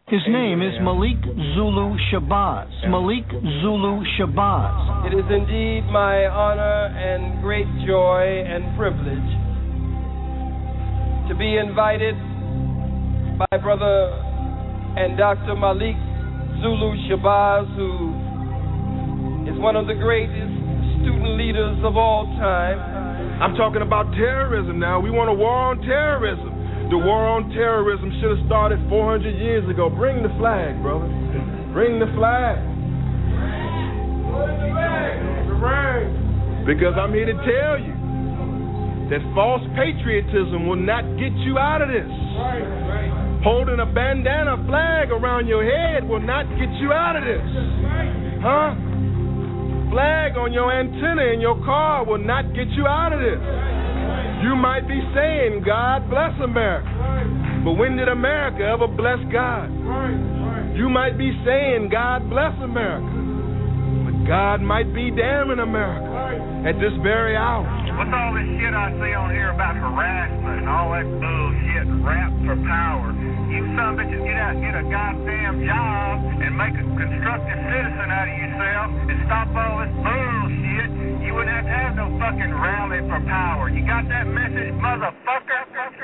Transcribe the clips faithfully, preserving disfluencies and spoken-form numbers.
His name is Malik Zulu Shabazz. Malik Zulu Shabazz. It is indeed my honor and great joy and privilege to be invited by Brother and Doctor Malik Zulu Shabazz, who is one of the greatest student leaders of all time. I'm talking about terrorism now. We want a war on terrorism. The war on terrorism should have started four hundred years ago. Bring the flag, brother. Bring the flag. Bring the flag. The flag. Because I'm here to tell you that false patriotism will not get you out of this. Right, right. Holding a bandana flag around your head will not get you out of this. Right. Huh? Flag on your antenna in your car will not get you out of this. You might be saying, God bless America. Right. But when did America ever bless God? Right. Right. You might be saying, God bless America. But God might be damning America right. at this very hour. What's all this shit I see on here about harassment and all that bullshit, rap for power? You some bitches get out and get a goddamn job and make a constructive citizen out of yourself and stop all this bullshit. You wouldn't have to have no fucking rally for power. You got that message, motherfucker?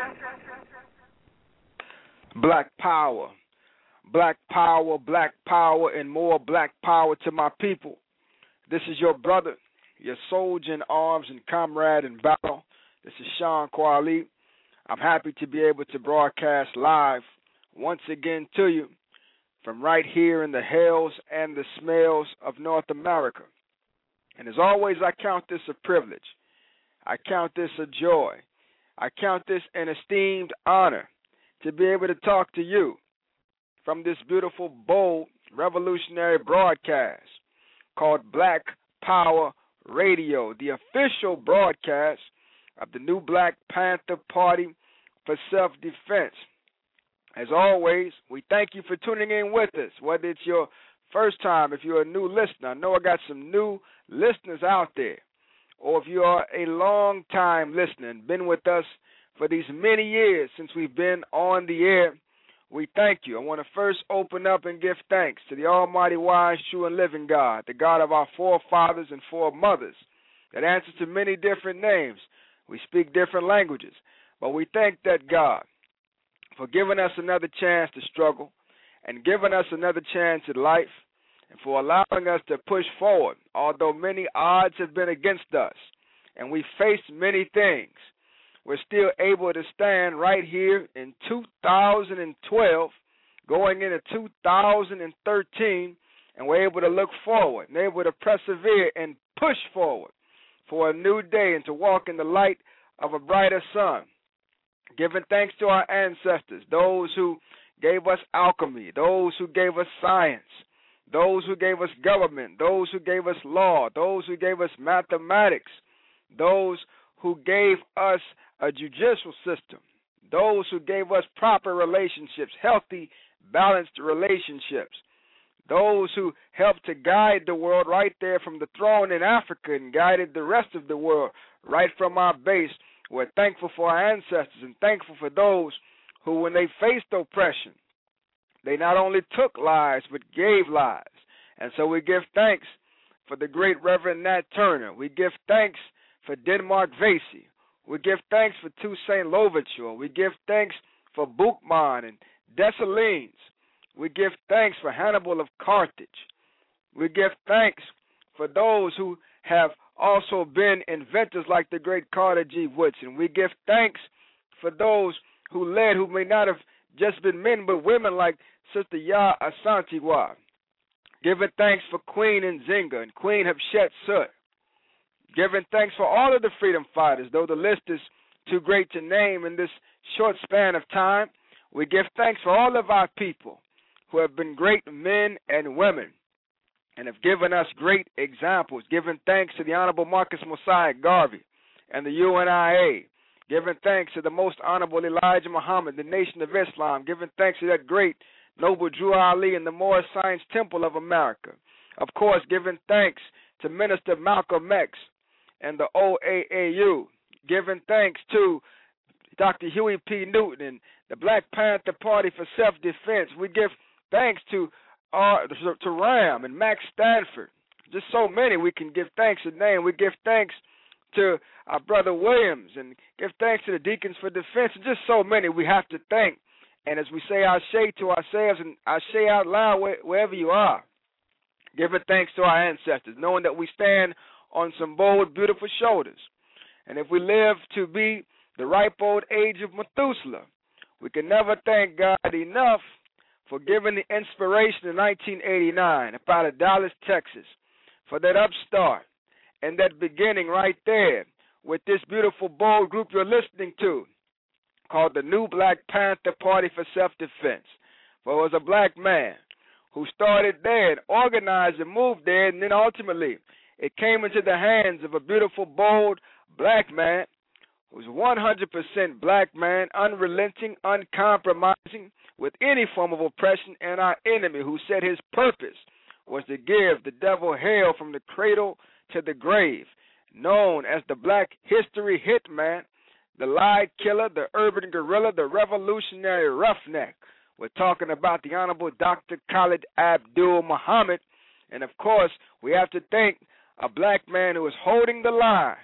Black power. Black power, black power, and more black power to my people. This is your brother, your soldier in arms and comrade in battle. This is Sean Kwali. I'm happy to be able to broadcast live once again to you from right here in the hells and the smells of North America. And as always, I count this a privilege. I count this a joy. I count this an esteemed honor to be able to talk to you from this beautiful, bold, revolutionary broadcast called Black Power Radio, the official broadcast of the new Black Panther Party for self-defense. As always, we thank you for tuning in with us, whether it's your first time, if you're a new listener. I know I got some new listeners out there, or if you are a long-time listener and been with us for these many years since we've been on the air, we thank you. I want to first open up and give thanks to the almighty, wise, true, and living God, the God of our forefathers and foremothers, that answers to many different names. We speak different languages, but we thank that God for giving us another chance to struggle and giving us another chance at life, and for allowing us to push forward, although many odds have been against us and we faced many things. We're still able to stand right here in two thousand twelve, going into two thousand thirteen, and we're able to look forward and able to persevere and push forward for a new day and to walk in the light of a brighter sun. Giving thanks to our ancestors, those who gave us alchemy, those who gave us science, those who gave us government, those who gave us law, those who gave us mathematics, those who gave us a judicial system, those who gave us proper relationships, healthy, balanced relationships, those who helped to guide the world right there from the throne in Africa and guided the rest of the world right from our base. We're thankful for our ancestors and thankful for those who, when they faced oppression, they not only took lives but gave lives. And so we give thanks for the great Reverend Nat Turner. We give thanks for Denmark Vesey. We give thanks for Toussaint Louverture. We give thanks for Boukman and Dessalines. We give thanks for Hannibal of Carthage. We give thanks for those who have also been inventors like the great Carter G. Woodson. We give thanks for those who led, who may not have just been men but women like Sister Yaa Asantewaa. Giving thanks for Queen Nzinga and Queen Hatshepsut. Giving thanks for all of the freedom fighters, though the list is too great to name in this short span of time. We give thanks for all of our people who have been great men and women and have given us great examples. Giving thanks to the Honorable Marcus Mosiah Garvey and the U N I A. Giving thanks to the Most Honorable Elijah Muhammad, the Nation of Islam. Giving thanks to that great Noble Drew Ali and the Moorish Science Temple of America. Of course, giving thanks to Minister Malcolm X and the O A A U. Giving thanks to Doctor Huey P. Newton and the Black Panther Party for Self-Defense. We give thanks to uh, to Ram and Max Stanford. Just so many we can give thanks to name. We give thanks to our brother Williams and give thanks to the Deacons for Defense. And just so many we have to thank. And as we say Ashe to ourselves and Ashe out loud wherever you are, giving thanks to our ancestors, knowing that we stand on some bold, beautiful shoulders. And if we live to be the ripe old age of Methuselah, we can never thank God enough for giving the inspiration in nineteen eighty-nine up out of Dallas, Texas, for that upstart and that beginning right there with this beautiful, bold group you're listening to called the New Black Panther Party for Self-Defense. For it was a black man who started there and organized and moved there, and then ultimately it came into the hands of a beautiful, bold black man who was one hundred percent black man, unrelenting, uncompromising with any form of oppression, and our enemy who said his purpose was to give the devil hell from the cradle to the grave, known as the Black History Hitman, the lie killer, the urban guerrilla, the revolutionary roughneck. We're talking about the Honorable Doctor Khalid Abdul Muhammad, and of course we have to thank a black man who is holding the line,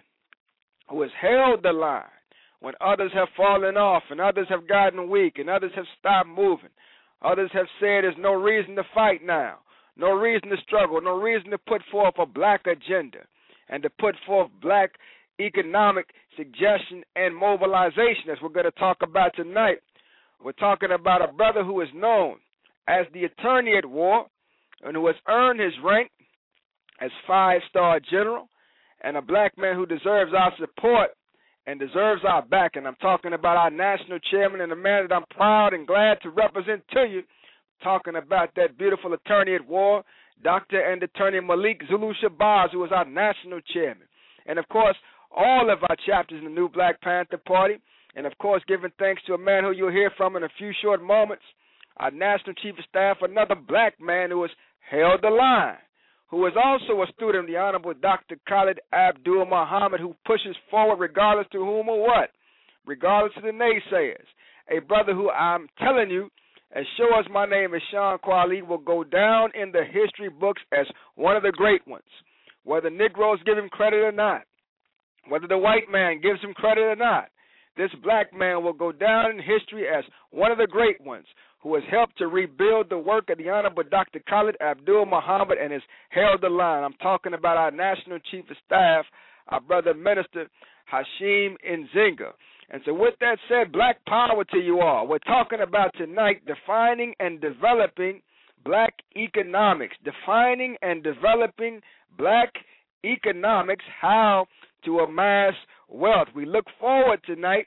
who has held the line when others have fallen off and others have gotten weak and others have stopped moving. Others have said there's no reason to fight now, no reason to struggle, no reason to put forth a black agenda and to put forth black economic suggestion and mobilization, as we're going to talk about tonight. We're talking about a brother who is known as the attorney at war and who has earned his rank as five-star general, and a black man who deserves our support and deserves our back. And I'm talking about our national chairman and a man that I'm proud and glad to represent to you, talking about that beautiful attorney at war, Doctor and Attorney Malik Zulu Shabazz, who is our national chairman. And, of course, all of our chapters in the New Black Panther Party, and, of course, giving thanks to a man who you'll hear from in a few short moments, our national chief of staff, another black man who has held the line, who is also a student of the Honorable Doctor Khalid Abdul Muhammad, who pushes forward regardless to whom or what, regardless of the naysayers. A brother who, I'm telling you, as sure as my name is Sean Kwali, will go down in the history books as one of the great ones, whether Negroes give him credit or not, whether the white man gives him credit or not. This black man will go down in history as one of the great ones, who has helped to rebuild the work of the Honorable Doctor Khalid Abdul Muhammad and has held the line. I'm talking about our National Chief of Staff, our brother Minister Hashim Nzinga. And so with that said, black power to you all. We're talking about tonight defining and developing black economics, defining and developing black economics, how to amass wealth. We look forward tonight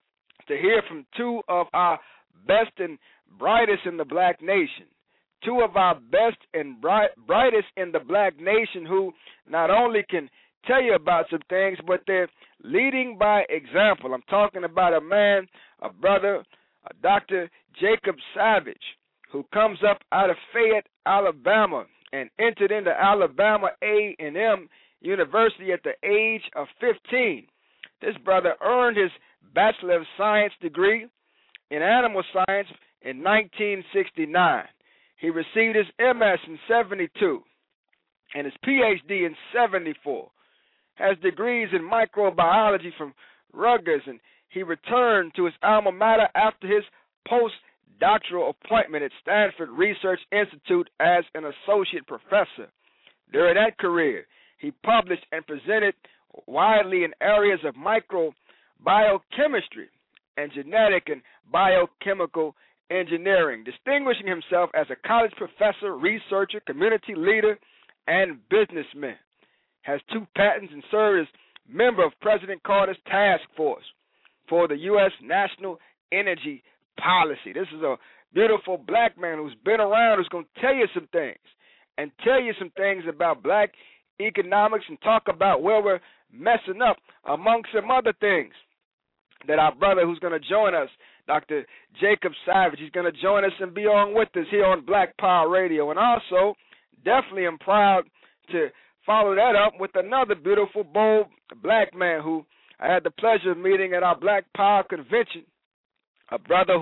to hear from two of our best and brightest in the black nation, two of our best and bright, brightest in the black nation who not only can tell you about some things, but they're leading by example. I'm talking about a man, a brother, a Doctor Jacob Savage, who comes up out of Fayette, Alabama, and entered into Alabama A and M University at the age of fifteen. This brother earned his Bachelor of Science degree in Animal Science in nineteen sixty-nine. He received his M S in seventy-two and his P H D in seventy-four. Has degrees in microbiology from Rutgers, and he returned to his alma mater after his postdoctoral appointment at Stanford Research Institute as an associate professor. During that career, he published and presented widely in areas of microbiochemistry and genetic and biochemical engineering, distinguishing himself as a college professor, researcher, community leader, and businessman. Has two patents and served as member of President Carter's task force for the U S National Energy Policy. This is a beautiful black man who's been around, who's going to tell you some things and tell you some things about black economics and talk about where we're messing up, among some other things that our brother who's going to join us, Doctor Jacob Savage, he's going to join us and be on with us here on Black Power Radio. And also, definitely am proud to follow that up with another beautiful, bold black man who I had the pleasure of meeting at our Black Power Convention, a brother who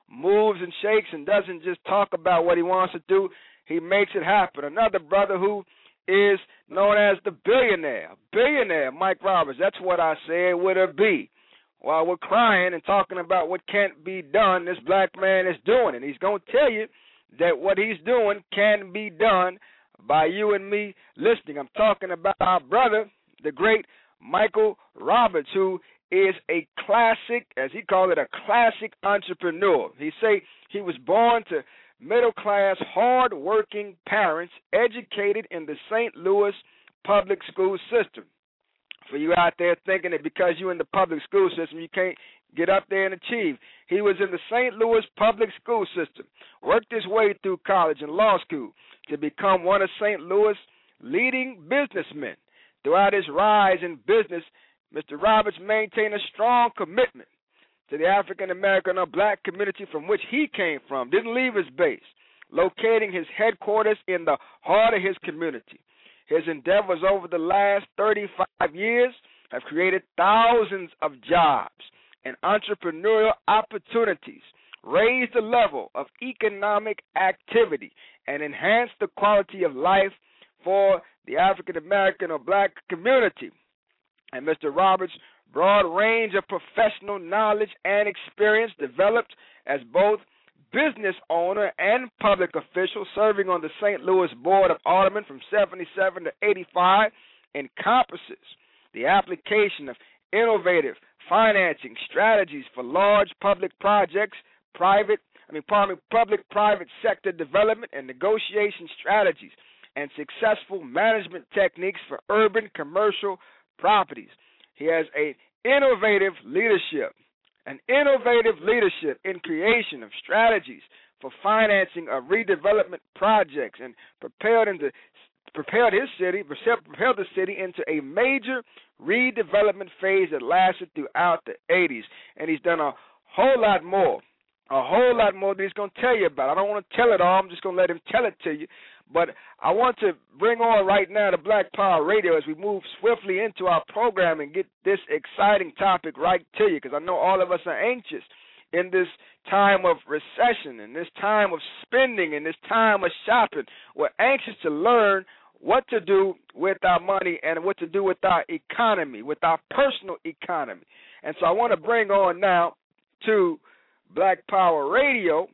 moves and shakes and doesn't just talk about what he wants to do. He makes it happen. Another brother who is known as the billionaire. Billionaire, Mike Roberts. That's what I said with a B. While we're crying and talking about what can't be done, this black man is doing it. He's going to tell you that what he's doing can be done by you and me listening. I'm talking about our brother, the great Michael Roberts, who is a classic, as he called it, a classic entrepreneur. He say he was born to middle-class, hard-working parents educated in the Saint Louis public school system. For you out there thinking that because you're in the public school system, you can't get up there and achieve. He was in the Saint Louis public school system, worked his way through college and law school to become one of Saint Louis' leading businessmen. Throughout his rise in business, Mister Roberts maintained a strong commitment to the African-American or black community from which he came from, didn't leave his base, locating his headquarters in the heart of his community. His endeavors over the last thirty-five years have created thousands of jobs and entrepreneurial opportunities, raised the level of economic activity, and enhanced the quality of life for the African-American or black community. And Mister Roberts' broad range of professional knowledge and experience developed as both business owner and public official, serving on the Saint Louis Board of Aldermen from seventy-seven to eighty-five, encompasses the application of innovative financing strategies for large public projects, private, I mean, public-private sector development and negotiation strategies, and successful management techniques for urban commercial properties. He has an innovative leadership, an innovative leadership in creation of strategies for financing of redevelopment projects, and prepared into prepared his city, propelled the city into a major redevelopment phase that lasted throughout the eighties. And he's done a whole lot more, a whole lot more that he's going to tell you about. I don't want to tell it all. I'm just going to let him tell it to you. But I want to bring on right now to Black Power Radio as we move swiftly into our program and get this exciting topic right to you, because I know all of us are anxious in this time of recession, in this time of spending, in this time of shopping. We're anxious to learn what to do with our money and what to do with our economy, with our personal economy. And so I want to bring on now to Black Power Radio,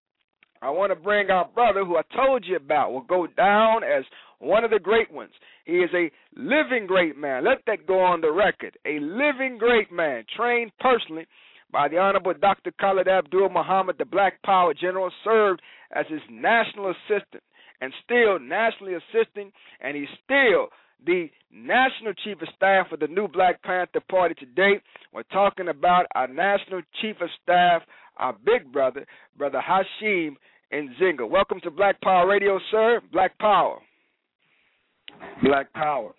I want to bring our brother who I told you about will go down as one of the great ones. He is a living great man. Let that go on the record. A living great man, trained personally by the Honorable Doctor Khalid Abdul Muhammad, the Black Power General, served as his national assistant and still nationally assisting, and he's still the National Chief of Staff for the new Black Panther Party today. We're talking about our National Chief of Staff, our big brother, Brother Hashim Nzinga. Welcome to Black Power Radio, sir. Black Power. Black Power.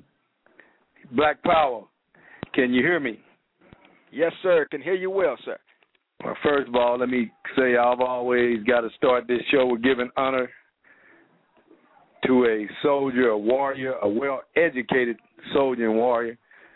Black Power. Can you hear me? Yes, sir. Can hear you well, sir. Well, first of all, let me say I've always got to start this show with giving honor to a soldier, a warrior, a well-educated soldier and warrior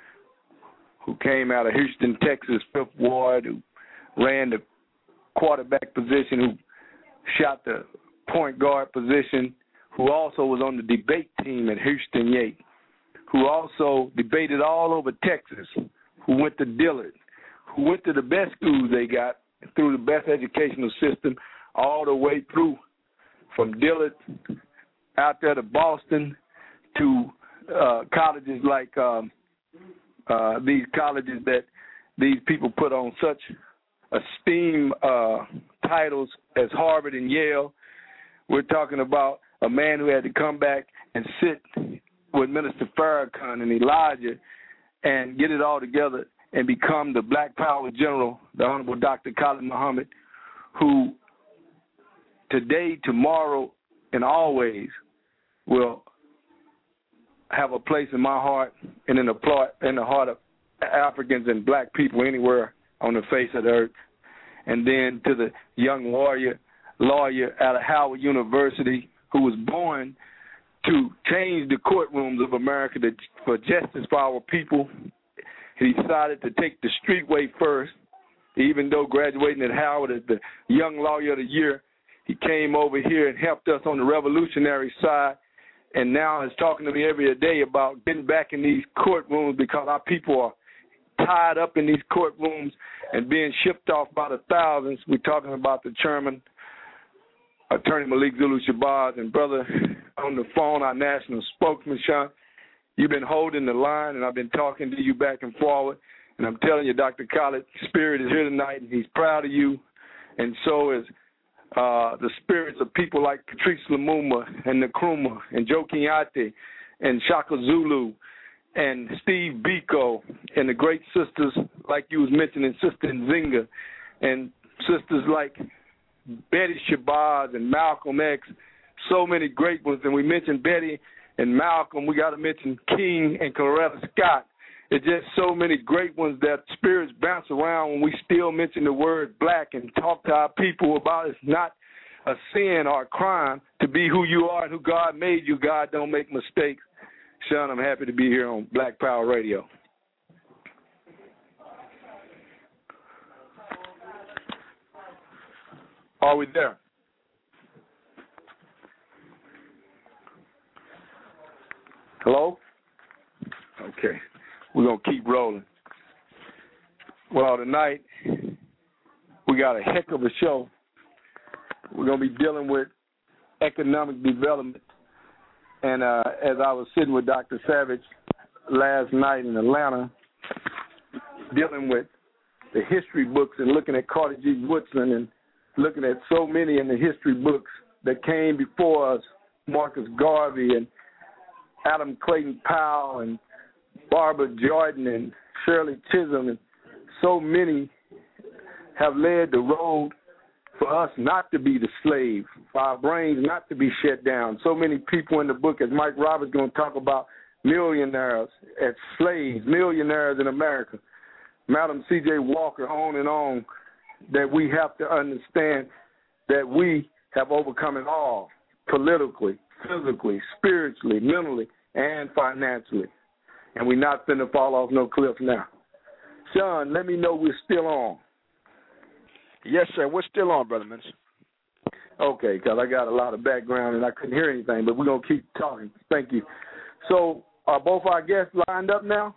who came out of Houston, Texas, Fifth Ward, who ran the quarterback position, who shot the point guard position, who also was on the debate team at Houston Yates, who also debated all over Texas, who went to Dillard, who went to the best schools they got through the best educational system all the way through from Dillard out there to Boston to uh, colleges like um, uh, these colleges that these people put on such esteem uh, titles as Harvard and Yale. We're talking about a man who had to come back and sit with Minister Farrakhan and Elijah and get it all together and become the Black Power General, the Honorable Doctor Khalid Muhammad, who today, tomorrow, and always will have a place in my heart and in the, plot, in the heart of Africans and black people anywhere on the face of the earth. And then to the young warrior, lawyer out of Howard University who was born to change the courtrooms of America to, for justice for our people. He decided to take the street way first Even though graduating at Howard as the Young Lawyer of the Year, he came over here and helped us on the revolutionary side, and now is talking to me every day about getting back in these courtrooms because our people are tied up in these courtrooms and being shipped off by the thousands. We're talking about the chairman, Attorney Malik Zulu Shabazz, and brother on the phone, our national spokesman, Sean. You've been holding the line, and I've been talking to you back and forward. And I'm telling you, Doctor Khaled, Spirit is here tonight, and he's proud of you. And so is uh, the spirits of people like Patrice Lumumba and Nkrumah and Joe Kenyatte and Shaka Zulu and Steve Biko and the great sisters like you was mentioning, Sister Nzinga, and sisters like Betty Shabazz and Malcolm X, so many great ones. And we mentioned Betty and Malcolm. We got to mention King and Coretta Scott. It's just so many great ones that spirits bounce around when we still mention the word black and talk to our people about it's not a sin or a crime to be who you are and who God made you. God don't make mistakes. Sean, I'm happy to be here on Black Power Radio. Are we there? Hello? Okay. We're going to keep rolling. Well, tonight we got a heck of a show. We're going to be dealing with economic development. And uh, as I was sitting with Doctor Savage last night in Atlanta, dealing with the history books and looking at Carter G. Woodson and looking at so many in the history books that came before us, Marcus Garvey and Adam Clayton Powell and Barbara Jordan and Shirley Chisholm, and so many have led the road for us not to be the slave, for our brains not to be shut down. So many people in the book, as Mike Roberts is going to talk about, millionaires as slaves, millionaires in America, Madam C J Walker, on and on, that we have to understand that we have overcome it all, politically, physically, spiritually, mentally, and financially. And we're not finna fall off no cliff now. Sean, let me know we're still on. Yes, sir. We're still on, Brother Minister. Okay, because I got a lot of background and I couldn't hear anything, but we're going to keep talking. Thank you. So are both our guests lined up now?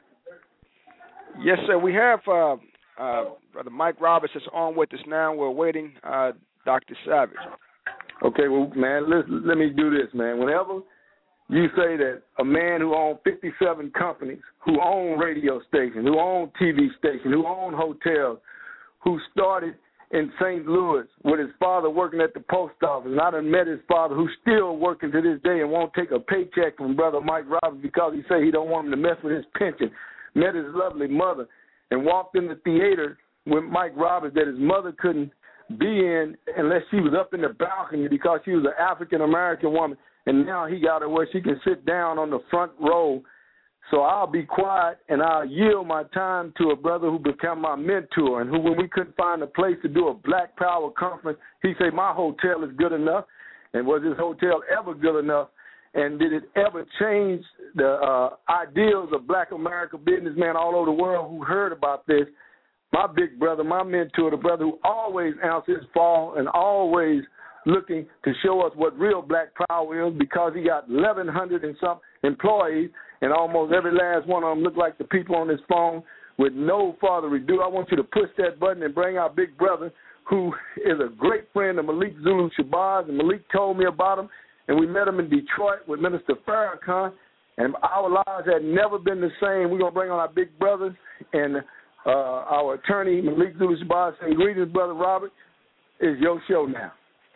Yes, sir. We have uh, uh, Brother Mike Roberts is on with us now. We're waiting uh, Doctor Savage. Okay, well, man, let, let me do this, man. Whenever you say that a man who owned fifty-seven companies, who owned radio stations, who owned T V stations, who owned hotels, who started in Saint Louis with his father working at the post office, and I done met his father who's still working to this day and won't take a paycheck from Brother Mike Roberts because he say he don't want him to mess with his pension, met his lovely mother and walked in the theater with Mike Roberts that his mother couldn't be in unless she was up in the balcony because she was an African-American woman. And now he got her where she can sit down on the front row. So I'll be quiet and I'll yield my time to a brother who became my mentor and who, when we couldn't find a place to do a Black Power conference, he said, my hotel is good enough. And was this hotel ever good enough? And did it ever change the uh, ideals of Black America businessmen all over the world who heard about this? My big brother, my mentor, the brother who always answers his phone and always looking to show us what real Black Power is because he got eleven hundred and some employees, and almost every last one of them look like the people on this phone with no further ado. I want you to push that button and bring our big brother who is a great friend of Malik Zulu Shabazz, and Malik told me about him, and we met him in Detroit with Minister Farrakhan, and our lives had never been the same. We're going to bring on our big brother and uh, our attorney, Malik Zulu Shabazz, saying, greetings, Brother Robert. It's your show now.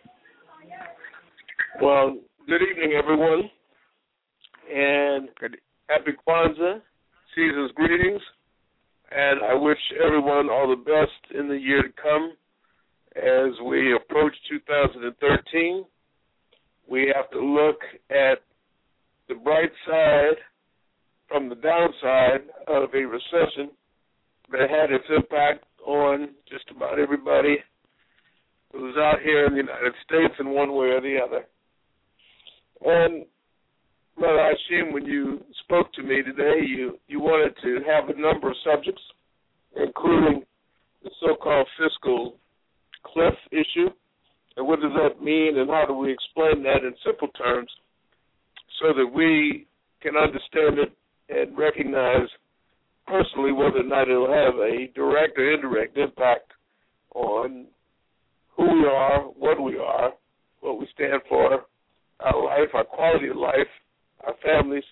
Well, good evening, everyone, and happy Kwanzaa, season's greetings, and I wish everyone all the best in the year to come. As we approach two thousand thirteen, we have to look at the bright side from the downside of a recession that had its impact on just about everybody who's out here in the United States in one way or the other. And, Brother Hashim, when you spoke to me today, you, you wanted to have a number of subjects, including the so-called fiscal cliff issue. And what does that mean, and how do we explain that in simple terms so that we can understand it and recognize personally whether or not it'll have a direct or indirect impact on who we are, what we are, what we stand for, our life, our quality of life, our families.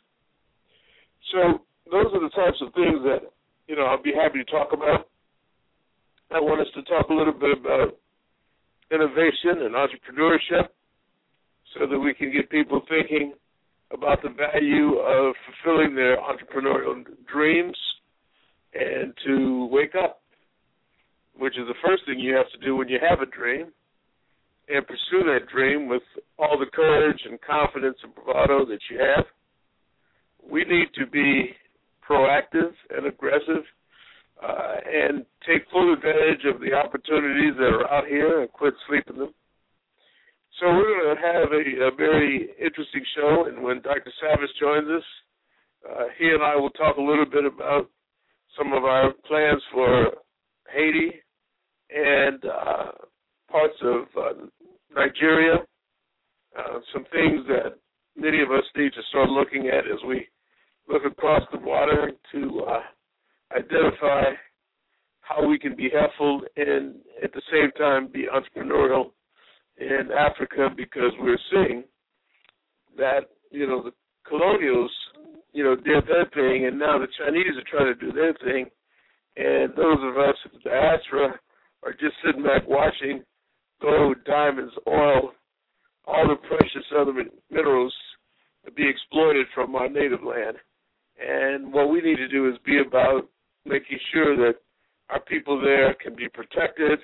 So those are the types of things that, you know, I'll be happy to talk about. I want us to talk a little bit about innovation and entrepreneurship so that we can get people thinking about the value of fulfilling their entrepreneurial dreams and to wake up, which is the first thing you have to do when you have a dream, and pursue that dream with all the courage and confidence and bravado that you have. We need to be proactive and aggressive uh, and take full advantage of the opportunities that are out here and quit sleeping them. So we're going to have a, a very interesting show, and when Doctor Savage joins us, uh, he and I will talk a little bit about some of our plans for Haiti and uh, parts of uh, Nigeria, uh, some things that many of us need to start looking at as we look across the water to uh, identify how we can be helpful and at the same time be entrepreneurial in Africa, because we're seeing that, you know, the colonials, you know, did their thing, and now the Chinese are trying to do their thing, and those of us in the diaspora are just sitting back watching gold, diamonds, oil, all the precious other minerals be exploited from our native land. And what we need to do is be about making sure that our people there can be protected,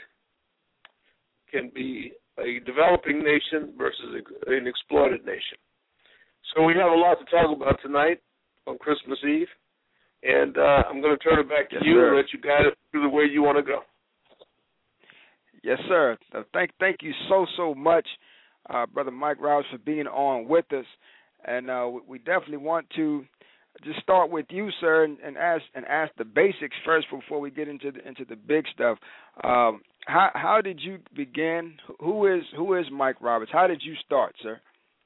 can be a developing nation versus an exploited nation. So we have a lot to talk about tonight on Christmas Eve, and uh, I'm going to turn it back to yes, you sir. and let you guide it through the way you want to go. Yes, sir. Uh, thank, thank you so, so much, uh, Brother Mike Roberts, for being on with us. And uh, we definitely want to just start with you, sir, and, and ask and ask the basics first before we get into the, into the big stuff. Um, how how did you begin? Who is who is Mike Roberts? How did you start, sir?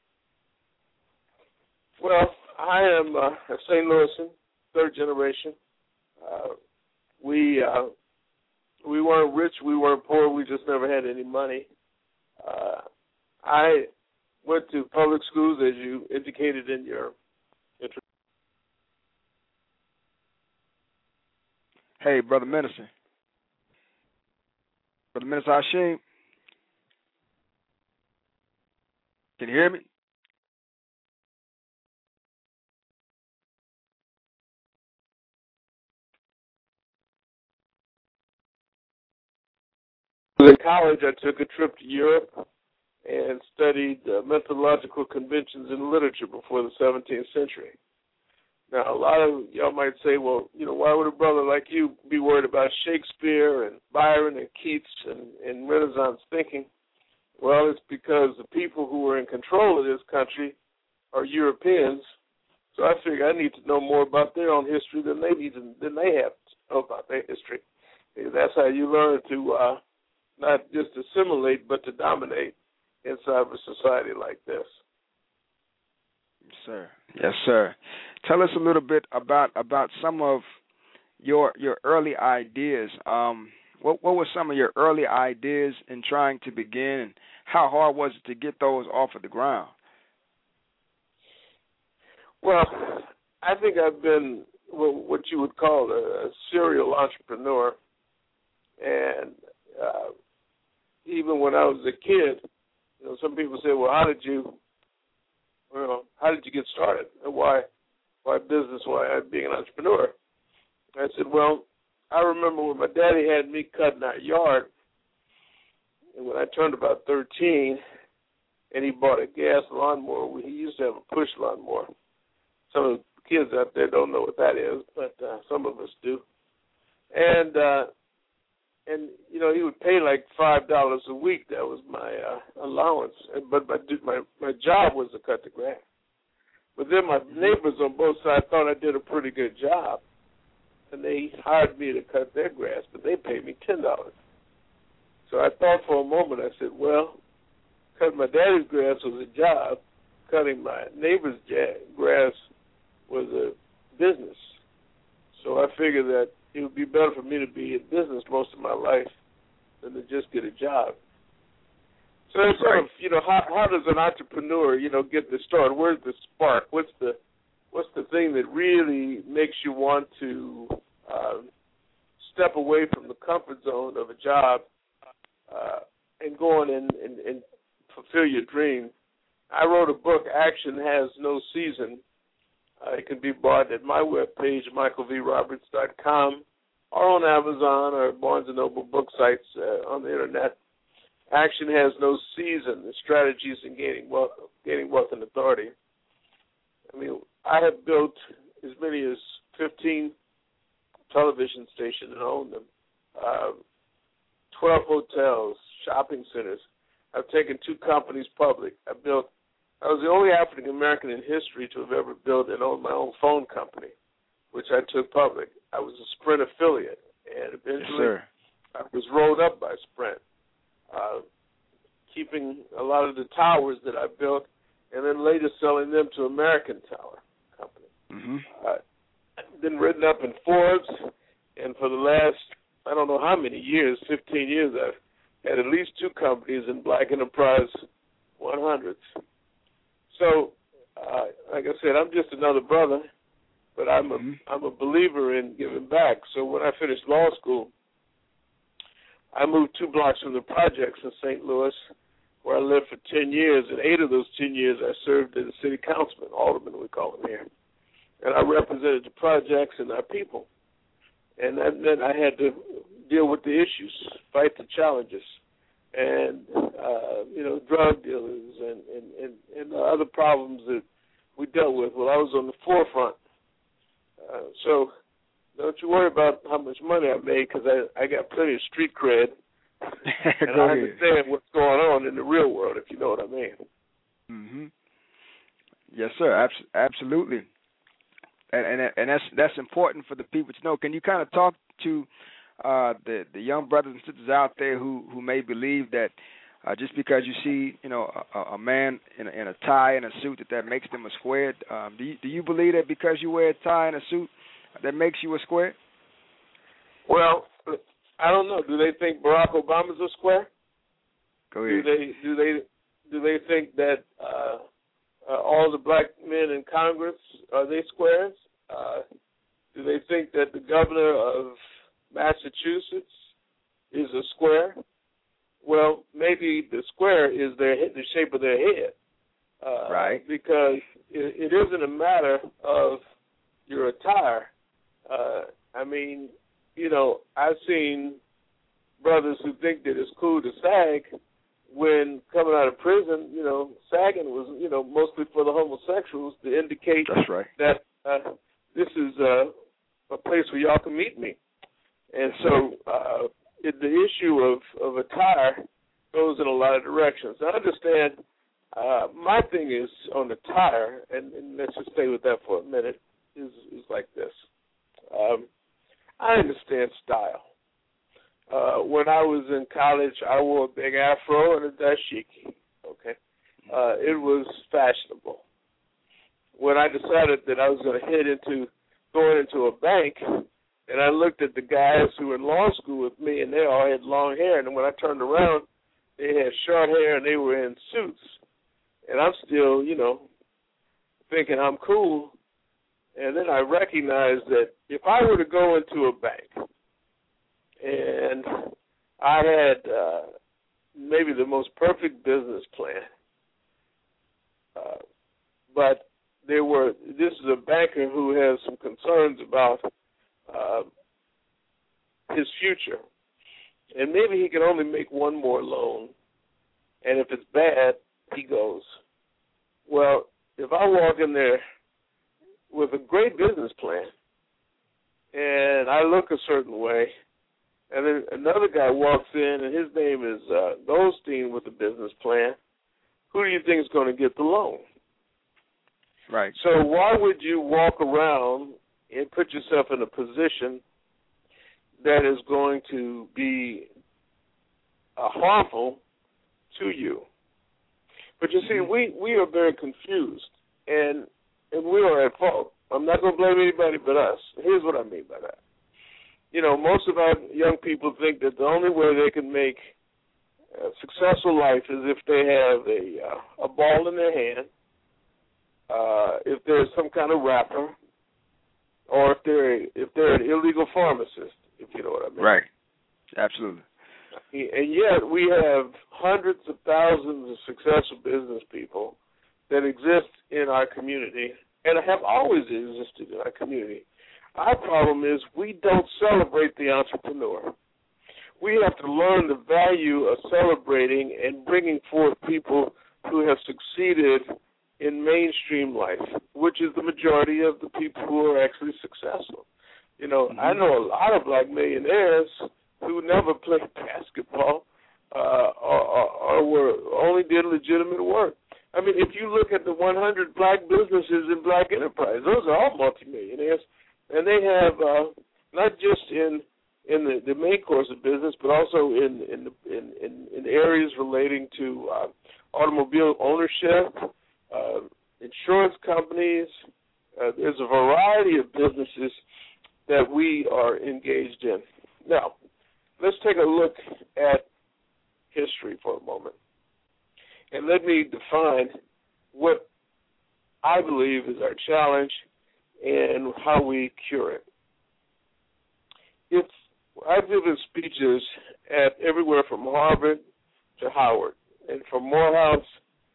Well, I am uh, a Saint Louisan, third generation. Uh, we uh, we weren't rich, we weren't poor, we just never had any money. Uh, I went to public schools, as you indicated in your introduction. Hey, Brother Minister. Brother Minister Hashim. Can you hear me? In college, I took a trip to Europe and studied uh, methodological conventions in literature before the seventeenth century. Now, a lot of y'all might say, well, you know, why would a brother like you be worried about Shakespeare and Byron and Keats and, and Renaissance thinking? Well, it's because the people who are in control of this country are Europeans, so I figure I need to know more about their own history than they need to, than they have to know about their history. And that's how you learn to uh, not just assimilate, but to dominate inside of a society like this. Yes, sir. Yes, sir. Tell us a little bit about, about some of your your early ideas. Um, what what were some of your early ideas in trying to begin, and how hard was it to get those off of the ground? Well, I think I've been what you would call a, a serial entrepreneur, and uh, even when I was a kid, you know, some people say, "Well, how did you, well, how did you get started? And why, why business? Why being an entrepreneur?" I said, "Well, I remember when my daddy had me cutting our yard, and when I turned about thirteen, and he bought a gas lawnmower. He used to have a push lawnmower. Some of the kids out there don't know what that is, but uh, some of us do. And uh, and you know, he would pay like five dollars a week. That was my uh, allowance. But my my my job was to cut the grass. But then my neighbors on both sides thought I did a pretty good job. and they hired me to cut their grass, but they paid me ten dollars. So I thought for a moment, I said, well, cutting my daddy's grass was a job, cutting my neighbor's grass was a business. So I figured that it would be better for me to be in business most of my life than to just get a job. So it's sort of, you know, how, how does an entrepreneur, you know, get the start? Where's the spark? What's the what's the thing that really makes you want to uh, step away from the comfort zone of a job uh, and go on and, and, and fulfill your dream? I wrote a book, Action Has No Season. Uh, it can be bought at my webpage, michael v roberts dot com, or on Amazon or Barnes and Noble book sites uh, on the Internet. Action Has No Season, the strategies in gaining wealth, gaining wealth and authority. I mean, I have built as many as fifteen television stations and owned them, uh, twelve hotels, shopping centers. I've taken two companies public. I built. I was the only African American in history to have ever built and owned my own phone company, which I took public. I was a Sprint affiliate, and eventually yes, I was rolled up by Sprint, uh, keeping a lot of the towers that I built, and then later selling them to American Tower Company. Mm-hmm. Uh, I've been written up in Forbes, and for the last, I don't know how many years, fifteen years, I've had at least two companies in Black Enterprise one hundreds. So, uh, like I said, I'm just another brother, but I'm mm-hmm. a I'm a believer in giving back. So when I finished law school, I moved two blocks from the projects in Saint Louis, where I lived for ten years, and eight of those ten years I served as a city councilman, alderman we call them here. And I represented the projects and our people. And that meant I had to deal with the issues, fight the challenges, and, uh, you know, drug dealers and, and, and, and other problems that we dealt with. Well, I was on the forefront. Uh, so don't you worry about how much money I made, because I, I got plenty of street cred. And I understand what's going on in the real world, if you know what I mean. Mm-hmm. Yes, sir. Abs- absolutely. And, and and that's that's important for the people to know. Can you kind of talk to uh, the the young brothers and sisters out there who, who may believe that uh, just because you see, you know, a, a man in a, in a tie and a suit, that that makes them a square? Um, do you, do you believe that because you wear a tie and a suit that makes you a square? Well, I don't know. Do they think Barack Obama's a square? Go ahead. Do they do they do they think that uh, uh, all the black men in Congress are they squares? Uh, do they think that the governor of Massachusetts is a square? Well, maybe the square is their the shape of their head, uh, right? Because it, it isn't a matter of your attire. Uh, I mean, you know, I've seen brothers who think that it's cool to sag when coming out of prison. You know, sagging was, you know, mostly for the homosexuals to indicate That's right. that uh, this is uh, a place where y'all can meet me. And so uh, it, the issue of, of attire goes in a lot of directions. I understand uh, my thing is on attire, and, and let's just stay with that for a minute, is, is like this. Um, I understand style. Uh, when I was in college, I wore a big afro and a dashiki, okay? Uh, it was fashionable. When I decided that I was going to head into going into a bank, and I looked at the guys who were in law school with me, and they all had long hair, and when I turned around, they had short hair, and they were in suits. And I'm still, you know, thinking I'm cool. And then I recognized that if I were to go into a bank and I had uh, maybe the most perfect business plan, uh, but there were, this is a banker who has some concerns about uh, his future, and maybe he can only make one more loan, and if it's bad, he goes. Well, if I walk in there with a great business plan, and I look a certain way, and then another guy walks in, and his name is uh, Goldstein with a business plan, who do you think is going to get the loan? Right. So why would you walk around and put yourself in a position that is going to be uh, harmful to you. But you see, we, we are very confused, and and we are at fault. I'm not going to blame anybody but us. Here's what I mean by that. You know, most of our young people think that the only way they can make a successful life is if they have a uh, a ball in their hand, uh, if they're some kind of rapper, or if they're if they're an illegal pharmacist, if you know what I mean. Right. Absolutely. And yet we have hundreds of thousands of successful business people that exist in our community and have always existed in our community. Our problem is we don't celebrate the entrepreneur. We have to learn the value of celebrating and bringing forth people who have succeeded in mainstream life, which is the majority of the people who are actually successful. You know, mm-hmm. I know a lot of black millionaires who never played basketball uh, or, or, or were only did legitimate work. I mean, if you look at the one hundred black businesses in Black Enterprise, those are all multimillionaires, and they have uh, not just in in the, the main course of business, but also in in in, in, in areas relating to uh, automobile ownership, uh, insurance companies. Uh, there's a variety of businesses that we are engaged in. Now, let's take a look at history for a moment. And let me define what I believe is our challenge and how we cure it. It's, I've given speeches at everywhere from Harvard to Howard, and from Morehouse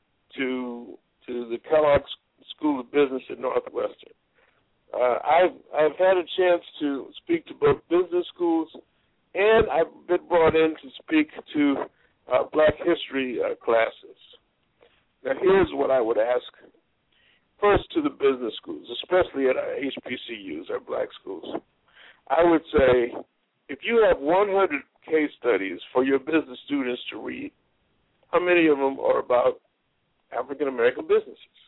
to to the Kellogg School of Business at Northwestern. Uh, I've I've had a chance to speak to both business schools, and I've been brought in to speak to uh, Black History uh, classes. Now, here's what I would ask. First, to the business schools, especially at our H B C Us, our black schools. I would say, if you have one hundred case studies for your business students to read, how many of them are about African-American businesses?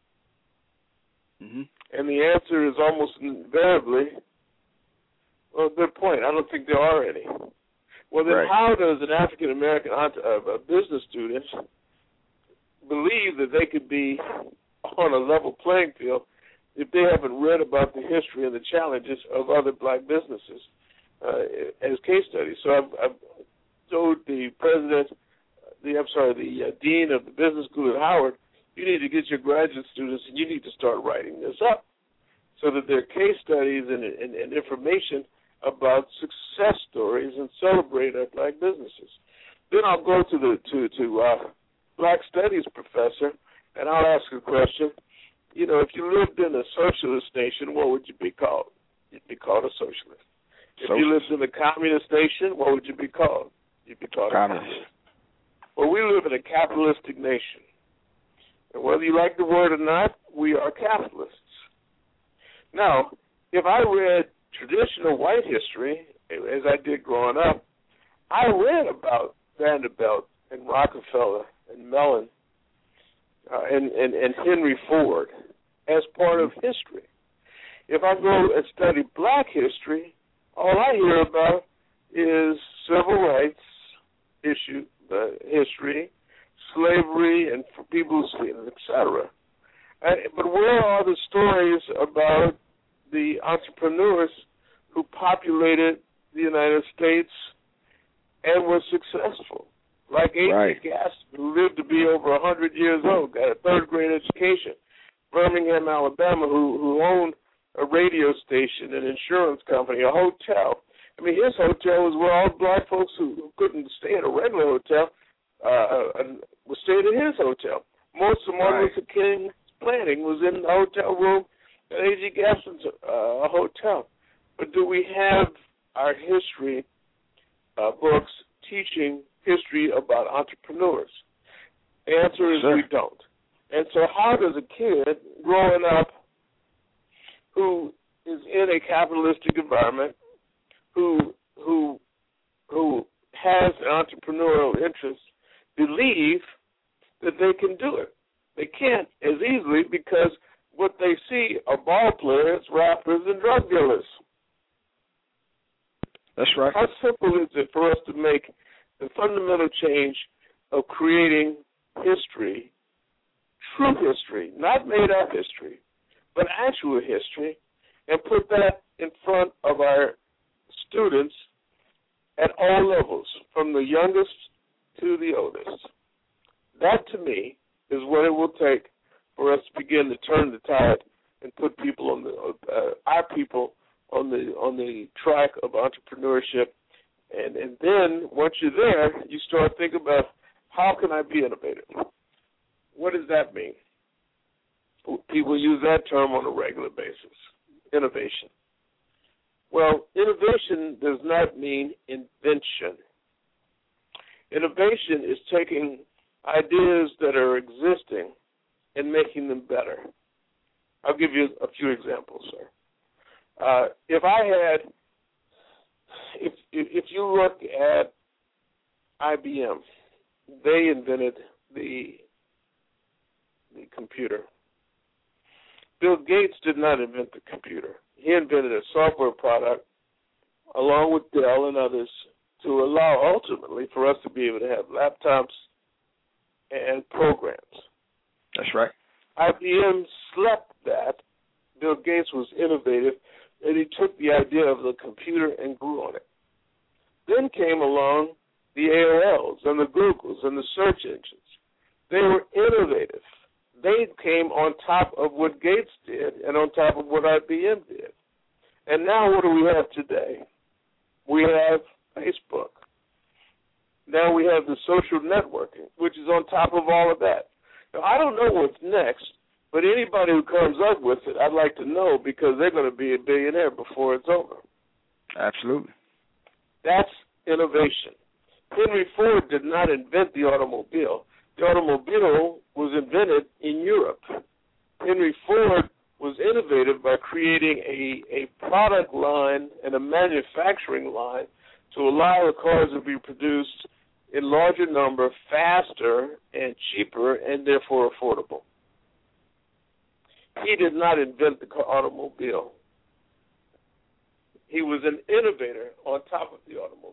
Mm-hmm. And the answer is almost invariably, well, good point, I don't think there are any. Well, then right. How does an African-American uh, business student believe that they could be on a level playing field if they haven't read about the history and the challenges of other black businesses uh, as case studies? So I've, I've told the president, the I'm sorry, the uh, dean of the business school at Howard, you need to get your graduate students and you need to start writing this up so that there are case studies and, and, and information about success stories and celebrate our black businesses. Then I'll go to the to to uh, Black Studies professor, and I'll ask a question. You know, if you lived in a socialist nation, what would you be called? You'd be called a socialist. If socialist. You lived in a communist nation, what would you be called? You'd be called communist. a communist. Well, we live in a capitalistic nation. And whether you like the word or not, we are capitalists. Now, if I read traditional white history, as I did growing up, I read about Vanderbilt and Rockefeller and Mellon uh, and, and, and Henry Ford as part of history. If I go and study black history, all I hear about is civil rights issue, uh, history, slavery, and for people's et cetera. Uh, but where are the stories about the entrepreneurs who populated the United States and were successful? Like A J Right. Gaston, who lived to be over one hundred years old, got a third-grade education. Birmingham, Alabama, who, who owned a radio station, an insurance company, a hotel. I mean, his hotel was where all black folks who, who couldn't stay at a regular hotel uh, uh, were staying in his hotel. Most of Martin Luther King's planning was in the hotel room at A J Gaston's uh, hotel. But do we have our history uh, books teaching history about entrepreneurs? The answer is sure. we don't. And so how does a kid growing up who is in a capitalistic environment, who who who has an entrepreneurial interest, believe that they can do it? They can't as easily because what they see are ball players, rappers, and drug dealers. That's right. How simple is it for us to make the fundamental change of creating history, true history, not made-up history, but actual history, and put that in front of our students at all levels, from the youngest to the oldest. That, to me, is what it will take for us to begin to turn the tide and put people on the uh, our people on the on the track of entrepreneurship. And and then once you're there, you start thinking about, how can I be innovative? What does that mean? People use that term on a regular basis, innovation. Well, innovation does not mean invention. Innovation is taking ideas that are existing and making them better. I'll give you a few examples, sir. Uh, if I had, if if you look at I B M, they invented the the computer. Bill Gates did not invent the computer. He invented a software product along with Dell and others to allow ultimately for us to be able to have laptops and programs. That's right. I B M slept that. Bill Gates was innovative, and he took the idea of the computer and grew on it. Then came along the A O Ls and the Googles and the search engines. They were innovative. They came on top of what Gates did and on top of what I B M did. And now what do we have today? We have Facebook. Now we have the social networking, which is on top of all of that. Now, I don't know what's next, but anybody who comes up with it, I'd like to know, because they're going to be a billionaire before it's over. Absolutely. That's innovation. Henry Ford did not invent the automobile. The automobile was invented in Europe. Henry Ford was innovative by creating a, a product line and a manufacturing line to allow the cars to be produced in larger number, faster and cheaper, and therefore affordable. He did not invent the automobile. He was an innovator on top of the automobile.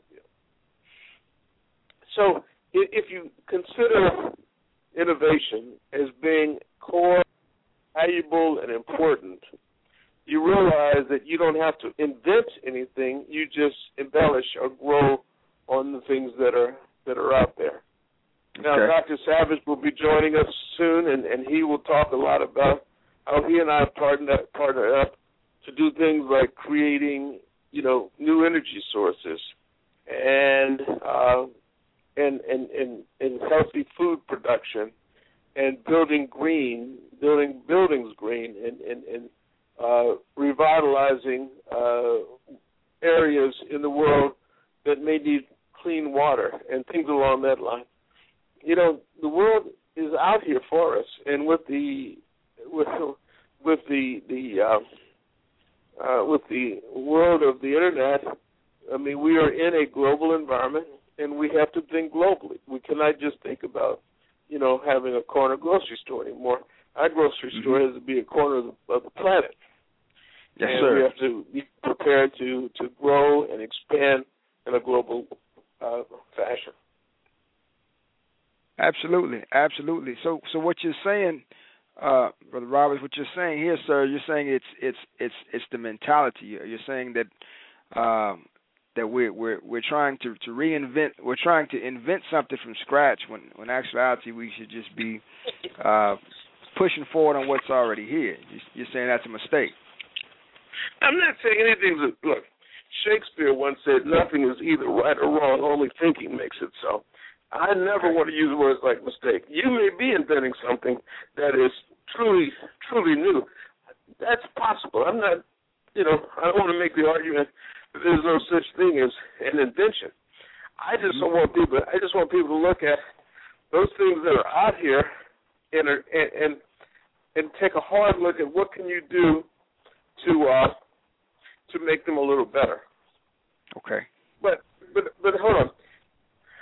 So if you consider innovation as being core, valuable, and important, you realize that you don't have to invent anything. You just embellish or grow on the things that are that are out there. Now, okay. Doctor Savage will be joining us soon, and, and he will talk a lot about how he and I partnered up, partnered up to do things like creating, you know, new energy sources and uh, and, and and and healthy food production and building green, building buildings green, and and, and uh, revitalizing uh, areas in the world that may need clean water and things along that line. You know, the world is out here for us, and with the with with the the uh, uh, with the world of the internet, I mean, we are in a global environment, and we have to think globally. We cannot just think about, you know, having a corner grocery store anymore. Our grocery mm-hmm. store has to be a corner of the, of the planet. Yes, and sir. we have to be prepared to, to grow and expand in a global uh, fashion. Absolutely, absolutely. So, so what you're saying, uh, Brother Roberts, what you're saying here, sir, you're saying it's it's it's it's the mentality. You're saying that um, that we're we're we're trying to, to reinvent. We're trying to invent something from scratch. When when in actuality we should just be uh, pushing forward on what's already here. You're saying that's a mistake. I'm not saying anything. That, look, Shakespeare once said, "Nothing is either right or wrong. Only thinking makes it so." I never want to use words like mistake. You may be inventing something that is truly, truly new. That's possible. I'm not, you know, I don't want to make the argument that there's no such thing as an invention. I just don't want people. I just want people to look at those things that are out here and are, and, and and take a hard look at what can you do to uh, to make them a little better. Okay. But but but hold on.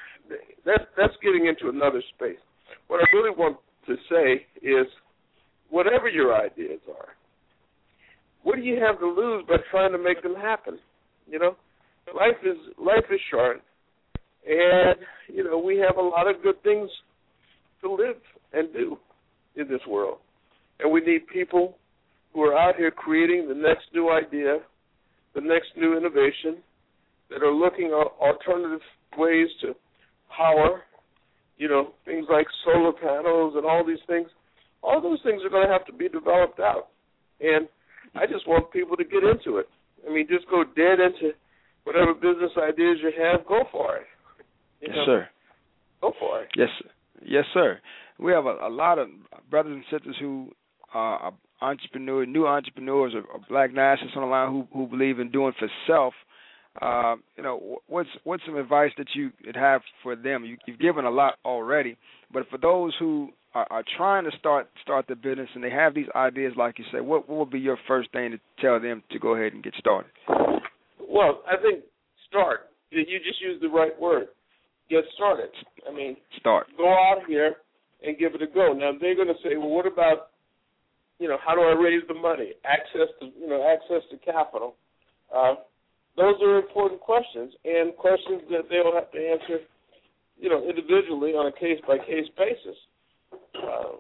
That, that's getting into another space. What I really want to say is whatever your ideas are. What do you have to lose by trying to make them happen? You know, life is life is short, and you know we have a lot of good things to live and do in this world, and we need people who are out here creating the next new idea, the next new innovation, that are looking at alternative ways to power. You know, things like solar panels and all these things. All those things are going to have to be developed out, and I just want people to get into it. I mean, just go dead into whatever business ideas you have. Go for it. You yes, know? sir. Go for it. Yes, sir. Yes, sir. We have a, a lot of brothers and sisters who are entrepreneurs, new entrepreneurs, or, or black nationalists on the line who who believe in doing for self. Uh, you know, what's what's some advice that you would have for them? You, you've given a lot already, but for those who are, are trying to start start the business and they have these ideas, like you said, what, what would be your first thing to tell them to go ahead and get started? Well, I think start. You just used the right word. Get started. I mean, start. Go out here and give it a go. Now they're going to say, well, what about, you know, how do I raise the money? Access to, you know, access to capital. Uh, those are important questions, and questions that they'll have to answer, you know, individually on a case-by-case basis. Uh,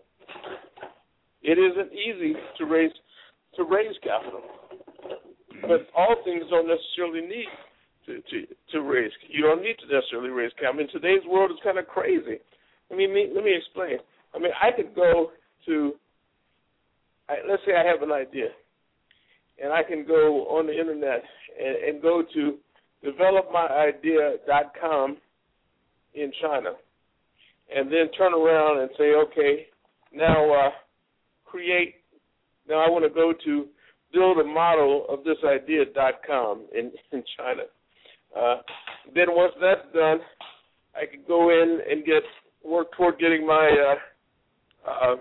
it isn't easy to raise to raise capital, but all things don't necessarily need to, to, to raise. You don't need to necessarily raise capital. I mean, today's world is kind of crazy. I mean, me, let me explain. I mean, I could go to, I, let's say I have an idea, and I can go on the internet and, and go to develop my idea dot com in China, and then turn around and say, okay, now uh, create, now I want to go to build a model of this idea dot com in, in China. Uh, then once that's done, I could go in and get work toward getting my uh, uh,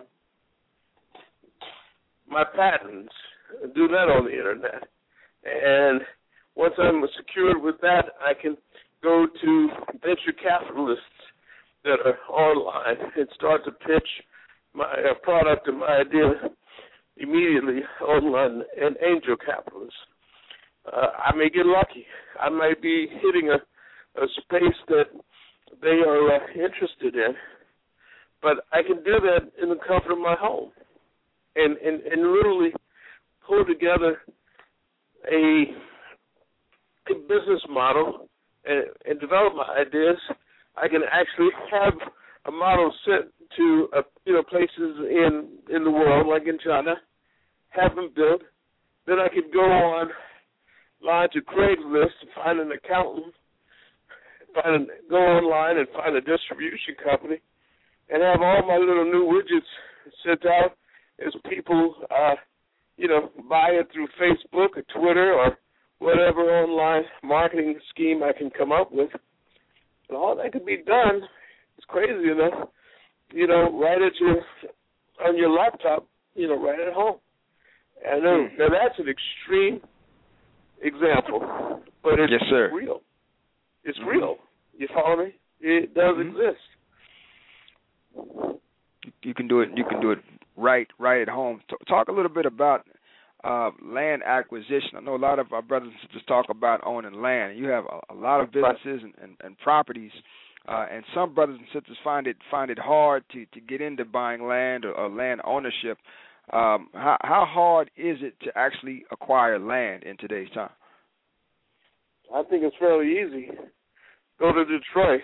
my patents, do that on the internet. And once I'm secured with that, I can go to venture capitalists that are online and start to pitch my uh, product and my idea immediately online, and angel capitalists. Uh, I may get lucky. I might be hitting a, a space that they are uh, interested in, but I can do that in the comfort of my home and, and, and literally pull together a, a business model and, and develop my ideas. I can actually have a model sent to uh, you know places in, in the world, like in China, have them built. Then I could go on line to Craigslist and find an accountant, find a, go online and find a distribution company, and have all my little new widgets sent out as people, uh, you know, buy it through Facebook or Twitter or whatever online marketing scheme I can come up with. And all that could be done, it's crazy enough, you know, right at your, on your laptop, you know, right at home. And then, now that's an extreme example, but it's yes, sir. real. It's mm-hmm. real. You follow me? It does mm-hmm. exist. You can do it. You can do it right, right at home. Talk a little bit about uh, land acquisition. I know a lot of our brothers and sisters talk about owning land. You have a, a lot of businesses and, and, and properties, uh, and some brothers and sisters find it find it hard to, to get into buying land or, or land ownership. Um, how, how hard is it to actually acquire land in today's time? I think it's fairly easy. Go to Detroit.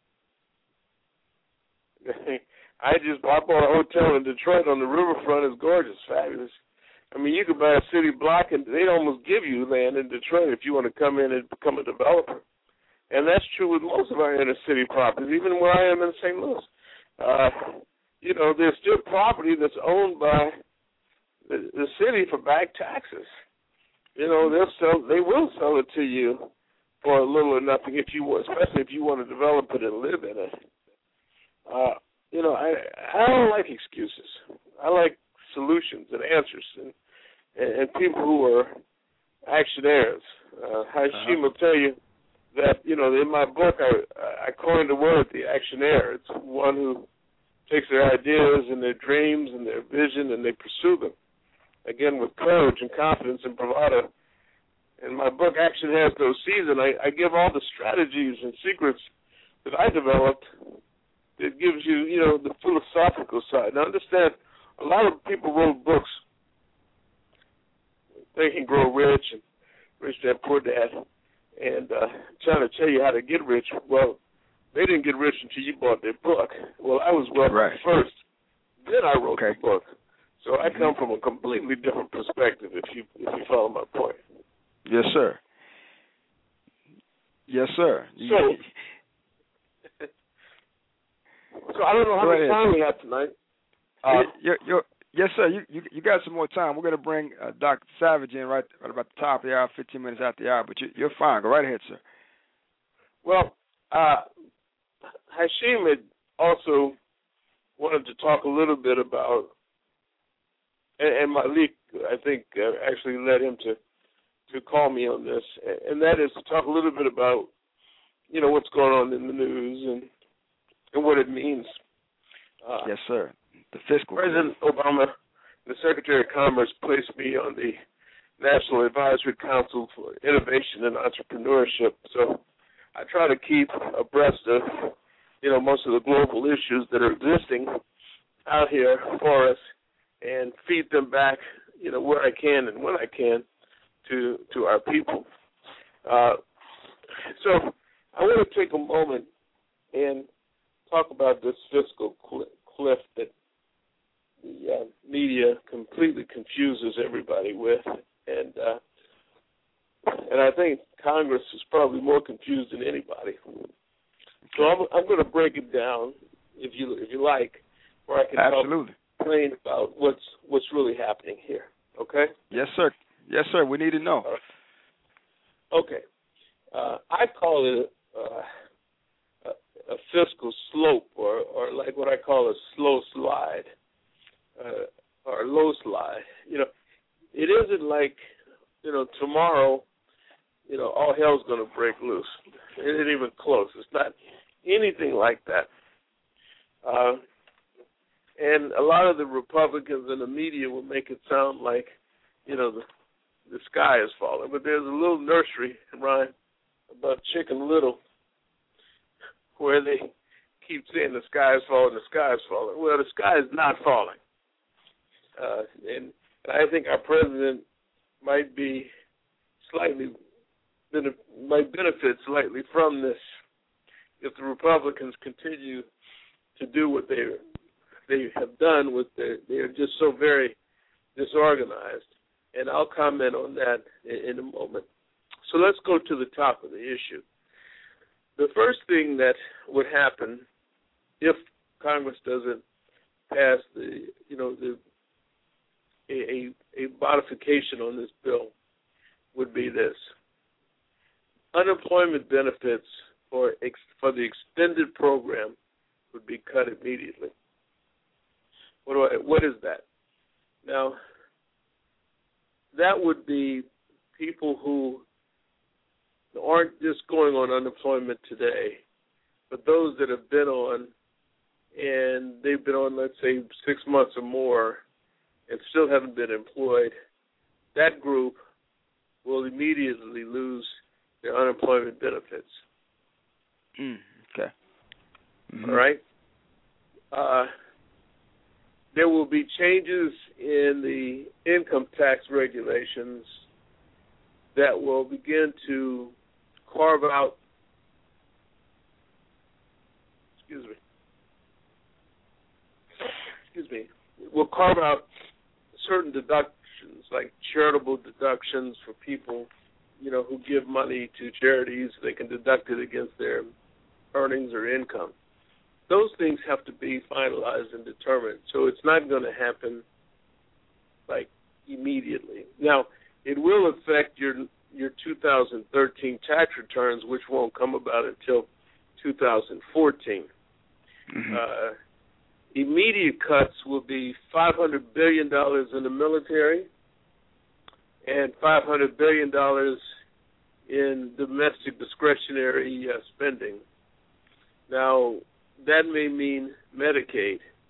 I just I bought a hotel in Detroit on the riverfront. It's gorgeous, fabulous. I mean, you could buy a city block, and they'd almost give you land in Detroit if you want to come in and become a developer. And that's true with most of our inner city properties, even where I am in Saint Louis. Uh, you know, there's still property that's owned by the, the city for back taxes. You know, they'll sell, they will sell it to you for a little or nothing if you, especially if you want to develop it and live in it. Uh, you know, I I don't like excuses. I like solutions and answers and and, and people who are actionaires. Uh, Hashim uh-huh. will tell you that, you know, in my book I I coined the word the actionaire. It's one who takes their ideas and their dreams and their vision and they pursue them, again, with courage and confidence and bravado. And my book, Action Has No Season, I, I give all the strategies and secrets that I developed that gives you, you know, the philosophical side. Now, understand, a lot of people wrote books, Think and Grow Rich and Rich Dad, Poor Dad, and uh, trying to tell you how to get rich. Well, they didn't get rich until you bought their book. Well, I was wealthy right. first. Then I wrote okay. the book. So I come from a completely different perspective, if you if you follow my point. Yes, sir. Yes, sir. So, so I don't know how Go much ahead. time we have tonight. Uh, you're, you're, yes, sir. You, you you got some more time. We're going to bring uh, Doctor Savage in right, right about the top of the hour, fifteen minutes after the hour. But you, you're fine. Go right ahead, sir. Well, uh, Hashim had also wanted to talk a little bit about, and, and Malik, I think, uh, actually led him to, to call me on this, and that is to talk a little bit about, you know, what's going on in the news and and what it means. Uh, yes, sir. The fiscal. President Obama, the Secretary of Commerce, placed me on the National Advisory Council for Innovation and Entrepreneurship. So I try to keep abreast of, you know, most of the global issues that are existing out here for us and feed them back, you know, where I can and when I can to to our people. Uh, so I want to take a moment and talk about this fiscal cliff that the uh, media completely confuses everybody with, and uh, and I think Congress is probably more confused than anybody. So I'm, I'm going to break it down, if you if you like, where I can Absolutely. talk plain about what's what's really happening here. Okay? Yes, sir. Yes, sir. We need to know. Right. Okay. Uh, I call it uh, a, a fiscal slope, or or like what I call a slow slide. Uh, or low slide. You know, it isn't like, you know, tomorrow, you know, all hell's going to break loose. It isn't even close. It's not anything like that. Uh, and a lot of the Republicans and the media will make it sound like, you know, the, the sky is falling. But there's a little nursery rhyme about Chicken Little where they keep saying the sky is falling, the sky is falling. Well, the sky is not falling. Uh, and I think our president might be slightly, might benefit slightly from this if the Republicans continue to do what they they have done. With their, they are just so very disorganized, and I'll comment on that in, in a moment. So let's go to the top of the issue. The first thing that would happen if Congress doesn't pass the, you know, the A, a modification on this bill would be this. Unemployment benefits for ex, for the extended program would be cut immediately. What do I, what is that? Now, that would be people who aren't just going on unemployment today, but those that have been on, and they've been on, let's say, six months or more, and still haven't been employed, that group will immediately lose their unemployment benefits. Mm, okay. Mm-hmm. All right? Uh, there will be changes in the income tax regulations that will begin to carve out, excuse me, excuse me, will carve out certain deductions, like charitable deductions for people, you know, who give money to charities. They can deduct it against their earnings or income. Those things have to be finalized and determined. So it's not going to happen, like, immediately. Now, it will affect your your two thousand thirteen tax returns, which won't come about until two thousand fourteen. Mm-hmm. Uh, immediate cuts will be five hundred billion dollars in the military and five hundred billion dollars in domestic discretionary uh, spending. Now, that may mean Medicaid,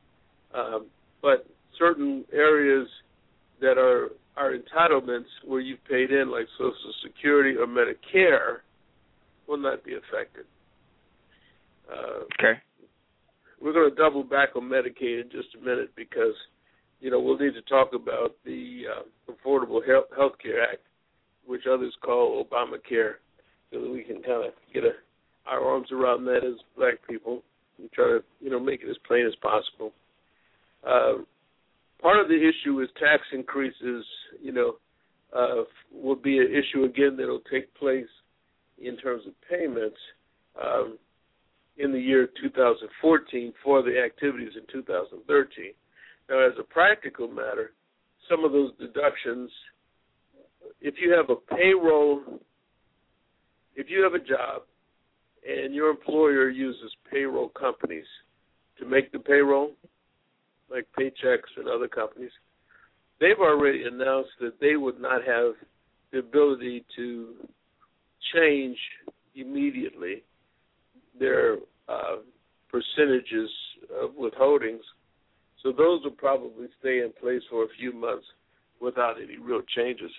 Um, but certain areas that are, are entitlements where you've paid in, like Social Security or Medicare, will not be affected. Uh, okay. We're going to double back on Medicaid in just a minute because, you know, we'll need to talk about the uh, Affordable Health Care Act, which others call Obamacare, so that we can kind of get a, our arms around that as black people and try to, you know, make it as plain as possible. Uh, part of the issue is tax increases, you know, uh, will be an issue again that will take place in terms of payments um, in the year two thousand fourteen for the activities in two thousand thirteen. Now, as a practical matter, some of those deductions, if you have a payroll, if you have a job and your employer uses payroll companies to make the payroll, like Paychex and other companies, they've already announced that they would not have the ability to change immediately their uh, percentages of withholdings. So those will probably stay in place for a few months without any real changes.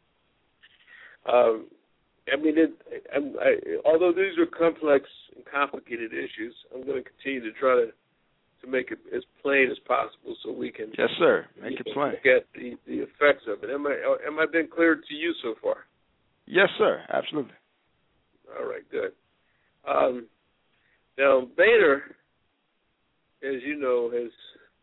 Um, I mean, it, I, I, although these are complex and complicated issues, I'm going to continue to try to to make it as plain as possible so we can yes, sir, make it plain. Get the, the effects of it. Am I am I been clear to you so far? Yes, sir, absolutely. All right, good. Um, now, Boehner, as you know, has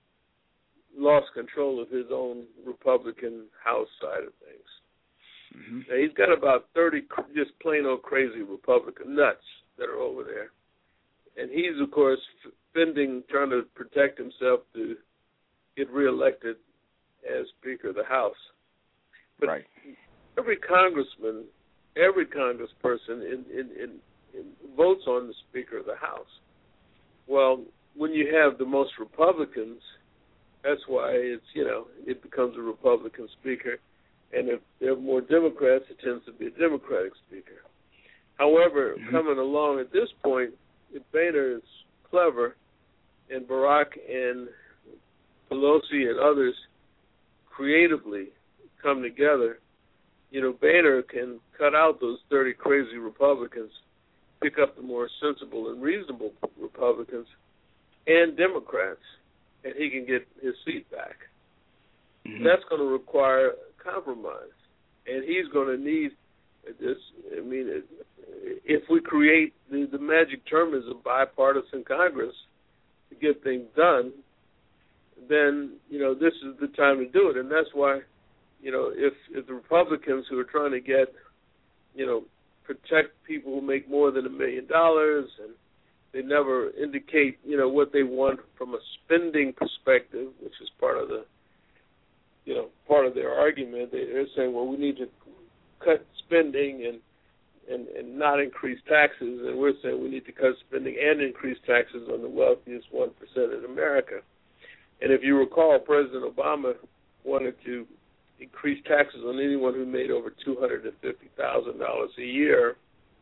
lost control of his own Republican House side of things. Mm-hmm. Now, he's got about thirty just plain old crazy Republican nuts that are over there. And he's, of course, fending, trying to protect himself to get reelected as Speaker of the House. But right. every congressman, every congressperson in, in, in, in votes on the Speaker of the House. Well, when you have the most Republicans, that's why it's, you know, it becomes a Republican Speaker. And if there are more Democrats, it tends to be a Democratic Speaker. However, mm-hmm. coming along at this point, if Boehner is clever and Barack and Pelosi and others creatively come together, you know, Boehner can cut out those thirty crazy Republicans, pick up the more sensible and reasonable Republicans and Democrats, and he can get his seat back. Mm-hmm. That's going to require compromise, and he's going to need this. I mean, if we create the, the magic term is a bipartisan Congress to get things done, then, you know, this is the time to do it. And that's why, you know, if, if the Republicans who are trying to get, you know, protect people who make more than a million dollars, and they never indicate, you know, what they want from a spending perspective, which is part of the, you know, part of their argument. They're saying, well, we need to cut spending and And, and not increase taxes, and we're saying we need to cut spending and increase taxes on the wealthiest one percent in America. And if you recall, President Obama wanted to increase taxes on anyone who made over two hundred fifty thousand dollars a year,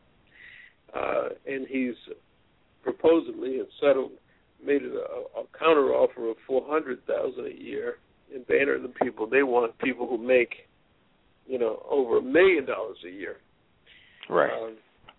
uh, and he's supposedly have settled, made it a, a counteroffer of four hundred thousand dollars a year. And Boehner and the people, they want people who make, you know, over a million dollars a year. Right. Um,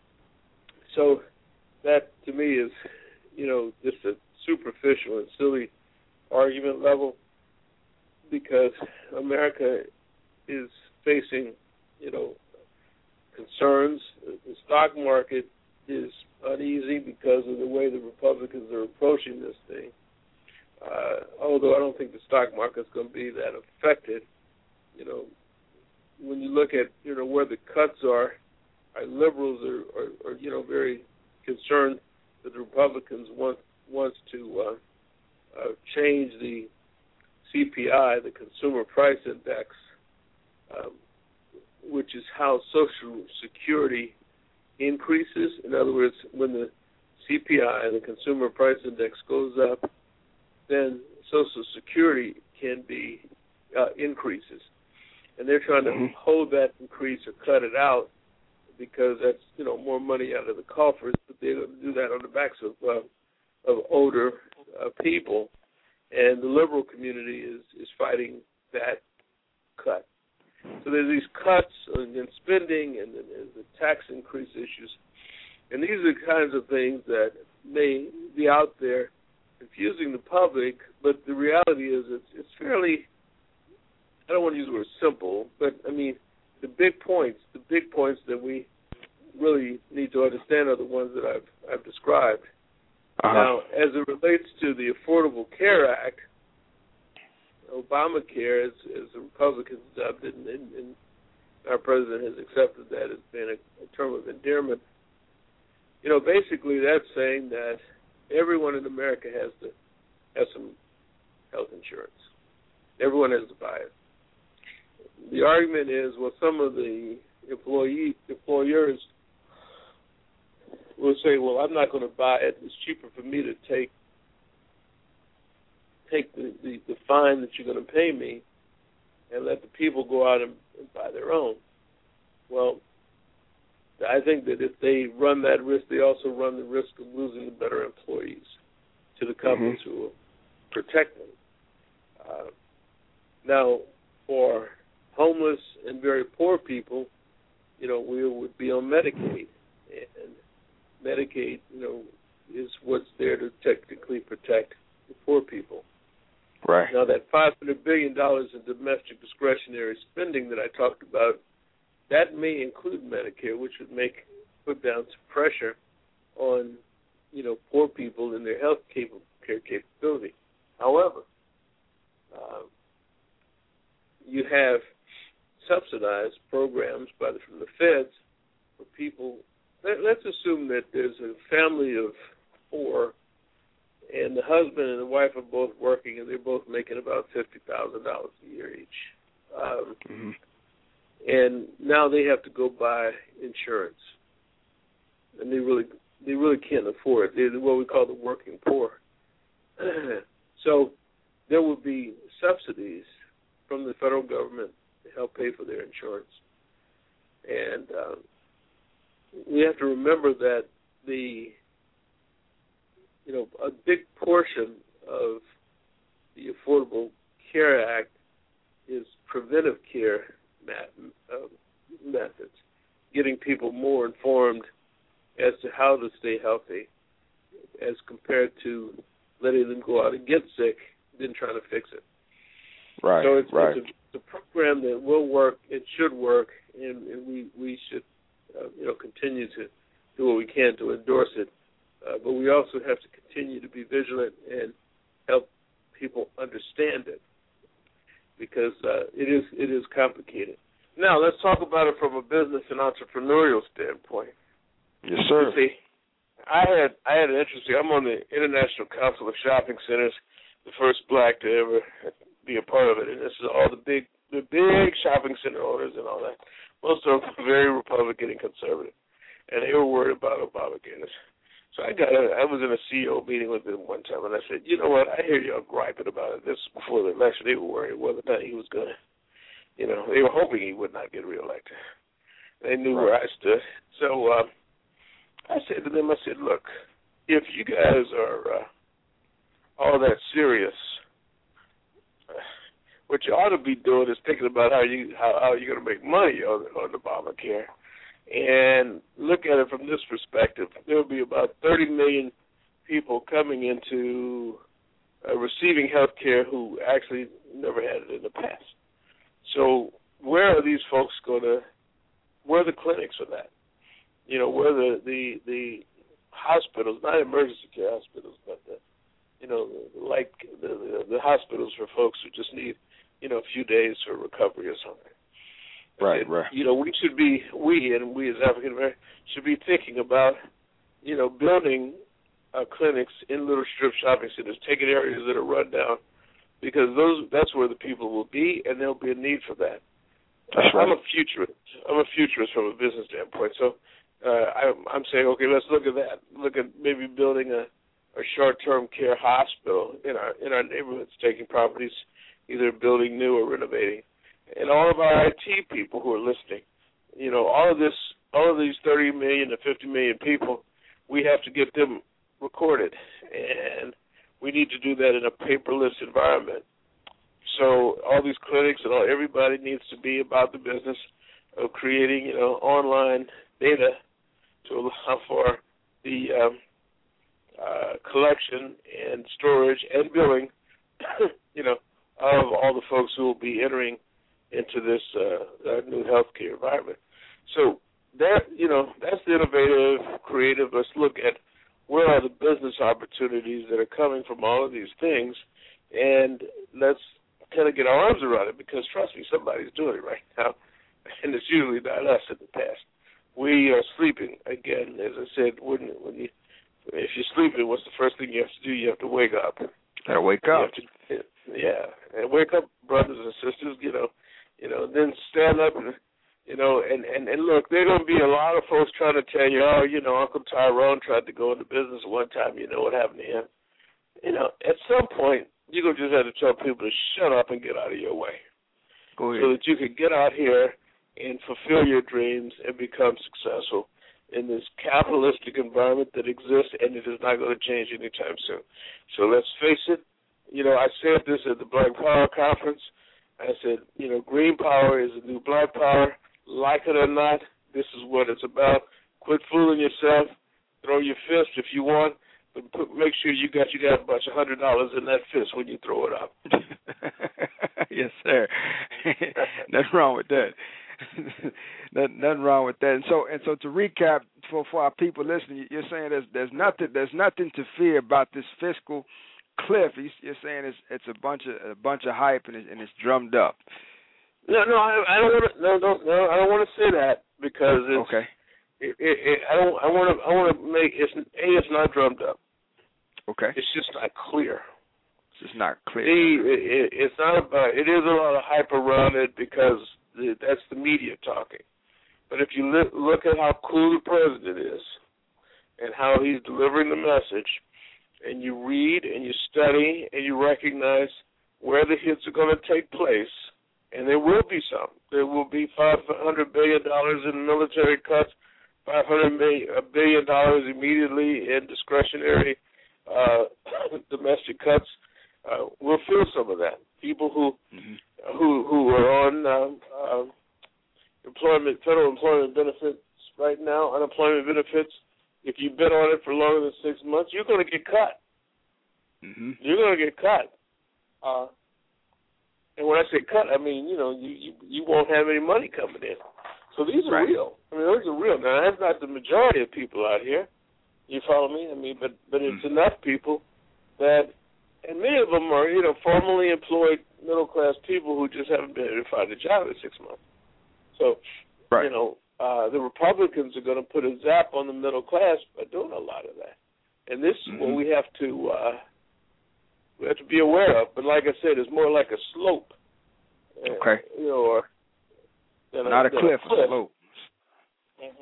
so that, to me, is, you know, just a superficial and silly argument level, because America is facing, you know, concerns. The stock market is uneasy because of the way the Republicans are approaching this thing. Uh, although I don't think the stock market's going to be that affected. You know, when you look at, you know, where the cuts are, our liberals are, are, are, you know, very concerned that the Republicans want wants to uh, uh, change the C P I, the Consumer Price Index, um, which is how Social Security increases. In other words, when the C P I, the Consumer Price Index, goes up, then Social Security can be uh, increases, and they're trying to mm-hmm. hold that increase or cut it out, because that's, you know, more money out of the coffers, but they're going to do that on the backs of uh, of older uh, people. and the liberal community is, is fighting that cut. So there's these cuts in spending and there's the tax increase issues. And these are the kinds of things that may be out there confusing the public, but the reality is it's, it's fairly, I don't want to use the word simple, but, I mean, the big points, the big points that we really need to understand are the ones that I've, I've described. Uh-huh. Now, as it relates to the Affordable Care Act, Obamacare, as, as the Republicans dubbed it, and, and our president has accepted that as being a, a term of endearment, you know, basically that's saying that everyone in America has to have some health insurance. Everyone has to buy it. The argument is, well, some of the employee employers will say, well, I'm not going to buy it. It's cheaper for me to take take the, the, the fine that you're going to pay me and let the people go out and, and buy their own. Well, I think that if they run that risk, they also run the risk of losing the better employees to the companies mm-hmm. who will protect them. Uh, now, for homeless and very poor people, you know, we would be on Medicaid. And Medicaid, you know, is what's there to technically protect the poor people. Right. Now, that five hundred billion dollars in domestic discretionary spending that I talked about, that may include Medicare, which would make put down some pressure on, you know, poor people and their health cap- care capability. However, uh, you have subsidized programs by the, from the feds for people. Let, let's assume that there's a family of four, and the husband and the wife are both working, and they're both making about fifty thousand dollars a year each. Um, mm-hmm. And now they have to go buy insurance, and they really they really can't afford it. They're what we call the working poor. So there will be subsidies from the federal government to help pay for their insurance. And um, we have to remember that the you know a big portion of the Affordable Care Act is preventive care methods, getting people more informed as to how to stay healthy as compared to letting them go out and get sick, then trying to fix it. Right, so it's, right. it's, a, it's a program that will work, it should work, and, and we, we should uh, you know, continue to do what we can to endorse it. Uh, but we also have to continue to be vigilant and help people understand it, because uh, it is it is complicated. Now, let's talk about it from a business and entrepreneurial standpoint. Yes, sir. You see, I had I had an interesting. I'm on the International Council of Shopping Centers, the first black to ever be a part of it, and this is all the big the big shopping center owners and all that. Most of them very Republican and conservative, and they were worried about Obamacare. So I got a, I was in a C E O meeting with them one time, and I said, you know what, I hear y'all griping about it. This is before the election. They were worried whether or not he was going to, you know, they were hoping he would not get reelected. They knew right. where I stood. So uh, I said to them, I said, look, if you guys are uh, all that serious, uh, what you ought to be doing is thinking about how, you, how, how you're going to make money on, on Obamacare. And look at it from this perspective. There will be about thirty million people coming into uh, receiving health care who actually never had it in the past. So where are these folks going to, where are the clinics for that? You know, where are the, the, the hospitals, not emergency care hospitals, but the, you know, like the, the, the hospitals for folks who just need, you know, a few days for recovery or something. Right, and, right. You know, we should be, we and we as African Americans should be thinking about, you know, building uh, clinics in little strip shopping centers, taking areas that are run down, because those that's where the people will be, and there'll be a need for that. That's right. I'm a futurist. I'm a futurist from a business standpoint. So uh, I'm, I'm saying, okay, let's look at that. Look at maybe building a, a short-term care hospital in our in our neighborhoods, taking properties, either building new or renovating. And all of our I T people who are listening, you know, all of this, all of these thirty million to fifty million people, we have to get them recorded. And we need to do that in a paperless environment. So all these clinics and all everybody needs to be about the business of creating, you know, online data to allow for the um, uh, collection and storage and billing, you know, of all the folks who will be entering into this uh, new healthcare environment. So that, you know, that's the innovative, creative. Let's look at where are the business opportunities that are coming from all of these things, and let's kind of get our arms around it, because trust me, somebody's doing it right now, and it's usually not us in the past. We are sleeping again, as I said. When, when you, if you're sleeping, what's the first thing you have to do? You have to wake up. Gotta wake up. You have to, yeah, and wake up, brothers and sisters. You know, you know, then stand up and, you know, and and and look. There are going to be a lot of folks trying to tell you, oh, you know, Uncle Tyrone tried to go into business one time. You know what happened to him? You know, at some point, you're going to just have to tell people to shut up and get out of your way. Go ahead. So that you can get out here and fulfill your dreams and become successful in this capitalistic environment that exists, and it is not going to change anytime soon. So let's face it. You know, I said this at the Black Power Conference. I said, you know, green power is the new black power. Like it or not, this is what it's about. Quit fooling yourself. Throw your fist if you want, but put, make sure you got you got a bunch of hundred dollars in that fist when you throw it up. Yes, sir. Nothing wrong with that. nothing, nothing wrong with that. And so, and so to recap for, for our people listening, you're saying there's there's nothing there's nothing to fear about this fiscal cliff. You're saying it's it's a bunch of a bunch of hype and it's, and it's drummed up. No, no, I, I don't want to. No, no, no, I don't want to say that because it's okay. It, it, it, I don't. I want to. I want to make it's a. It's not drummed up. Okay. It's just not clear. It's just not clear. See, it, it, it's not about. It is a lot of hype around it because that's the media talking. But if you look, look at how cool the president is and how he's delivering the message, and you read and you study and you recognize where the hits are going to take place, and there will be some. There will be five hundred billion dollars in military cuts, five hundred billion dollars immediately in discretionary uh, domestic cuts. Uh, we'll feel some of that. People who mm-hmm. who who are on um, um, employment, federal employment benefits right now, unemployment benefits. If you've been on it for longer than six months, you're going to get cut. Mm-hmm. You're going to get cut. Uh, and when I say cut, I mean, you know, you, you you won't have any money coming in. So these are right. real. I mean, those are real. Now, that's not the majority of people out here. You follow me? I mean, but but it's mm-hmm. enough people that, and many of them are, you know, formally employed middle-class people who just haven't been able to find a job in six months. So, right. you know, uh, the Republicans are going to put a zap on the middle class by doing a lot of that. And this mm-hmm. is what we have to uh, we have to be aware of. But like I said, it's more like a slope. Okay. Uh, you know, or not a, a cliff, a cliff. a slope. Mm-hmm.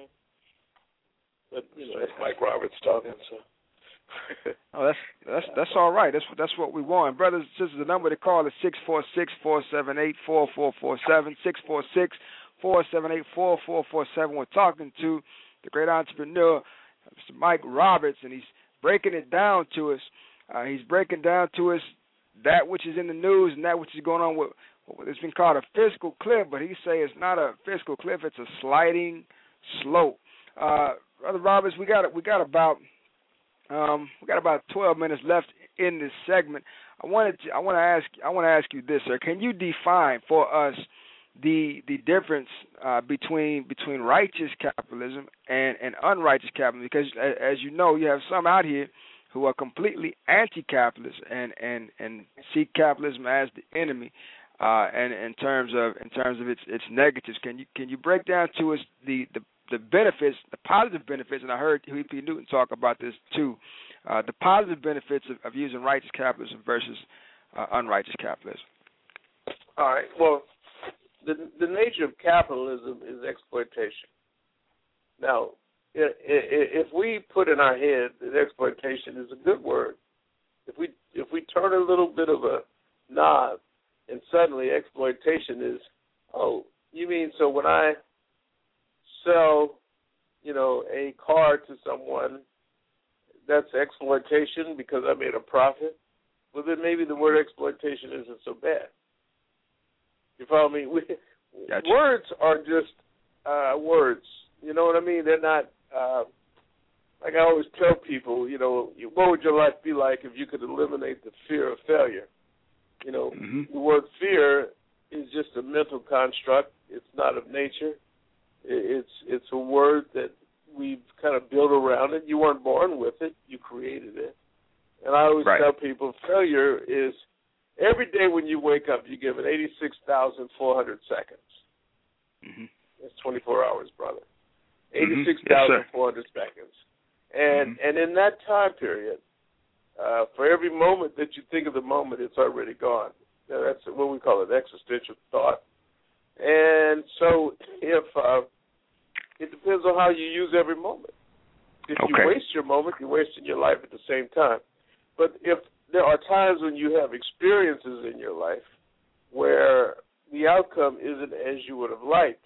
But you know, that's Mike Roberts talking. So. Oh, that's that's that's all right. That's that's what we want, brothers and sisters. The number to call is six four six four seven eight four four four seven. Six four six four seven eight four four four seven. We're talking to the great entrepreneur, Mister Mike Roberts, and he's breaking it down to us. Uh, he's breaking down to us that which is in the news and that which is going on with what it's been called a fiscal cliff. But he say it's not a fiscal cliff; it's a sliding slope. Uh, Brother Roberts, we got we got about. Um, we got about twelve minutes left in this segment. I wanted to, I want to ask I want to ask you this, sir. Can you define for us the the difference uh, between between righteous capitalism and, and unrighteous capitalism? Because as you know, you have some out here who are completely anti-capitalist and, and, and see capitalism as the enemy. Uh, and in terms of in terms of its its negatives, can you can you break down to us the the the benefits, the positive benefits, and I heard E P Newton talk about this too, uh, the positive benefits of, of using righteous capitalism versus uh, unrighteous capitalism. All right. Well, the the nature of capitalism is exploitation. Now, if we put in our head that exploitation is a good word, if we if we turn a little bit of a knob, and suddenly exploitation is, oh, you mean so when I sell, you know, a car to someone, that's exploitation because I made a profit? well, then maybe the word exploitation isn't so bad. You follow me? We, gotcha. Words are just uh, words. You know what I mean? They're not, uh, like I always tell people, you know, what would your life be like if you could eliminate the fear of failure? You know, mm-hmm. the word fear is just a mental construct. It's not of nature. It's it's a word that we've kind of built around it. You weren't born with it. You created it. And I always right. tell people failure is every day when you wake up, you give it eighty-six thousand four hundred seconds. Mm-hmm. That's twenty-four hours, brother. eighty-six thousand four hundred yes, seconds. And mm-hmm. and in that time period, uh, for every moment that you think of the moment, it's already gone. Now, that's what we call an existential thought. And so if uh, it depends on how you use every moment. If okay. you waste your moment, you're wasting your life at the same time. But if there are times when you have experiences in your life where the outcome isn't as you would have liked,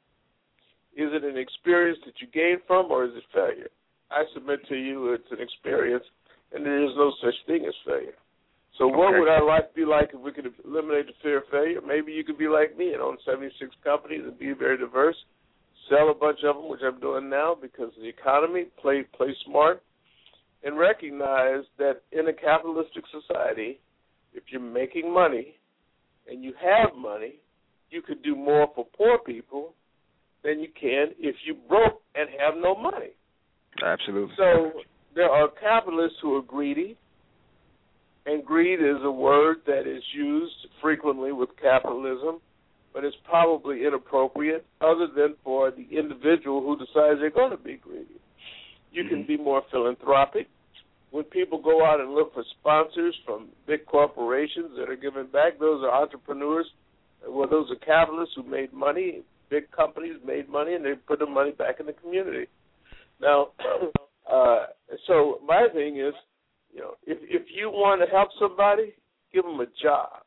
is it an experience that you gain from, or is it failure? I submit to you it's an experience, and there is no such thing as failure. So what okay. would our life be like if we could eliminate the fear of failure? Maybe you could be like me and own seventy-six companies and be very diverse, sell a bunch of them, which I'm doing now because of the economy, play, play smart, and recognize that in a capitalistic society, if you're making money and you have money, you could do more for poor people than you can if you broke and have no money. Absolutely. So there are capitalists who are greedy, and greed is a word that is used frequently with capitalism, but it's probably inappropriate other than for the individual who decides they're going to be greedy. You mm-hmm. can be more philanthropic. When people go out and look for sponsors from big corporations that are giving back, those are entrepreneurs. Well, those are capitalists who made money. Big companies made money, and they put the money back in the community. Now, uh, so my thing is, you know, if if you want to help somebody, give them a job.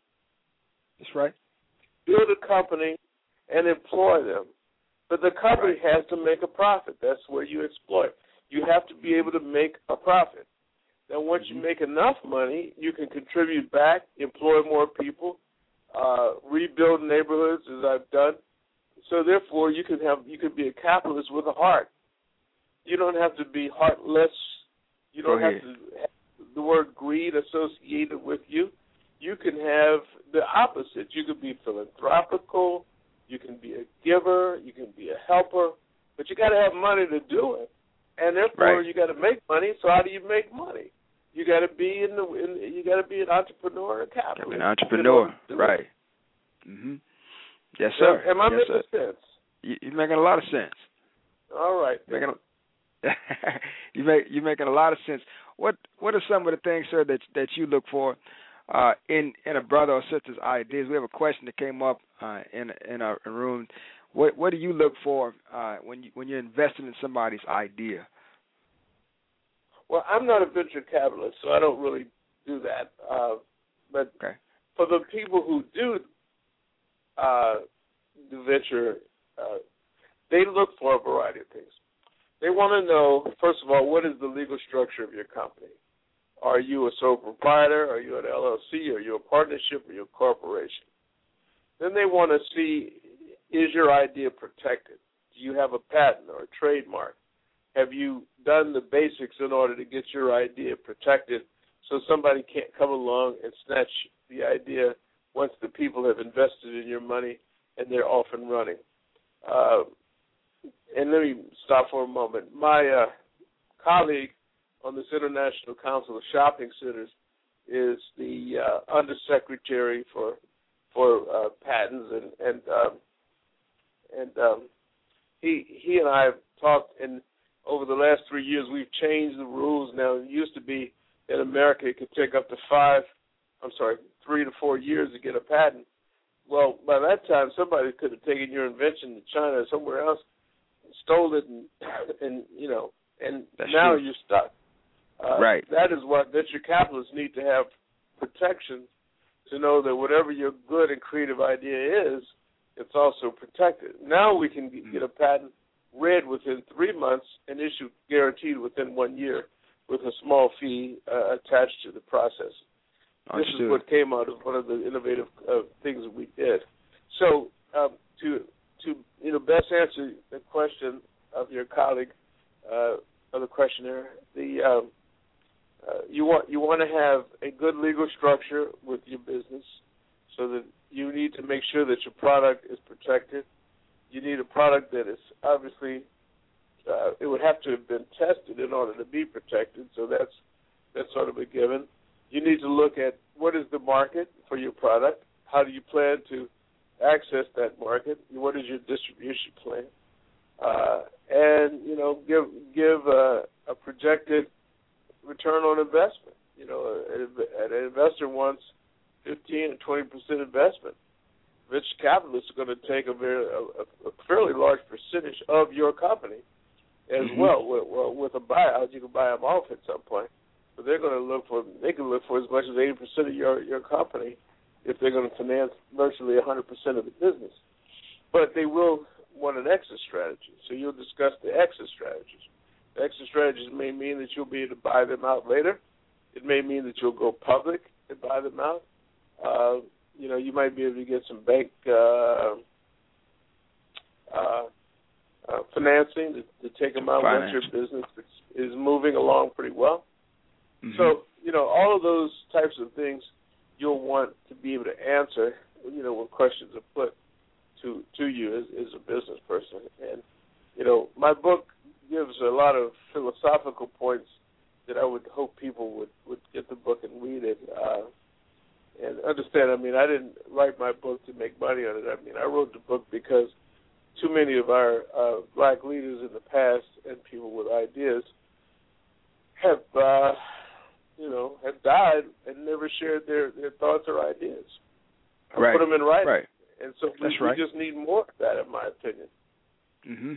That's right. Build a company and employ them. But the company right. has to make a profit. That's where you exploit. You have to be able to make a profit. Then once mm-hmm. you make enough money, you can contribute back, employ more people, uh, rebuild neighborhoods, as I've done. So therefore, you can have you can be a capitalist with a heart. You don't have to be heartless. You don't have to have the word greed associated with you. You can have the opposite. You can be philanthropical. You can be a giver. You can be a helper. But you got to have money to do it, and therefore right. you got to make money. So how do you make money? You got to be in the. In, you got to be an entrepreneur, a capitalist. An entrepreneur, right? Mm-hmm. Yes, sir. Am I yes, making sir. sense? You, you're making a lot of sense. All right. Making a, you make you're making a lot of sense. What what are some of the things, sir, that that you look for uh, in in a brother or sister's ideas? We have a question that came up uh, in in our room. What what do you look for uh, when you when you're investing in somebody's idea? Well, I'm not a venture capitalist, so I don't really do that. Uh, but okay. for the people who do uh, do venture, uh, they look for a variety of things. They want to know, first of all, what is the legal structure of your company? Are you a sole proprietor? Are you an L L C? Are you a partnership? Are you a corporation? Then they want to see, is your idea protected? Do you have a patent or a trademark? Have you done the basics in order to get your idea protected so somebody can't come along and snatch the idea once the people have invested in your money and they're off and running? Uh, and let me stop for a moment. My uh, colleague on this International Council of Shopping Centers is the uh, undersecretary for for uh, patents, and and um, and um, he he and I have talked, and over the last three years we've changed the rules. Now it used to be in America it could take up to five, I'm sorry, three to four years to get a patent. Well, by that time somebody could have taken your invention to China or somewhere else, stole it, and and you know, and That's now true. you're stuck. Uh, right. That is what venture capitalists need to have protection, to know that whatever your good and creative idea is, it's also protected. Now we can get a patent read within three months and issued guaranteed within one year with a small fee uh, attached to the process. Understood. This is what came out of one of the innovative uh, things that we did. So um, to to you know best answer the question of your colleague uh, of the questionnaire, the um, uh, you want you want to have a good legal structure with your business, so that you need to make sure that your product is protected. You need a product that is obviously uh, it would have to have been tested in order to be protected. So that's that's sort of a given. You need to look at what is the market for your product. How do you plan to access that market? What is your distribution plan? Uh, and you know, give give a, a projected return on investment. You know, an investor wants fifteen or twenty percent investment. Venture capitalists are going to take a very a, a fairly large percentage of your company as mm-hmm. well. With, well, with a buyout, you can buy them off at some point. But they're going to look for they can look for as much as eighty percent of your your company if they're going to finance virtually one hundred percent of the business. But they will want an exit strategy. So you'll discuss the exit strategies. The exit strategies may mean that you'll be able to buy them out later. It may mean that you'll go public and buy them out. Uh, you know, you might be able to get some bank uh, uh, uh, financing to, to take them out once your business is moving along pretty well. Mm-hmm. So, you know, all of those types of things you'll want to be able to answer, you know, when questions are put to to you as, as a business person. And, you know, my book gives a lot of philosophical points that I would hope people would, would get the book and read it. Uh, and understand, I mean, I didn't write my book to make money on it. I mean, I wrote the book because too many of our uh, black leaders in the past and people with ideas have, uh, you know, have died and never shared their, their thoughts or ideas. I right. put them in writing. Right. And so we, That's right. we just need more of that, in my opinion. Mm-hmm.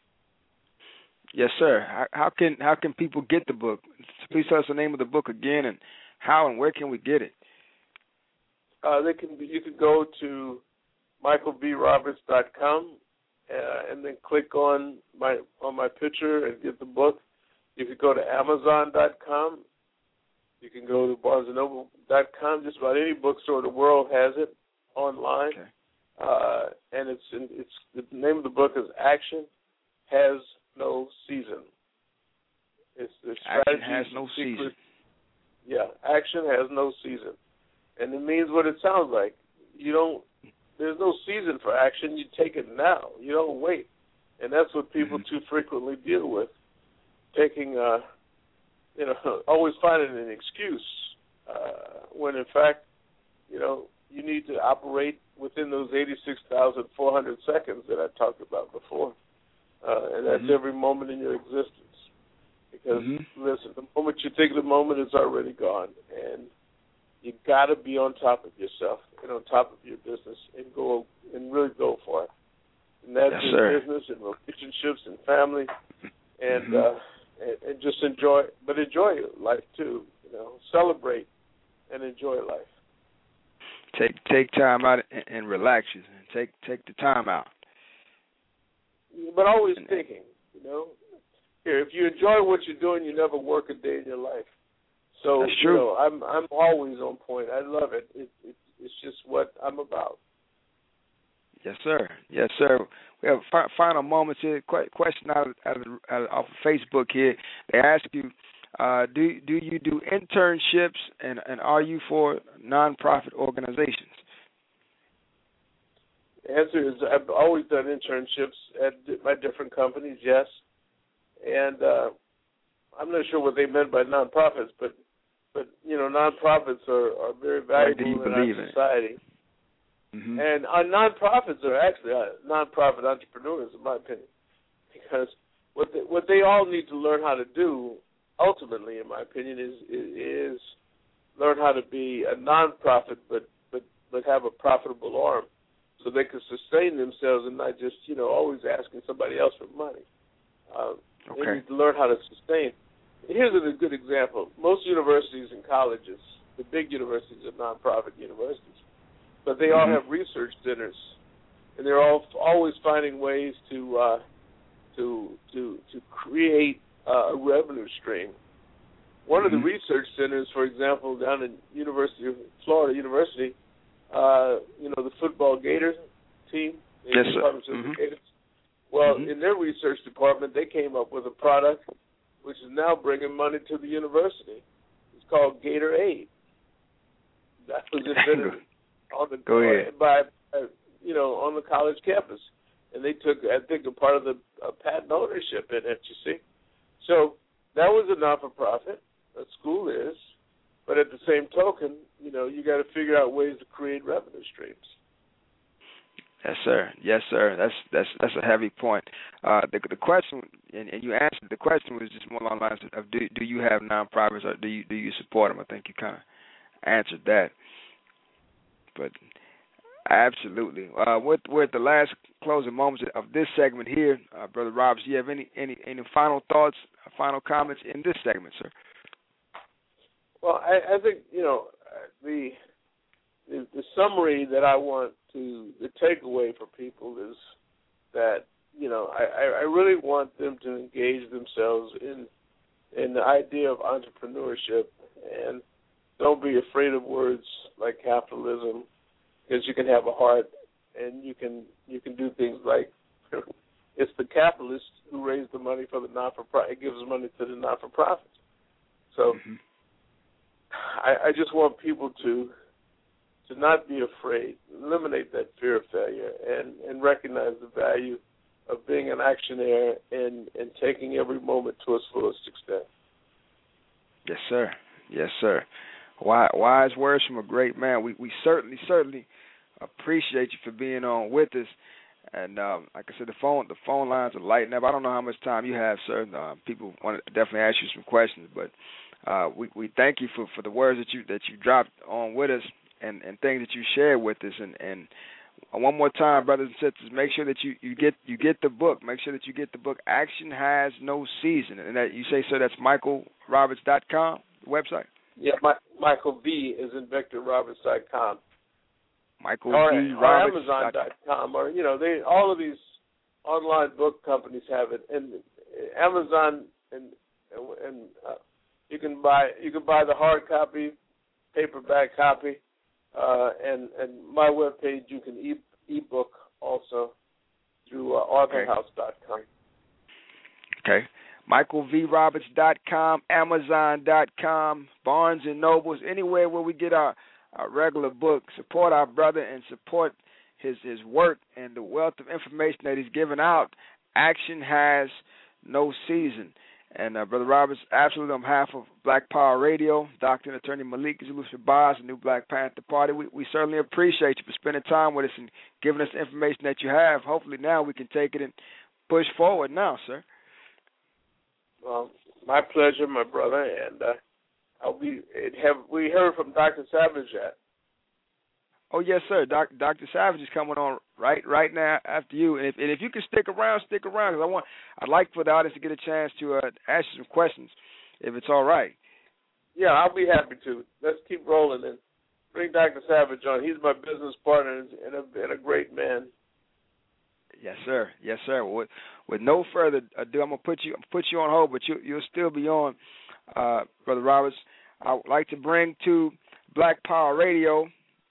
Yes, sir. How, how can how can people get the book? Please tell us the name of the book again, and how and where can we get it? Uh, they can. You can go to michael b roberts dot com uh, and then click on my on my picture and get the book. You can go to amazon dot com. You can go to barnes and noble dot com. Just about any bookstore in the world has it online. Okay. Uh, and it's in, it's the name of the book is Action Has No Season. It's the strategy Action Has No secret. Season. Yeah, Action Has No Season, and it means what it sounds like. You don't. There's no season for action. You take it now. You don't wait, and that's what people mm-hmm. too frequently deal with. Taking, uh, you know, always finding an excuse uh, when in fact, you know, you need to operate within those eighty-six thousand four hundred seconds that I talked about before. Uh, and that's mm-hmm. every moment in your existence. Because, mm-hmm. listen, the moment you think the moment is already gone. And you got to be on top of yourself and on top of your business and go and really go for it. And that's yes, in sir. business and relationships and family. And, mm-hmm. uh, and, and just enjoy, but enjoy life too. You know, celebrate and enjoy life. Take take time out and, and relax you, and take take the time out. But always and, thinking, you know, here if you enjoy what you're doing, you never work a day in your life. So that's true. You know, I'm I'm always on point. I love it. It, it. It's just what I'm about. Yes, sir. Yes, sir. We have fi- final moments here. Qu- question out of, out of, out of off of Facebook here. They ask you. Uh, do do you do internships, and, and are you for nonprofit organizations? The answer is I've always done internships at my different companies, yes. And uh, I'm not sure what they meant by nonprofits, but, but you know, nonprofits are, are very valuable in our society. Mm-hmm. And our nonprofits are actually uh, nonprofit entrepreneurs, in my opinion, because what they, what they all need to learn how to do ultimately, in my opinion, is, is is learn how to be a nonprofit, but but but have a profitable arm, so they can sustain themselves and not just you know always asking somebody else for money. Um, okay. They need to learn how to sustain. Here's a good example: most universities and colleges, the big universities, are nonprofit universities, but they all mm-hmm. have research centers, and they're all always finding ways to uh, to to to create Uh, a revenue stream one mm-hmm. of the research centers, for example, down in University of Florida University, uh, you know, the football Gators team, the yes, sir. Mm-hmm. The Gators. Well, mm-hmm. in their research department, they came up with a product which is now bringing money to the university. It's called Gatorade. That was invented on the Go ahead. by, uh, you know, on the college campus, and they took, I think, a part of the uh, patent ownership in it. You see, so that was a not-for-profit. A school is, but at the same token, you know, you got to figure out ways to create revenue streams. Yes, sir. Yes, sir. That's that's that's a heavy point. Uh, the the question, and, and you answered the question, was just more along the lines of do do you have nonprofits or do you do you support them? I think you kind of answered that. But absolutely, uh, with with the last closing moments of this segment here, uh, Brother Roberts, do you have any any any final thoughts, final comments in this segment, sir? Well, I, I think, you know, the, the the summary that I want to, the takeaway for people is that, you know, I, I really want them to engage themselves in in the idea of entrepreneurship, and don't be afraid of words like capitalism, because you can have a heart and you can you can do things like it's the capitalists who raise the money for the not-for-profit, it gives money to the not-for-profits. So. Mm-hmm. I, I just want people to to not be afraid, eliminate that fear of failure, and, and recognize the value of being an actionaire and, and taking every moment to its fullest extent. Yes, sir. Yes, sir. Wise words from a great man. We we certainly, certainly appreciate you for being on with us. And um, like I said, the phone the phone lines are lighting up. I don't know how much time you have, sir. Uh, people want to definitely ask you some questions, but Uh, we, we thank you for, for the words that you that you dropped on with us and, and things that you shared with us. And, and one more time, brothers and sisters, make sure that you, you get you get the book. Make sure that you get the book. Action Has No Season. And that you say, sir, that's michael roberts dot com website? Yeah, my, Michael V is in victor roberts dot com. Michael or, V. Or Roberts. Amazon dot com. Or, you know, they all of these online book companies have it. And Amazon and and uh, You can buy you can buy the hard copy, paperback copy, uh, and and my webpage you can e ebook also through uh, author house dot com. Okay, michael v roberts dot com, amazon dot com, Barnes and Nobles, anywhere where we get our, our regular book. Support our brother and support his his work and the wealth of information that he's given out. Action Has No Season. And, uh, Brother Roberts, absolutely on behalf of Black Power Radio, Doctor and Attorney Malik Zulu Shabazz, the new Black Panther Party, we, we certainly appreciate you for spending time with us and giving us the information that you have. Hopefully now we can take it and push forward now, sir. Well, my pleasure, my brother, and uh, I'll be, have we heard from Doctor Savage yet? Oh, yes, sir. Doc, Doctor Savage is coming on right right now after you. And if, and if you can stick around, stick around, because I want, I'd like for the audience to get a chance to uh, ask you some questions, if it's all right. Yeah, I'll be happy to. Let's keep rolling and bring Doctor Savage on. He's my business partner and a, and a great man. Yes, sir. Yes, sir. With, with no further ado, I'm gonna put you put you on hold, but you, you'll still be on, uh, Brother Roberts. I would like to bring to Black Power Radio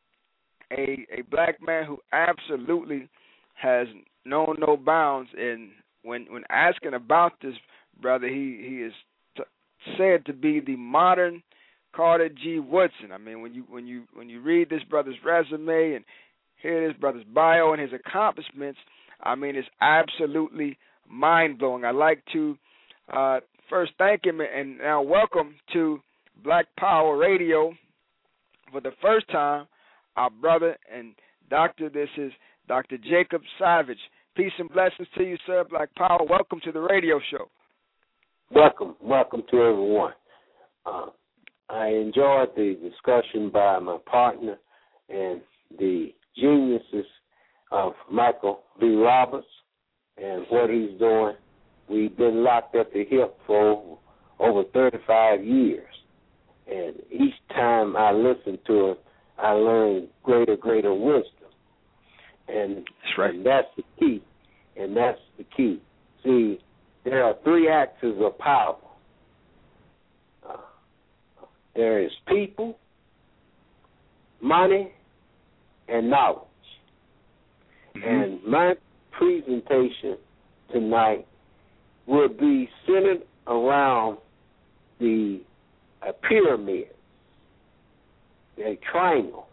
A, a black man who absolutely has known no bounds. And when when asking about this brother, he, he is t said to be the modern Carter G. Woodson. I mean, when you when you when you read this brother's resume and hear this brother's bio and his accomplishments, I mean, it's absolutely mind blowing. I'd like to uh, first thank him and now welcome to Black Power Radio for the first time our brother and doctor. This is Doctor Jacob Savage. Peace and blessings to you, sir. Black Power, welcome to the radio show. Welcome. Welcome to everyone. Uh, I enjoyed the discussion by my partner and the geniuses of Michael V. Roberts and what he's doing. We've been locked at the hip for over thirty-five years. And each time I listen to it, I learn greater, greater wisdom. And that's right. And that's the key. And that's the key. See, there are three axes of power. Uh, There is people, money, and knowledge. Mm-hmm. And my presentation tonight will be centered around the uh, pyramid, a triangle.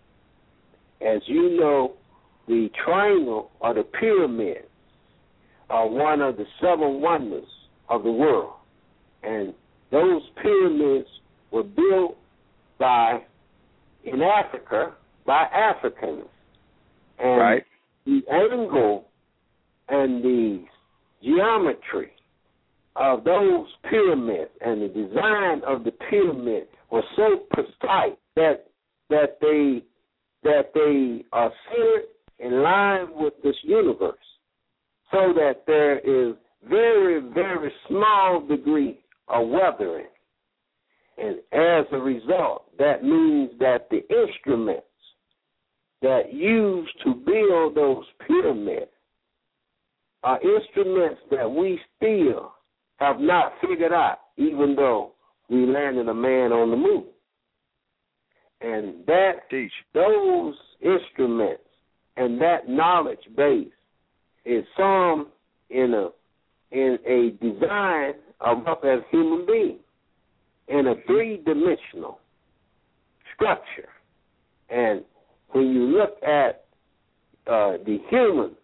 As you know, the triangle or the pyramids are one of the seven wonders of the world. And those pyramids were built by, in Africa, by Africans. And right. the angle and the geometry of those pyramids and the design of the pyramid was so precise that that they that they are centered in line with this universe, so that there is very, very small degree of weathering. And as a result, that means that the instruments that used to build those pyramids are instruments that we still have not figured out, even though we landed a man on the moon. And that Teach. those instruments and that knowledge base is some in a in a design of us as human beings in a three-dimensional structure. And when you look at uh, the human,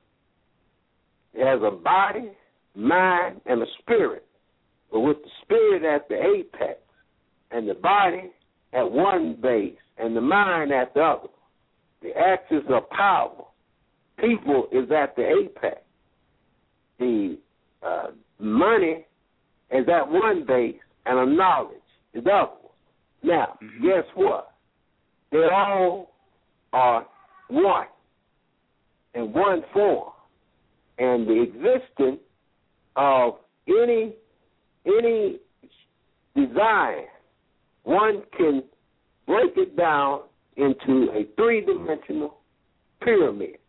it has a body, mind, and a spirit, but with the spirit at the apex and the body at one base and the mind at the other. The axis of power. People is at the apex. The uh, money is at one base and a knowledge is the other. Now, mm-hmm. guess what? They all are one in one form. And the existence of any any design, one can break it down into a three-dimensional pyramid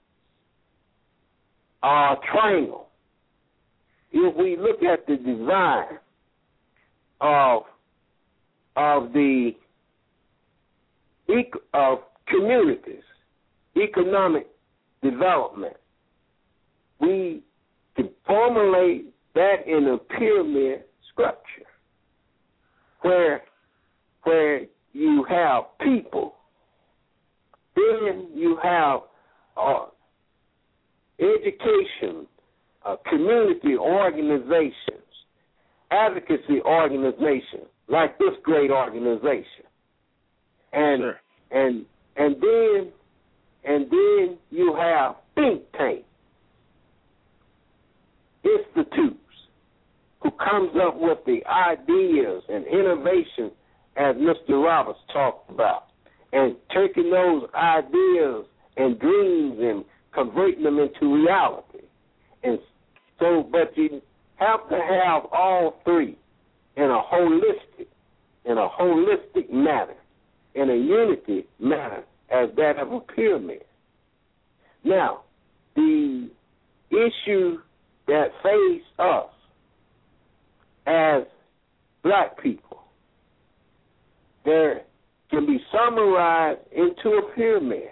or triangle. If we look at the design of of the of communities, economic development, we can formulate that in a pyramid structure where where you have people, then you have uh, education, uh, community organizations, advocacy organizations like this great organization, and sure. and and then and then you have think tanks, institutes who comes up with the ideas and innovation as Mister Roberts talked about, and taking those ideas and dreams and converting them into reality. And so, but you have to have all three in a holistic, in a holistic manner, in a unity manner, as that of a pyramid. Now, the issue that face us as black people, there can be summarized into a pyramid: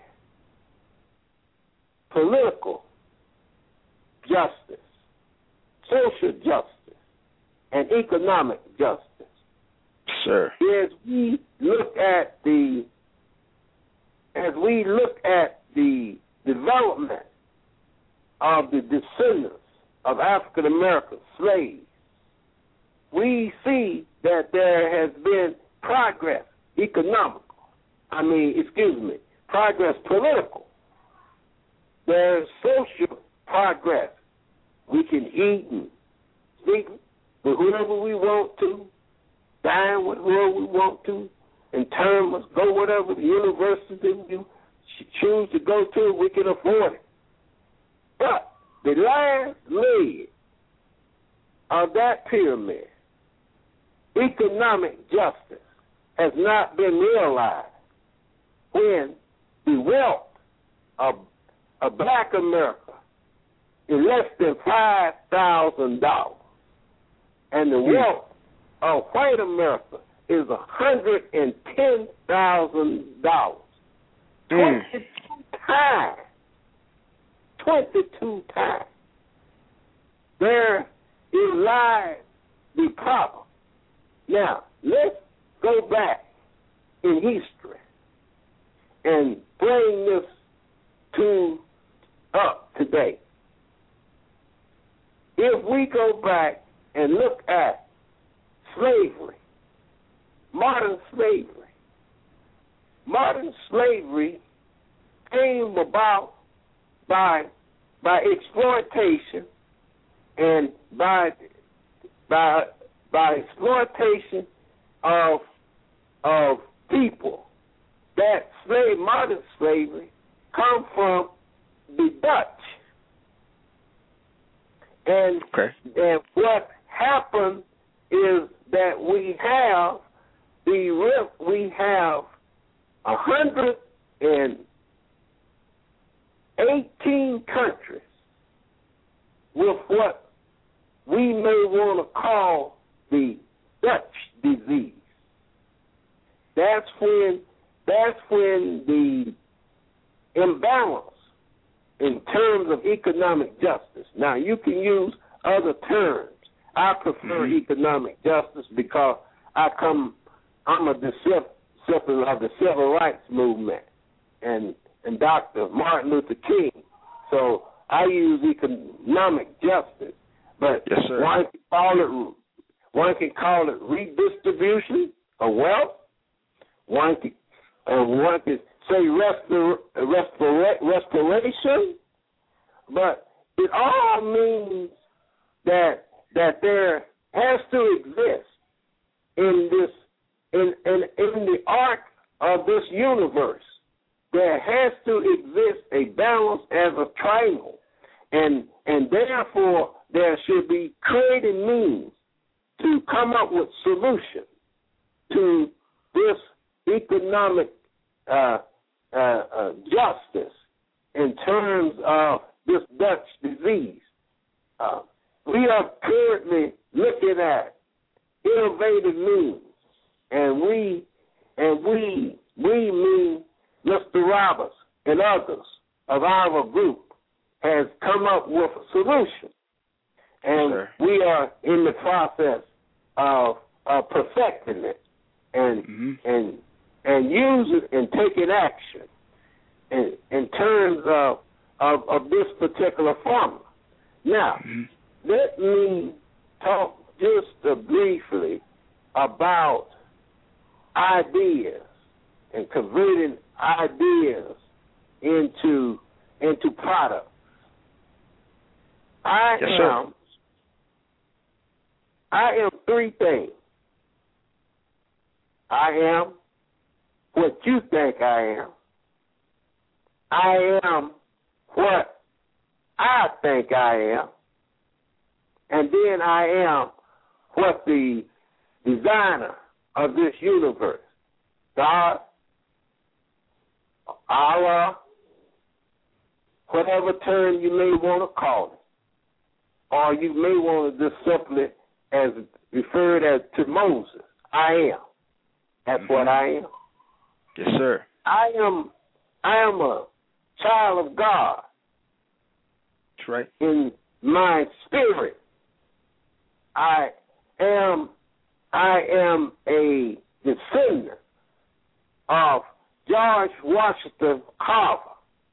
political justice, social justice, and economic justice. Sure. As we look at the as we look at the development of the descendants of African American slaves, we see that there has been progress economical. I mean, excuse me, progress political. There's social progress. We can eat and sleep with whoever we want to, dine with whoever we want to, intern us, go whatever the university we choose to go to, we can afford it. But the last leg of that pyramid, economic justice, has not been realized when the wealth of, of black America is less than five thousand dollars, and the wealth of white America is one hundred ten thousand dollars. Mm. twenty-two times. twenty-two times. There is lies the problem. Now, let's go back in history and bring this to up today. If we go back and look at slavery, modern slavery, modern slavery came about by by exploitation and by by by exploitation of of people. That slave modern slavery come from the Dutch. And okay. and what happened is that we have the we have a hundred and eighteen countries with what we may want to call the Dutch disease. That's when that's when the imbalance in terms of economic justice. Now, you can use other terms. I prefer mm-hmm. economic justice because I come, I'm a disciple of the civil rights movement and, and Doctor Martin Luther King. So I use economic justice. But yes, sir. one can call it one can call it redistribution of wealth. One can uh, one can say restor, restor, restoration, but it all means that that there has to exist in this in in, in the arc of this universe. There has to exist a balance as a triangle, and and therefore there should be creative means to come up with solutions to this economic uh, uh, uh, justice in terms of this Dutch disease. Uh, we are currently looking at innovative means, and we and we we mean Mister Roberts and others of our group has come up with a solution, and sure. we are in the process of, of perfecting it and mm-hmm. and and use it and taking action in, in terms of, of of this particular formula. Now, mm-hmm. let me talk just uh, briefly about ideas and converting ideas into into products. I yes, am sir. I am three things. I am what you think I am. I am what I think I am. And then I am what the designer of this universe, God, Allah, whatever term you may want to call it, or you may want to just simply as referred as to Moses, I am. That's mm-hmm. what I am. Yes, sir. I am I am a child of God. That's right. In my spirit, I am I am a descendant of George Washington Carver.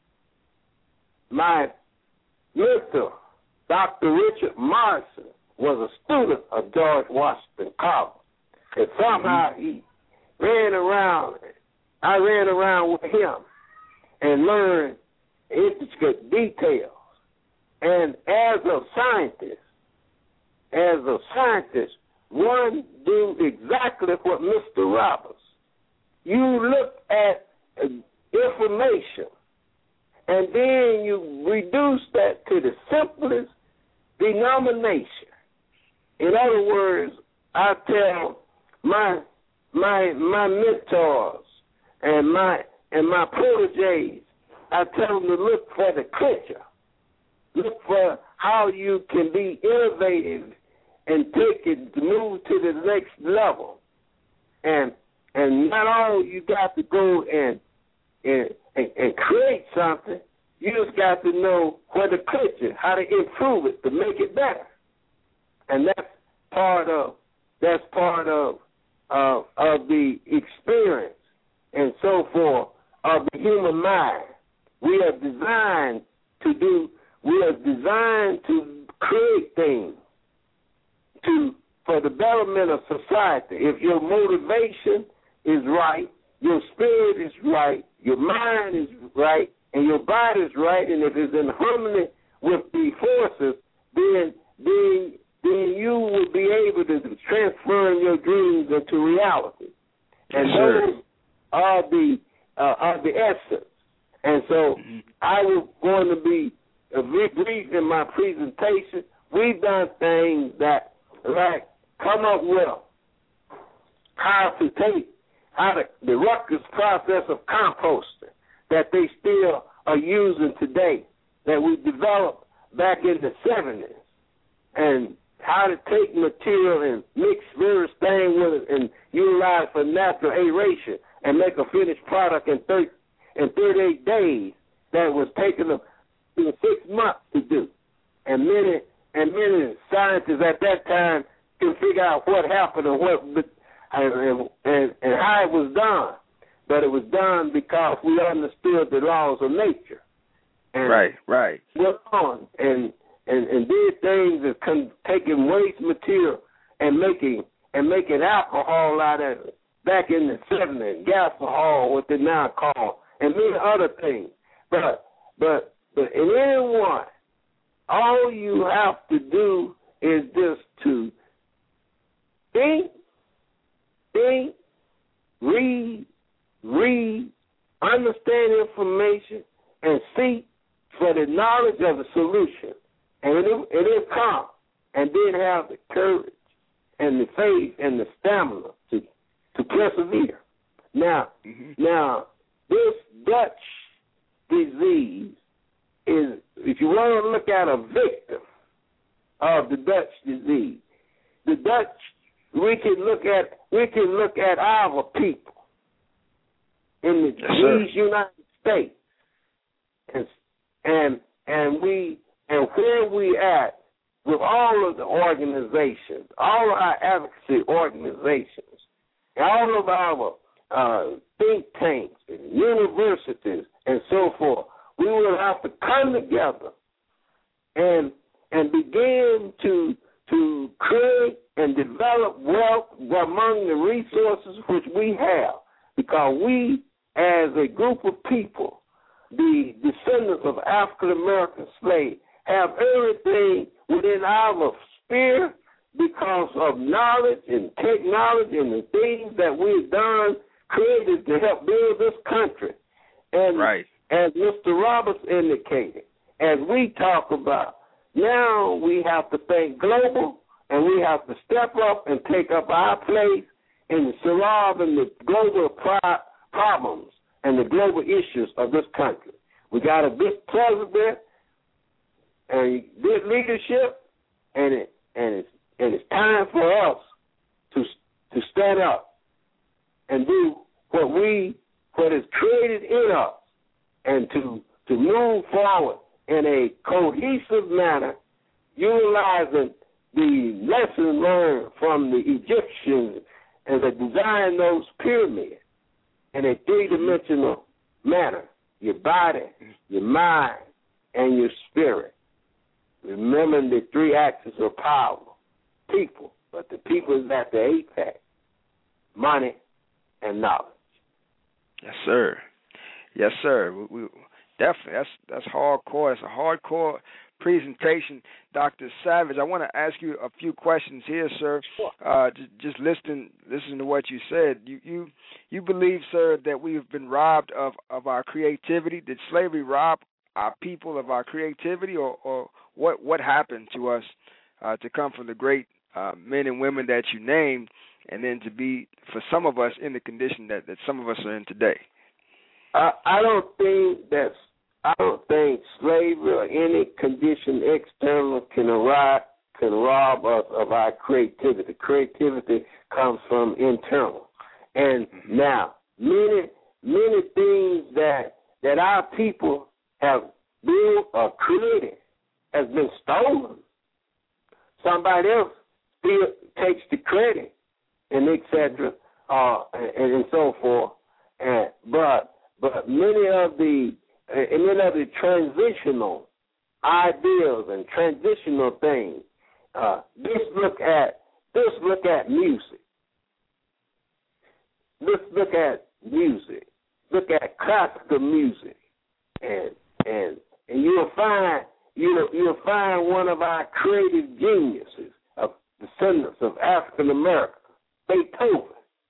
My mentor, Doctor Richard Morrison, was a student of George Washington Carver. And somehow mm-hmm. he ran around, I ran around with him and learned intricate details. And as a scientist, as a scientist, one do exactly what Mister Roberts. You look at information, and then you reduce that to the simplest denomination. In other words, I tell my my my mentors and my and my proteges, I tell them to look for the clincher. Look for how you can be innovative and take it, move to the next level. and and not all you got to go and and, and and create something. You just got to know where to clip it, how to improve it to make it better, and that's part of that's part of uh, of the experience and so forth of the human mind. We are designed to do. We are designed to create things to for the betterment of society. If your motivation is right, your spirit is right, your mind is right, and your body is right, and if it's in harmony with the forces, then then then you will be able to transform your dreams into reality. And yes, those are the uh, are the essence. And so mm-hmm. I was going to be uh, brief in my presentation. We've done things that like come up with how to take how to, the Rutgers process of composting that they still are using today, that we developed back in the seventies, and how to take material and mix various things with it and utilize for natural aeration and make a finished product in thirty, in thirty-eight days that was taking them six months to do. And many and many scientists at that time could figure out what happened and what and, and, and how it was done. But it was done because we understood the laws of nature. And right, right. Went on and and, and did things that con- taking waste material and making and making alcohol out of it back in the seventies, gasohol, what they now call, and many other things. But but but in anyone, all you have to do is just to think, think, read, read, understand information, and seek for the knowledge of the solution. And it, it'll come. And then have the courage and the faith and the stamina to, to persevere. Now, mm-hmm. now, this Dutch disease is, if you want to look at a victim of the Dutch disease, the Dutch, we can look at we can look at our people in the yes, these United States, and and and we and where we at with all of the organizations, all of our advocacy organizations, all of our uh, think tanks and universities and so forth, we will have to come together and and begin to to create and develop wealth among the resources which we have, because we, as a group of people, the descendants of African American slaves, have everything within our sphere because of knowledge and technology and the things that we've done, created to help build this country. And right. as Mister Roberts indicated, as we talk about, now we have to think global, and we have to step up and take up our place in solving the global pro- problems and the global issues of this country. We got a good president and good leadership, and it and it's and it's time for us to to stand up and do what we what is created in us, and to to move forward in a cohesive manner, utilizing the lessons learned from the Egyptians and that designed those pyramids in a three-dimensional manner, your body, your mind, and your spirit. Remembering the three axes of power, people, but the people is at the apex, money and knowledge. Yes, sir. Yes, sir. We, we, definitely, that's that's hardcore. It's a hardcore presentation, Doctor Savage. I want to ask you a few questions here, sir. Uh, just, just listening, listening to what you said. You, you, you believe, sir, that we have been robbed of, of our creativity? Did slavery rob our people of our creativity, or, or what? What happened to us uh, to come from the great uh, men and women that you named, and then to be, for some of us, in the condition that, that some of us are in today? I, I don't think that's. I don't think slavery or any condition external can rob, can rob us of our creativity. Creativity comes from internal. And now, many, many things that that our people have built or created has been stolen. Somebody else still takes the credit, and et cetera, uh, and, and so forth. And but but many of the uh, many of the transitional ideas and transitional things. Uh, just look at just look at music. Let's look at music. Look at classical music, and and and you'll find you'll you'll find one of our creative geniuses of descendants of African America, Beethoven.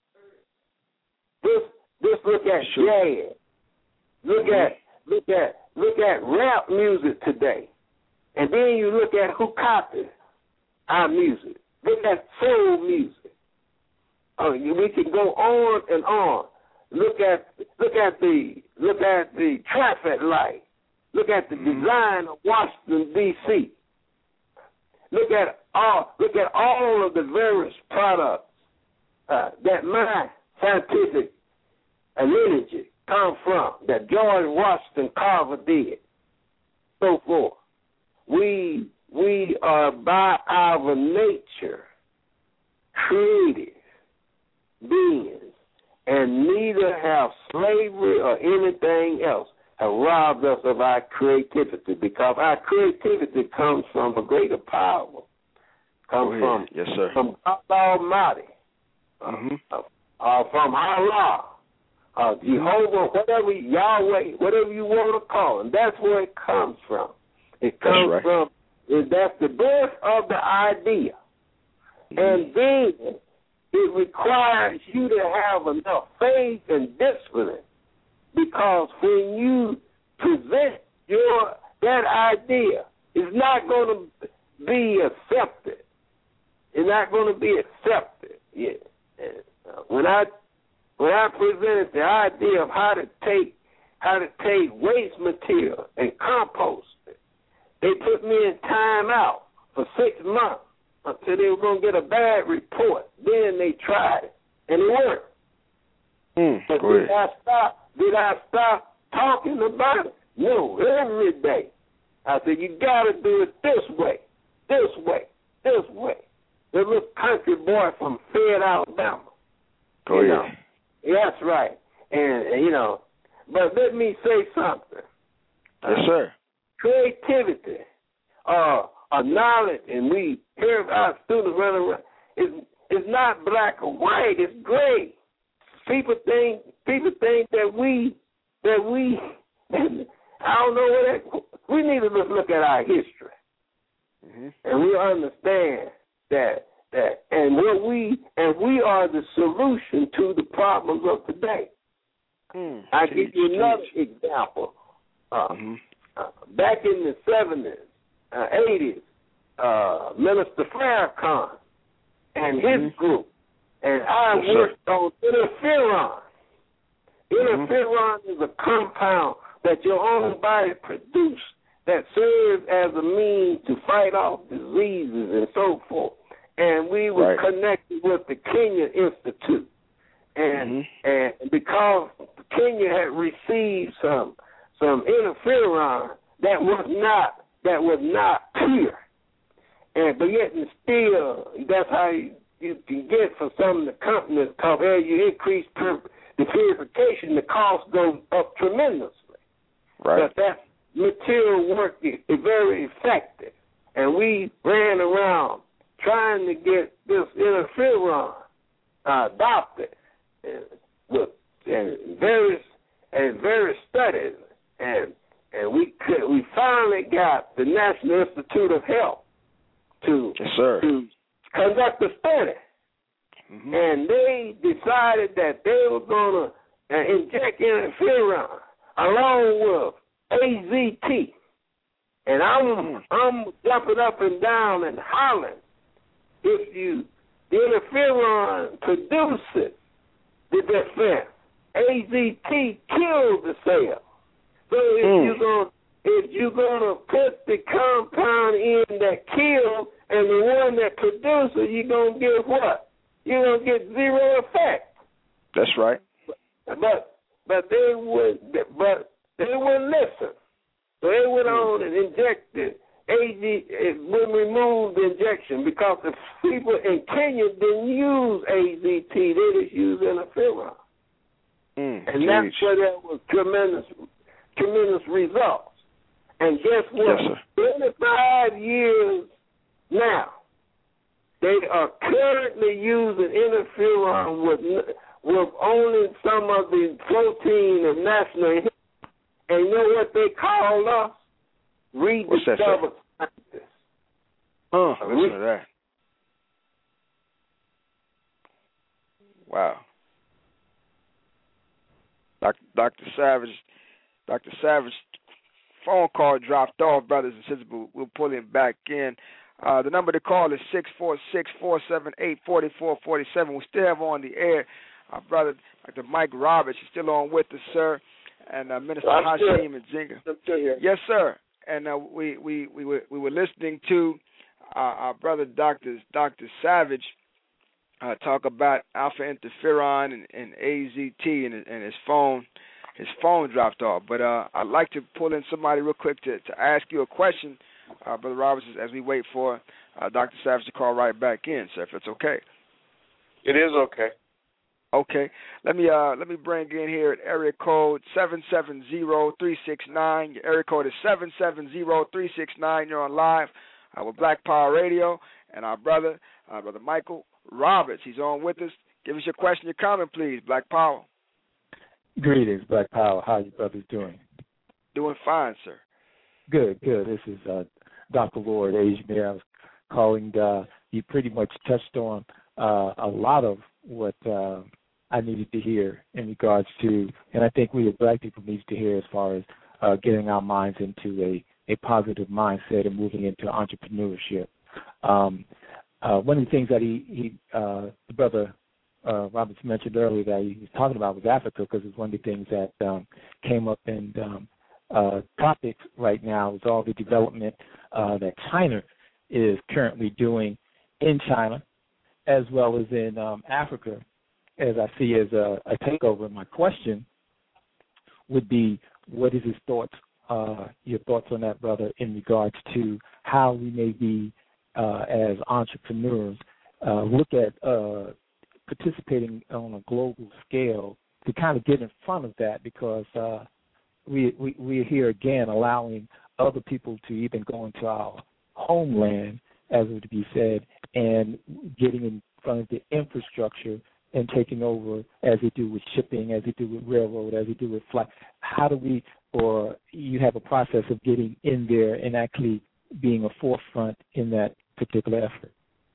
Just just look at jazz. Look at look at look at rap music today, and then you look at who copies our music. Look at soul music. Oh, we can go on and on. Look at look at the look at the traffic light. Look at the design of Washington D C Look at all look at all of the various products uh, that my scientific lineage come from, that George Washington Carver did, so forth. We we are by our nature creative beings, and neither have slavery or anything else have robbed us of our creativity, because our creativity comes from a greater power, comes from, yes, sir. from God Almighty, mm-hmm. uh, uh, from Allah, uh, Jehovah, whatever, Yahweh, whatever you want to call it. That's where it comes from. It comes right. from, that's the birth of the idea. Mm-hmm. And then it requires you to have enough faith and discipline, because when you present your that idea, it's not going to be accepted. It's not going to be accepted. Yeah. When I when I presented the idea of how to take how to take waste material and compost it, they put me in time out for six months. Until they were going to get a bad report. Then they tried it, and it worked. Mm, but did I stop? Did I stop talking about it? No, every day. I said, you got to do it this way, this way, this way. The little country boy from Fayette, Alabama. Oh, you yeah. know? That's right. And, and, you know, but let me say something. Yes, uh, sir. Creativity. Uh, A knowledge, and we hear our students running around. It's, it's not black or white. It's gray. People think people think that we that we I don't know what that, we need to just look at our history, mm-hmm. and we understand that that and what we and we are the solution to the problems of today. Mm, I geez, give you another geez. example. Uh, mm-hmm. uh, back in the seventies. Uh, eighties, uh, Minister Farrakhan and his mm-hmm. group, and I yes, worked sir. on interferon. Interferon mm-hmm. is a compound that your own body produces that serves as a means to fight off diseases and so forth. And we were right. connected with the Kenya Institute, and mm-hmm. and because Kenya had received some some interferon that was not. That was not pure, and but yet and still, that's how you, you can get for some of the companies. Because as you increase pur- the purification, the cost goes up tremendously. Right. But that material work is, is very effective, and we ran around trying to get this interferon uh, adopted and with and various and various studies and. And we could, we finally got the National Institute of Health to, yes, sir. to conduct a study. Mm-hmm. And they decided that they were going to uh, inject interferon along with A Z T. And I'm, mm-hmm. I'm jumping up and down and hollering. If you, the interferon produces the defense, A Z T kills the cell. So if mm. you're gonna if you're gonna put the compound in that kills and the one that produces, you're gonna get what? You're gonna get zero effect. That's right. But but they would but they wouldn't listen. So they went on and injected A Z. It would remove the injection because the people in Kenya didn't use A Z T. They just used interferon. Mm, and geez. that's where there was tremendous, tremendous results. And guess what? Yes, twenty-five years now, they are currently using interferon with with only some of the protein and national. And you know what they call us? Rediscovered scientists. Oh, listen to that. Wow. Doctor Savage, Doctor Savage, phone call dropped off, brothers and sisters, but we'll pull him back in. Uh, the number to call is six four six, four seven eight, four four four seven. We still have on the air our brother, Doctor Mike Roberts, is still on with us, sir, and uh, Minister Hashim and Zinga. I'm still here. Yes, sir. And uh, we, we, we, were, we were listening to uh, our brother, Doctor Doctor Savage, uh, talk about alpha interferon and, and A Z T, and, and his phone. His phone dropped off. But uh, I'd like to pull in somebody real quick to, to ask you a question, uh, Brother Roberts, as we wait for uh, Doctor Savage to call right back in, sir, if it's okay. It is okay. Okay. Let me uh, let me bring in here at area code seven seven zero, three six nine. Your area code is seven seven zero, three six nine. You're on live uh, with Black Power Radio, and our brother, uh, Brother Michael Roberts, he's on with us. Give us your question, your comment, please, Black Power. Greetings, Black Power. How are you brothers doing? Doing fine, sir. Good, good. This is uh, Doctor Lord Ajmer. I was calling. Uh, you pretty much touched on uh, a lot of what uh, I needed to hear in regards to, and I think we as Black people need to hear as far as uh, getting our minds into a, a positive mindset and moving into entrepreneurship. Um, uh, one of the things that he, he uh, the brother Uh, Roberts mentioned earlier that he was talking about was Africa, because it's one of the things that um, came up in um, uh, topics right now is all the development uh, that China is currently doing in China as well as in um, Africa, as I see as a, a takeover. My question would be, what is his thoughts, uh, your thoughts on that, brother, in regards to how we may be, uh, as entrepreneurs, uh, look at uh, participating on a global scale to kind of get in front of that, because uh, we, we, we're here again allowing other people to even go into our homeland, as would be said, and getting in front of the infrastructure and taking over as they do with shipping, as they do with railroad, as they do with flight. How do we, or you have a process of getting in there and actually being a forefront in that particular effort?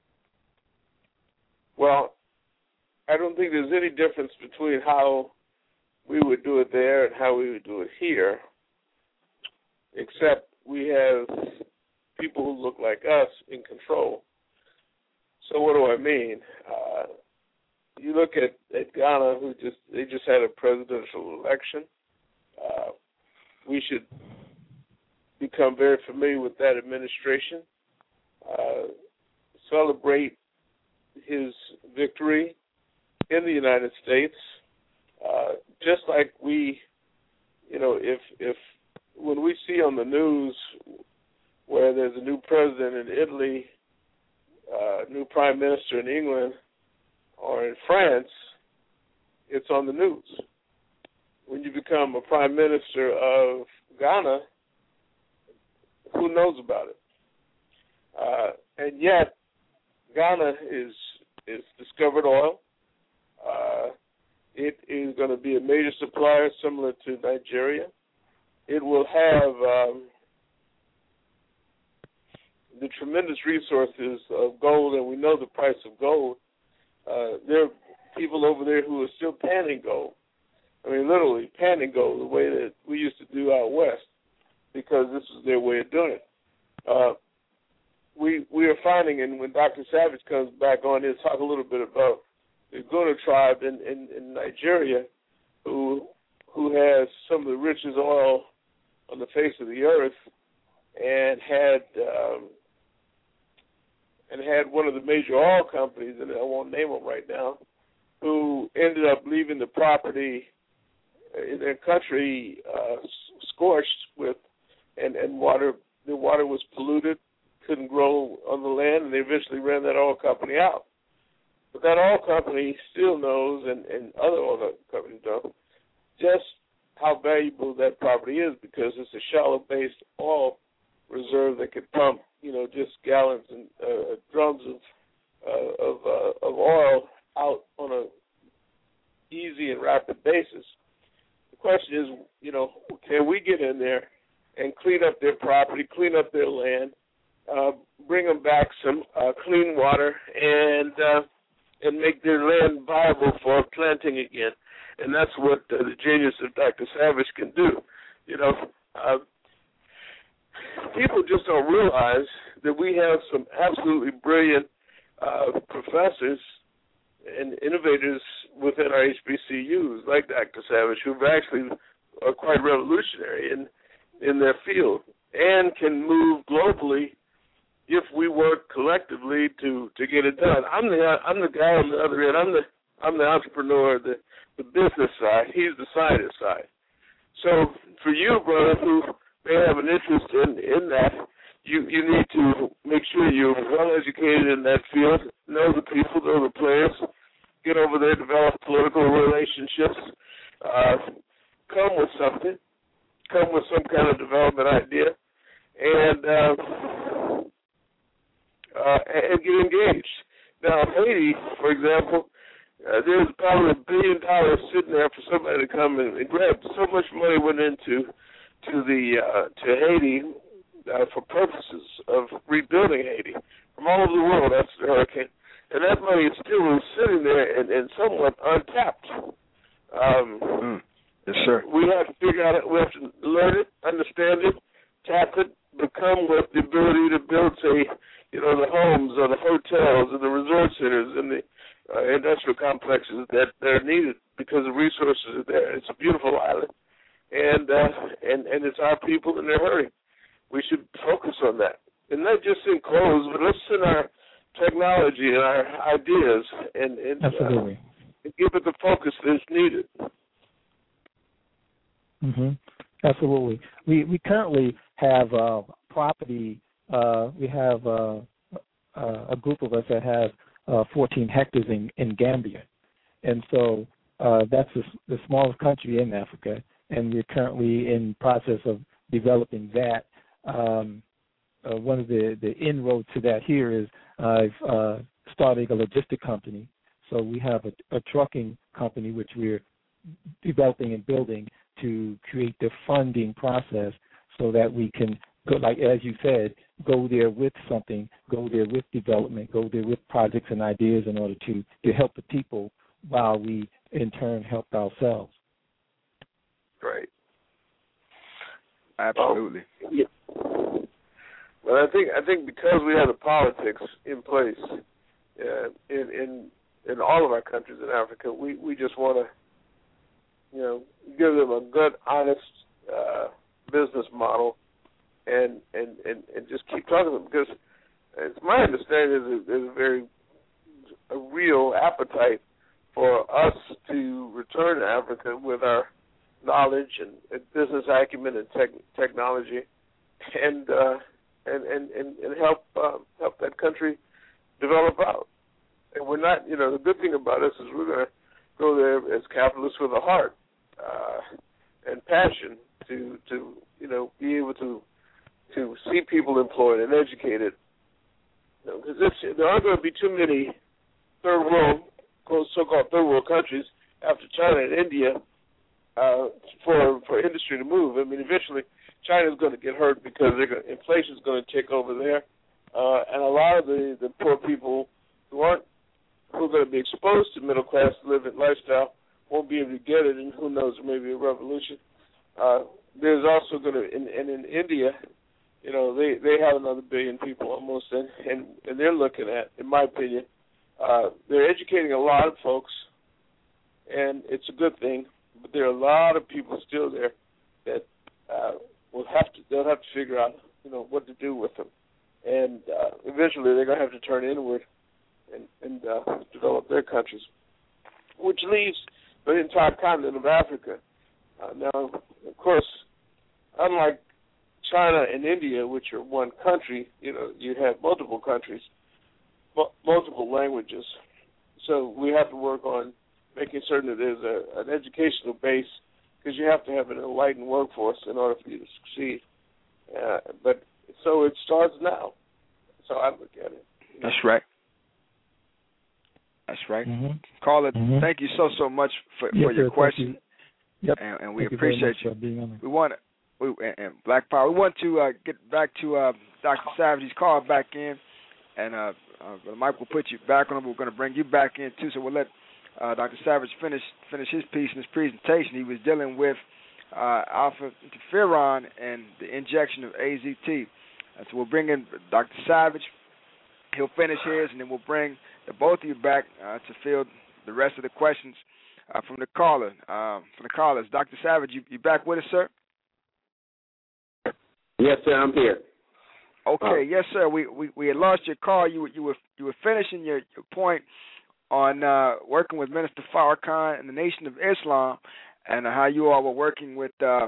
Well, I don't think there's any difference between how we would do it there and how we would do it here, except we have people who look like us in control. So what do I mean? Uh, you look at, at Ghana, who just they just had a presidential election. Uh, we should become very familiar with that administration, uh, celebrate his victory in the United States, uh, just like we, you know, if if when we see on the news where there's a new president in Italy, uh, new prime minister in England, or in France, it's on the news. When you become a prime minister of Ghana, who knows about it? Uh, and yet, Ghana is is discovered oil. Uh, it is going to be a major supplier similar to Nigeria. It will have um, the tremendous resources of gold, and we know the price of gold. Uh, there are people over there who are still panning gold. I mean, literally panning gold the way that we used to do out west, because this is their way of doing it. Uh, we we are finding, and when Doctor Savage comes back on, he'll talk a little bit about the Guna tribe in, in, in Nigeria, who who has some of the richest oil on the face of the earth, and had um, and had one of the major oil companies, and I won't name them right now, who ended up leaving the property in their country uh, scorched with, and, and water, the water was polluted, couldn't grow on the land, and they eventually ran that oil company out. But that oil company still knows, and, and other oil companies know, just how valuable that property is, because it's a shallow-based oil reserve that could pump, you know, just gallons and uh, drums of uh, of, uh, of oil out on a easy and rapid basis. The question is, you know, can we get in there and clean up their property, clean up their land, uh, bring them back some uh, clean water, and uh, and make their land viable for planting again? And that's what uh, the genius of Doctor Savage can do. You know, uh, people just don't realize that we have some absolutely brilliant uh, professors and innovators within our H B C Us, like Doctor Savage, who actually are quite revolutionary in in their field and can move globally if we work collectively to, to get it done. I'm the I'm the guy on the other end. I'm the I'm the entrepreneur, the the business side. He's the scientist side. So for you, brother, who may have an interest in, in that, you, you need to make sure you're well educated in that field, know the people, know the players, get over there, develop political relationships, uh, come with something, come with some kind of development idea, and uh, uh, and get engaged. Now, Haiti, for example, uh, there's probably a billion dollars sitting there for somebody to come and, and grab. So much money went into to the uh, to Haiti uh, for purposes of rebuilding Haiti from all over the world after the hurricane. And that money is still sitting there and, and somewhat untapped. Um, mm. Yes, sir. We have to figure out it. We have to learn it, understand it, tap it, become with the ability to build, say, you know, the homes or the hotels and the resort centers and the uh, industrial complexes that, that are needed because the resources are there. It's a beautiful island, and uh, and and it's our people, and they're hurting. We should focus on that, and not just in clothes, but let's send our technology and our ideas and, and, Absolutely. Uh, and give it the focus that's needed. Mm-hmm. Absolutely. We we currently have uh, property. Uh, we have uh, uh, a group of us that have uh, fourteen hectares in, in Gambia, and so uh, that's the, the smallest country in Africa, and we're currently in process of developing that. Um, uh, one of the, the inroads to that here is I've uh, started a logistic company. So we have a, a trucking company which we're developing and building to create the funding process so that we can, go, like as you said, go there with something, go there with development, go there with projects and ideas in order to, to help the people while we in turn help ourselves. Right. Absolutely. Um, yeah. Well, I think I think because we have the politics in place uh, in in in all of our countries in Africa, we, we just want to, you know, give them a good, honest uh, business model, and, and, and, and just keep talking to them, because it's my understanding there's a, there's a very a real appetite for us to return to Africa with our knowledge and, and business acumen and tech, technology, and, uh, and and and and help uh, help that country develop out. And we're not, you know, the good thing about us is we're going to go there as capitalists with a heart uh, and passion to to you know be able to to see people employed and educated. Because you know, there aren't going to be too many third world, so-called third world countries after China and India uh, for for industry to move. I mean, eventually China's going to get hurt because inflation is going to take over there, uh, and a lot of the, the poor people who aren't who are going to be exposed to middle class living lifestyle won't be able to get it, and who knows, maybe a revolution. Uh, there's also going to, and in, in India, you know, they, they have another billion people almost, and, and, and they're looking at, in my opinion, uh, they're educating a lot of folks, and it's a good thing, but there are a lot of people still there that uh, will have to, they'll have to figure out, you know, what to do with them. And uh, eventually they're going to have to turn inward and, and uh, develop their countries. which leaves the entire continent of Africa. Uh, now, of course, unlike China and India, which are one country, you know, you have multiple countries, mu- multiple languages. So we have to work on making certain that there's a, an educational base, because you have to have an enlightened workforce in order for you to succeed. Uh, but so it starts now. That's how I look at it. That's right. That's right. Mm-hmm. Caller, mm-hmm. thank you so, so much for, yes, for your sir, question. You. Yep. And, and we thank appreciate you. you. For being on we want we, and, and Black Power. We want to uh, get back to uh, Doctor Savage. He's called back in, and uh, uh, Mike will put you back on. We're going to bring you back in, too, so we'll let uh, Doctor Savage finish finish his piece in his presentation. He was dealing with uh, alpha interferon and the injection of A Z T. Uh, so we'll bring in Doctor Savage. He'll finish his, and then we'll bring the both of you back uh, to field the rest of the questions uh, from the caller. Um, from the callers, Doctor Savage, you, you back with us, sir? Yes, sir. I'm here. Okay, uh, yes, sir. We, we we had lost your call. You were you were you were finishing your, your point on uh, working with Minister Farrakhan and the Nation of Islam, and how you all were working with uh,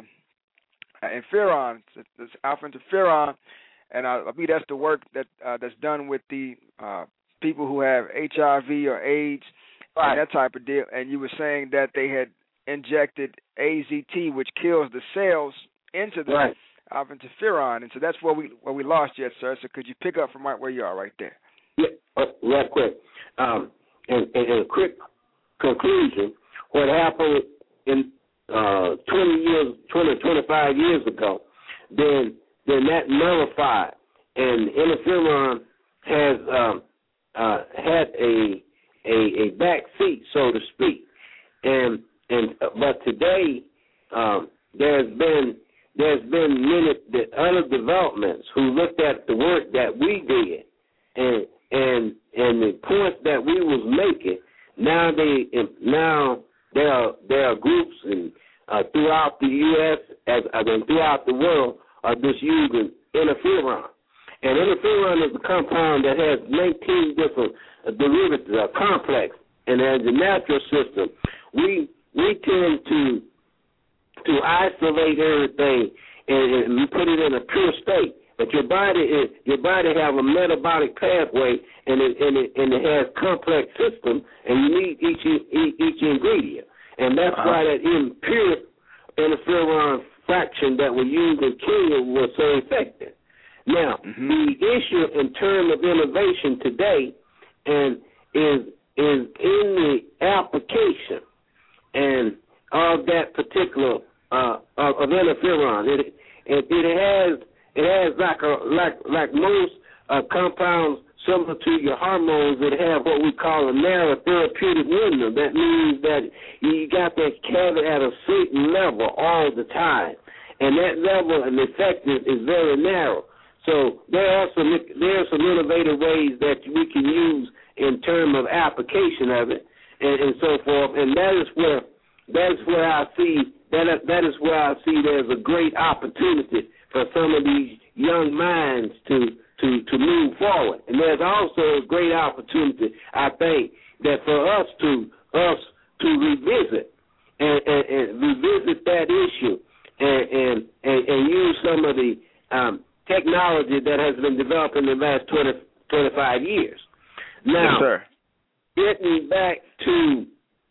interferon, this alpha interferon. And I believe that's the work that uh, that's done with the uh, people who have H I V or AIDS right. and that type of deal. And you were saying that they had injected A Z T, which kills the cells, into the right. alpha interferon. And so that's where we where we lost you, sir. So could you pick up from right where you are right there? Yeah, uh, real quick. Um, in, in, in a quick conclusion, what happened in uh, twenty years, twenty, twenty-five years ago, then then that nullified, and interferon has um, uh, had a, a a back seat, so to speak. And and uh, but today um, there's been there's been many the other developments who looked at the work that we did and and and the points that we was making. Now they now there are there are groups and uh, throughout the U S as I mean throughout the world are just using interferon. And interferon is a compound that has nineteen different uh, derivatives, uh, complex. And as a natural system, we we tend to to isolate everything and, and we put it in a pure state. But your body is your body have a metabolic pathway, and it and it, and it has complex system, and you need each each, each ingredient. And that's uh-huh. why that impure interferon fraction that we used in Kenya was so effective. Now, mm-hmm. the issue in terms of innovation today and is is in the application and of that particular uh, of, of interferon. It, it it has it has like a like like most uh, compounds similar to your hormones that have what we call a narrow therapeutic window. That means that you got that cavity at a certain level all the time. And that level and effective is very narrow. So there are some there are some innovative ways that we can use in terms of application of it and, and so forth. And that is where that is where I see that that is where I see there's a great opportunity for some of these young minds to to, to move forward. And there's also a great opportunity, I think, that for us to us to revisit and, and, and revisit that issue. And, and, and, and use some of the um, technology that has been developed in the last twenty, twenty-five years. Now, yes, sir. Getting back to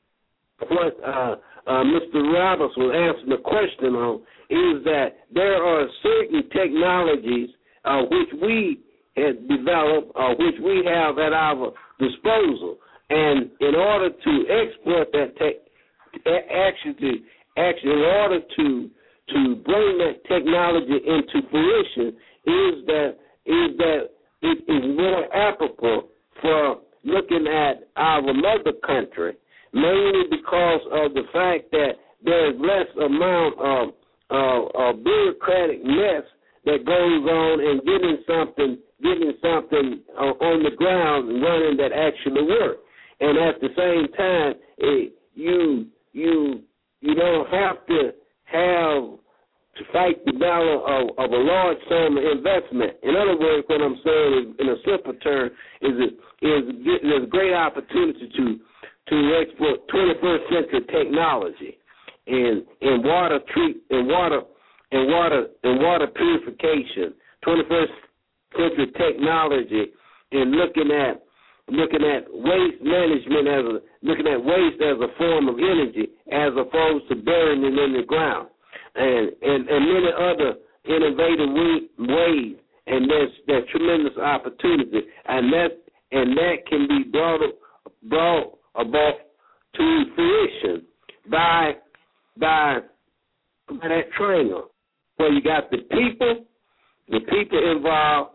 what uh, uh, Mister Roberts was answering the question on, is that there are certain technologies uh, which we have developed, or uh, which we have at our disposal. And in order to export that tech, actually, actually, in order to to bring that technology into fruition is that is that it is more applicable for looking at our mother country, mainly because of the fact that there's less amount of, of, of bureaucratic mess that goes on in getting something getting something uh, on the ground and running that actually works. And at the same time, it, you you you don't have to have to fight the battle of, of a large sum of investment. In other words, what I'm saying is, in a simple term, is it is there's a great opportunity to to export twenty-first century technology in in water treat in water in water in water purification, twenty-first century technology in looking at looking at waste management as a looking at waste as a form of energy as opposed to burying it in the ground, and and, and many other innovative ways. And there's there's tremendous opportunity, and that and that can be brought brought about to fruition by by by that triangle where you got the people, the people involved,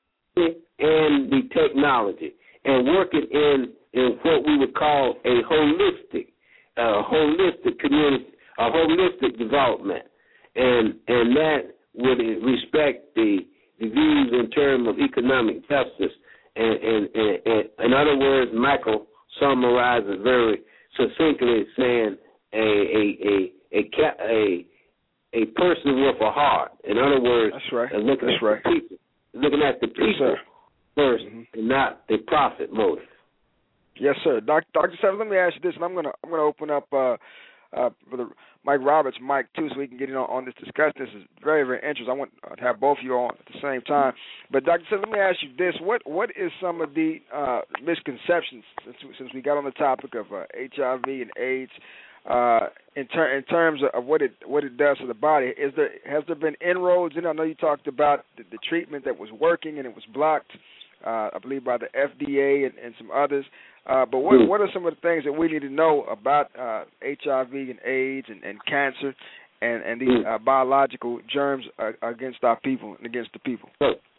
and the technology, and working in in what we would call a holistic, uh, holistic community, a holistic development, and and that would respect the, the views in terms of economic justice. And, and, and, and in other words, Michael summarizes very succinctly, saying a a a a a, a person with a heart. In other words, that's right. looking that's at right. the people, looking at the people yes, first, mm-hmm. and not the profit motive. Yes, sir. Doctor Doctor Severs, let me ask you this, and I'm gonna I'm gonna open up uh, uh, for the Mike Roberts, Mike too, so we can get in on, on this discussion. This is very very interesting. I want to have both of you on at the same time. But Doctor Severs, let me ask you this: what what is some of the uh, misconceptions since, since we got on the topic of uh, H I V and AIDS? Uh, in, ter- in terms of what it what it does to the body, is there has there been inroads? And I know you talked about the, the treatment that was working and it was blocked, uh, I believe, by the F D A and, and some others. Uh, but what what are some of the things that we need to know about uh, H I V and AIDS and, and cancer and and these uh, biological germs uh, against our people and against the people?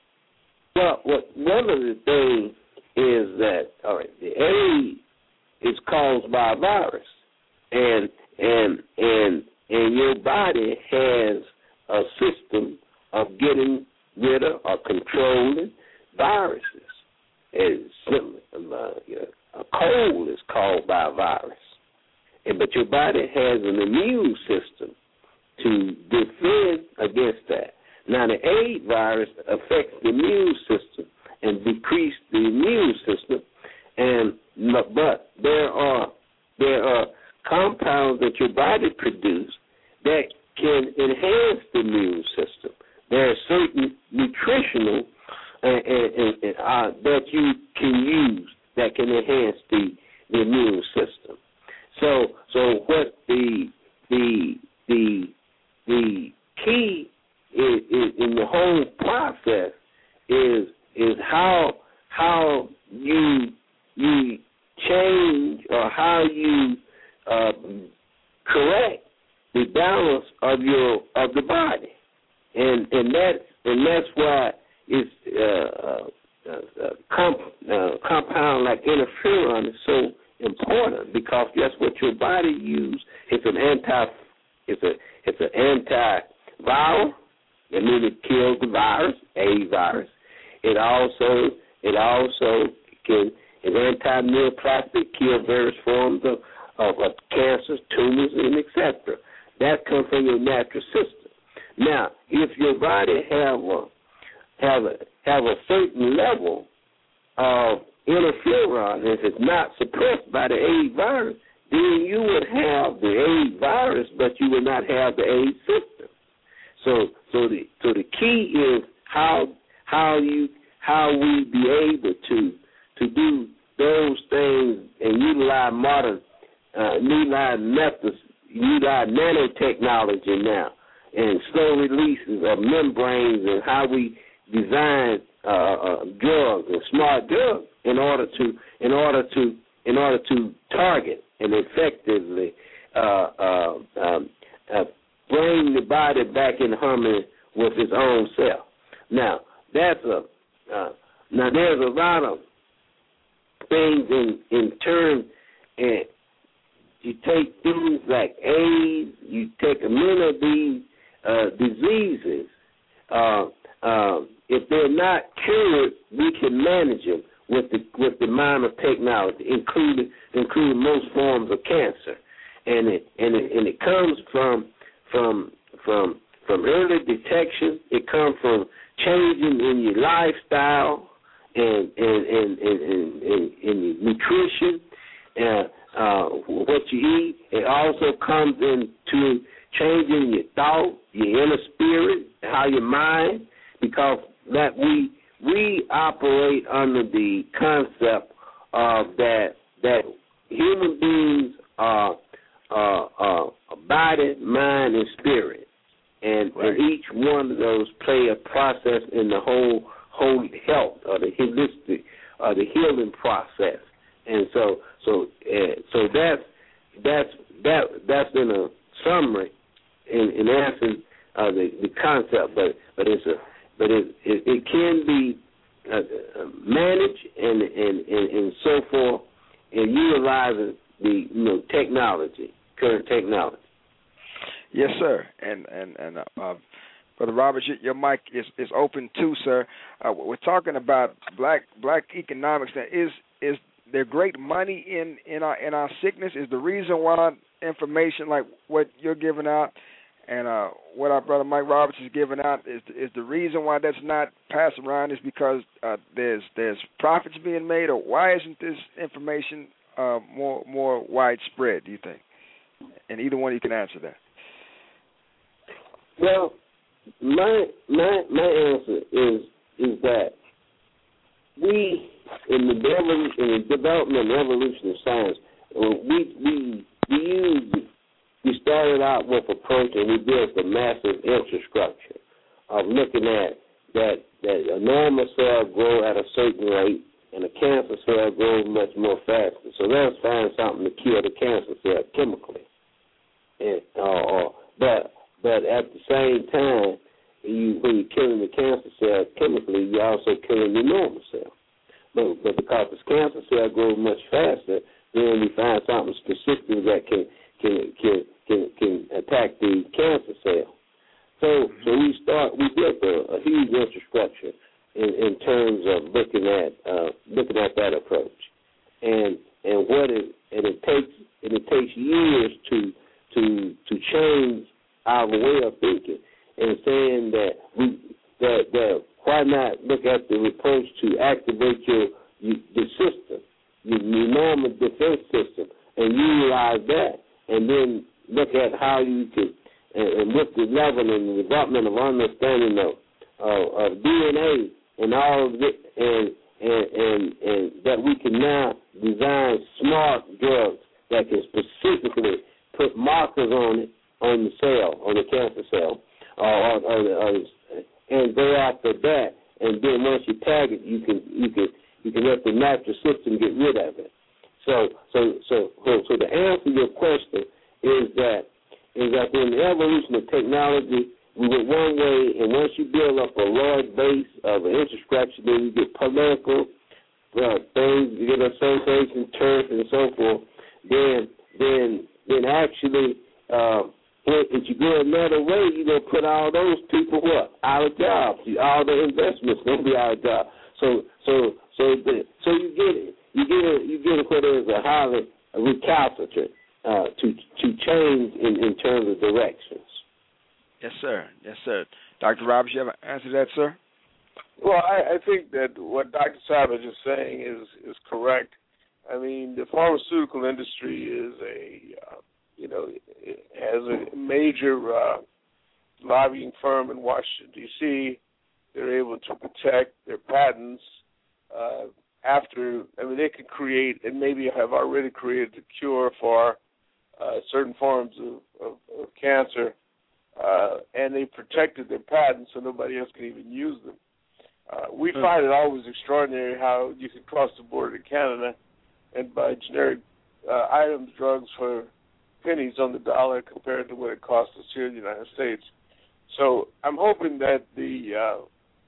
Well, well, one of the things is that all right, the AIDS is caused by a virus. And and and and your body has a system of getting rid of or controlling viruses. It's simply, uh, a cold is caused by a virus, and but your body has an immune system to defend against that. Now the AIDS virus affects the immune system and decreases the immune system, and but there are there are compounds that your body produces that can enhance the immune system. There are certain nutritional uh, uh, uh, that you can use that can enhance the, the immune system. So, so what the the the the key is, is in the whole process is is how how you you change or how you Uh, correct the balance of your of the body, and and that and that's why it's uh, uh, uh, comp- uh, compound like interferon is so important, because that's what your body uses. It's an anti it's a it's an antiviral. That means it kills the virus, a virus. It also it also can is anti-neoplastic, kill various forms of of uh, cancers, tumors, and et cetera. That comes from your natural system. Now, if your body have a have a have a certain level of interferon, if it's not suppressed by the AIDS virus, then you would have the AIDS virus, but you would not have the AIDS system. So, so the so the key is how how you how we be able to to do those things and utilize modern Uh, utilize methods, utilize nanotechnology now, and slow releases of membranes, and how we design uh, uh, drugs and smart drugs in order to, in order to, in order to target and effectively uh, uh, um, uh, bring the body back in harmony with its own self. Now that's a uh, now there's a lot of things in in terms and. You take things like AIDS, you take many of these uh, diseases. Uh, uh, if they're not cured, we can manage them with the with the amount of technology, including including most forms of cancer. And it and it, and it comes from from from from early detection. It comes from changing in your lifestyle and and and and, and, and, and your nutrition. Uh, uh, what you eat. It also comes into changing your thought, your inner spirit, how your mind, because that we we operate under the concept of that that human beings are uh, uh, body, mind, and spirit, and, right. and each one of those play a process in the whole whole health or the holistic or the healing process. And so so uh, so that's that's that that's in a summary in, in essence uh, the the concept, but but it's a but it it, it can be uh, managed and, and and and so forth, and utilizing the you know technology, current technology. Yes, sir. And and and uh, uh, Brother Robert, your, your mic is, is open too, sir. Uh, we're talking about black black economics. Now, is is there great money in, in our in our sickness? Is the reason why information like what you're giving out and uh, what our brother Mike Roberts is giving out is is the reason why that's not passed around is because uh, there's there's profits being made, or why isn't this information uh, more more widespread? Do you think? And either one, you can answer that. Well, my my my answer is is that we in the devol- in the development and evolution of science, uh, we we we used we started out with a approach and we built a massive infrastructure of looking at that that a normal cell grow at a certain rate and a cancer cell grows much more faster. So let's find something to kill the cancer cell chemically. And uh, but but at the same time, you, when you're killing the cancer cell chemically, you're also killing the normal cell. But, but because the cancer cell grows much faster, then we find something specific that can can can can, can attack the cancer cell. So so we start we built a, a huge infrastructure in, in terms of looking at uh, looking at that approach, and and what it and it takes and it takes years to to to change our way of thinking, and saying that we that that why not look at the approach to activate your, your the system, your, your normal defense system, and utilize that, and then look at how you could and, and with the level and the development of understanding of of, of D N A and all of it, and and, and and that we can now design smart drugs that can specifically put markers on it, on the cell, on the cancer cell, or, or, or, or, and go after that. And then once you tag it, you can you can you can let the natural system get rid of it. So so so so to answer your question is that is that in the evolution of technology, we went one way, and once you build up a large base of an infrastructure, then you get political uh, things, you get association, turf, and so forth. Then then then actually, uh, if you go another way, you're going to put all those people what out of jobs. All the investments going to be out of jobs. So so so the, so you get it. You get it. You get it. What is a highly recalcitrant uh, to to change in, in terms of directions. Yes, sir. Yes, sir. Doctor Roberts, you have an answer to that, sir? Well, I, I think that what Doctor Savage is saying is is correct. I mean, the pharmaceutical industry is a, uh, you know, it has a major uh, lobbying firm in Washington, D C They're able to protect their patents uh, after, I mean, they could create and maybe have already created a cure for uh, certain forms of, of, of cancer, uh, and they protected their patents so nobody else can even use them. Uh, we mm-hmm. find it always extraordinary how you can cross the border to Canada and buy generic uh, items, drugs for pennies on the dollar compared to what it costs us here in the United States. So I'm hoping that the uh,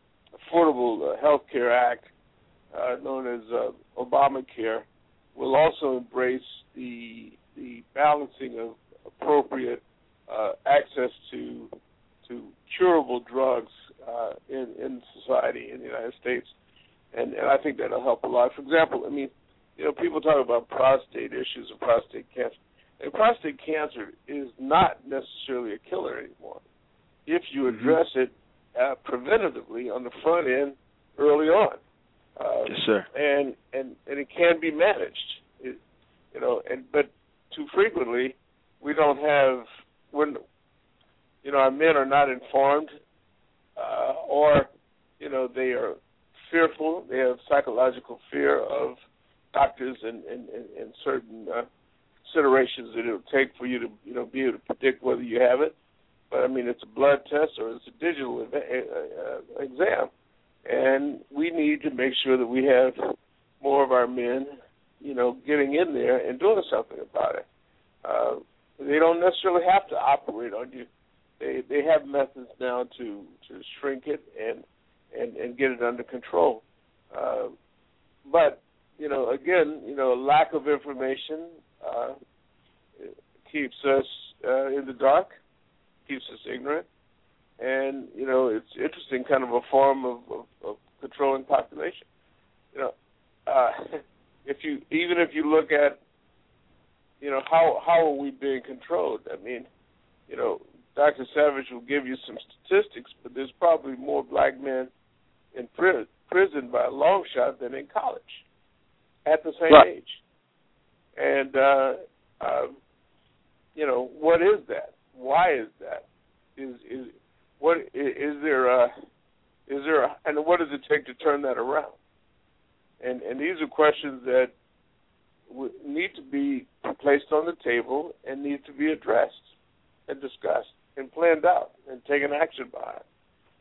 Affordable uh, Health Care Act, uh, known as uh, Obamacare, will also embrace the the balancing of appropriate uh, access to to curable drugs uh, in in society in the United States, and and I think that'll help a lot. For example, I mean, you know, people talk about prostate issues or prostate cancer. And prostate cancer is not necessarily a killer anymore if you address mm-hmm. it uh, preventatively on the front end early on. Uh, yes, sir. And, and, and it can be managed. It, you know, and but too frequently we don't have when you know our men are not informed, uh, or you know they are fearful. They have psychological fear of doctors and, and, and, and certain uh, considerations that it will take for you to you know be able to predict whether you have it. But I mean, it's a blood test or it's a digital ev- uh, exam, and we need to make sure that we have more of our men, you know, getting in there and doing something about it. Uh, they don't necessarily have to operate on you. They they have methods now to, to shrink it and, and, and get it under control. Uh, but, you know, again, you know, lack of information uh, keeps us uh, in the dark, keeps us ignorant. And, you know, it's interesting, kind of a form of, of, of controlling population. You know, uh, if you even if you look at, you know, how how are we being controlled? I mean, you know, Doctor Savage will give you some statistics, but there's probably more black men in prison, prison by a long shot than in college at the same right. age. And, uh, uh, you know, what is that? Why is that? Is is what is, is there? A, is there? A, and what does it take to turn that around? And and these are questions that w- need to be placed on the table and need to be addressed and discussed and planned out and taken action by it.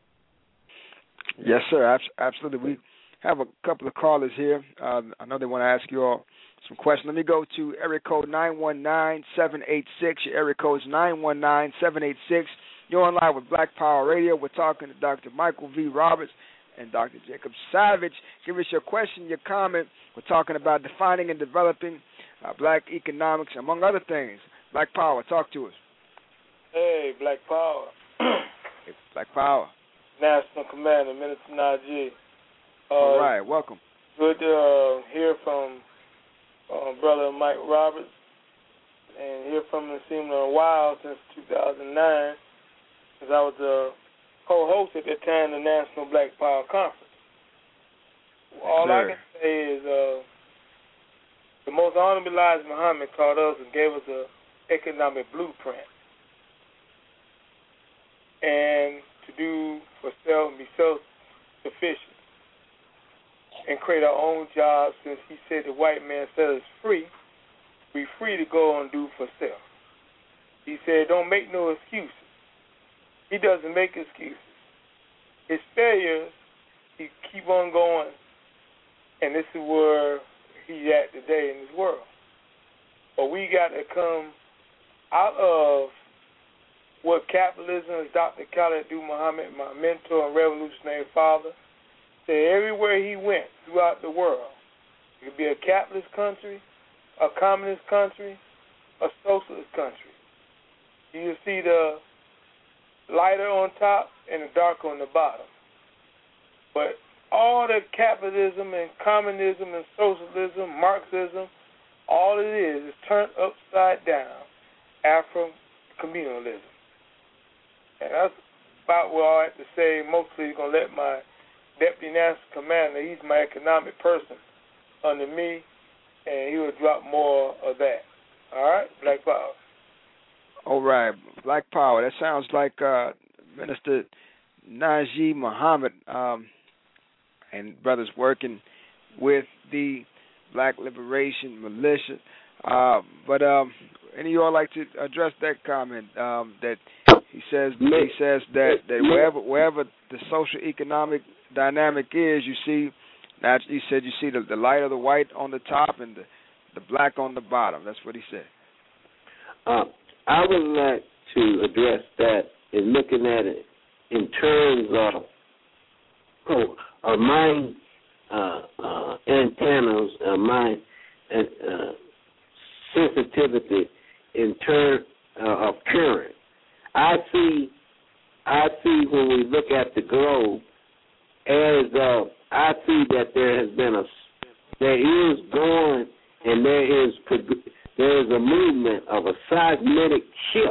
Yes, sir. Absolutely. We have a couple of callers here. Uh, I know they want to ask you all some questions. Let me go to area code nine one nine, seven eight six. Your area code is nine one nine, seven eight six. You're on live with Black Power Radio. We're talking to Doctor Michael V. Roberts and Doctor Jacob Savage. Give us your question, your comment. We're talking about defining and developing uh, black economics, among other things. Black Power, talk to us. Hey, Black Power. Hey, Black Power. National Commander, Minister Najee. Uh, All right, welcome. Good to uh, hear from uh, Brother Mike Roberts and hear from him. It seemed a while since two thousand nine, because I was a co-host at that time of the National Black Power Conference. All Sir. I can say is uh, the Most Honorable Elijah Muhammad taught us and gave us an economic blueprint. And to do for self and be self-sufficient and create our own jobs, since he said the white man set us free, we free to go and do for self. He said, don't make no excuses. He doesn't make excuses. His failures, he keep on going, and this is where he's at today in this world. But we got to come out of what capitalism, as Doctor Khalid Abdul Muhammad, my mentor and revolutionary father, said everywhere he went throughout the world, it could be a capitalist country, a communist country, a socialist country. You see the lighter on top and the darker on the bottom. But all the capitalism and communism and socialism, Marxism, all it is is turned upside down Afro-communalism. And that's about what I have to say. Mostly he's going to let my Deputy National Commander, he's my economic person under me, and he will drop more of that. All right? Black Power. All right. Black Power. That sounds like uh, Minister Najee Muhammad um, and brothers working with the Black Liberation Militia. Uh, but um, any of y'all like to address that comment um, that he says he says that, that wherever wherever the social economic dynamic is, you see, he said you see the, the light of the white on the top and the, the black on the bottom. That's what he said. Uh, I would like to address that in looking at it in terms of oh, our mind uh, uh, antennas, our mind uh, sensitivity in terms uh, of current. I see, I see when we look at the globe, as uh, I see that there has been a, there is going and there is there is a movement of a seismic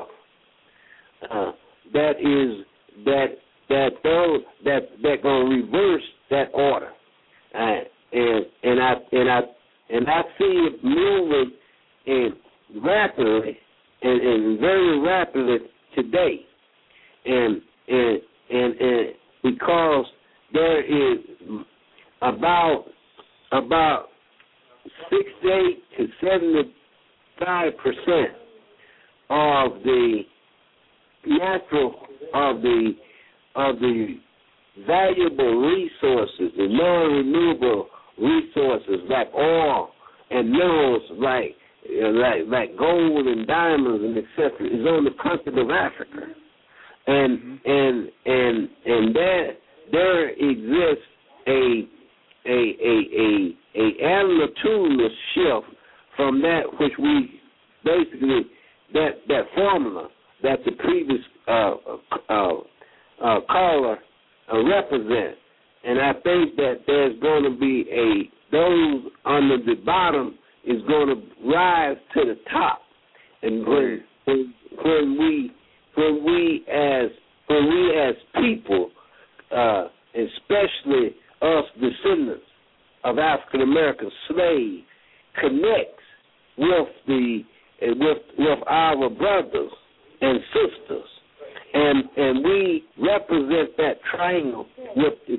shift uh, that is that that those that that going to reverse that order, uh, and and I and I and I see it moving and rapidly, and, and very rapidly today, and and and, and because there is about about sixty-eight to seventy-five percent of the natural of the of the valuable resources, the non-renewable resources like oil and minerals, like uh, like like gold and diamonds and et cetera, is on the continent of Africa, and mm-hmm. and and and there there exists a a a a a attitudinal shift from that which we basically that that formula that the previous uh, uh, uh, caller uh, represents. And I think that there's going to be a, those under the bottom is going to rise to the top. And when, when, when we, when we as, when we as people, uh, especially us descendants of African American slaves, connects with the, with, with our brothers and sisters, and and we represent that triangle with the,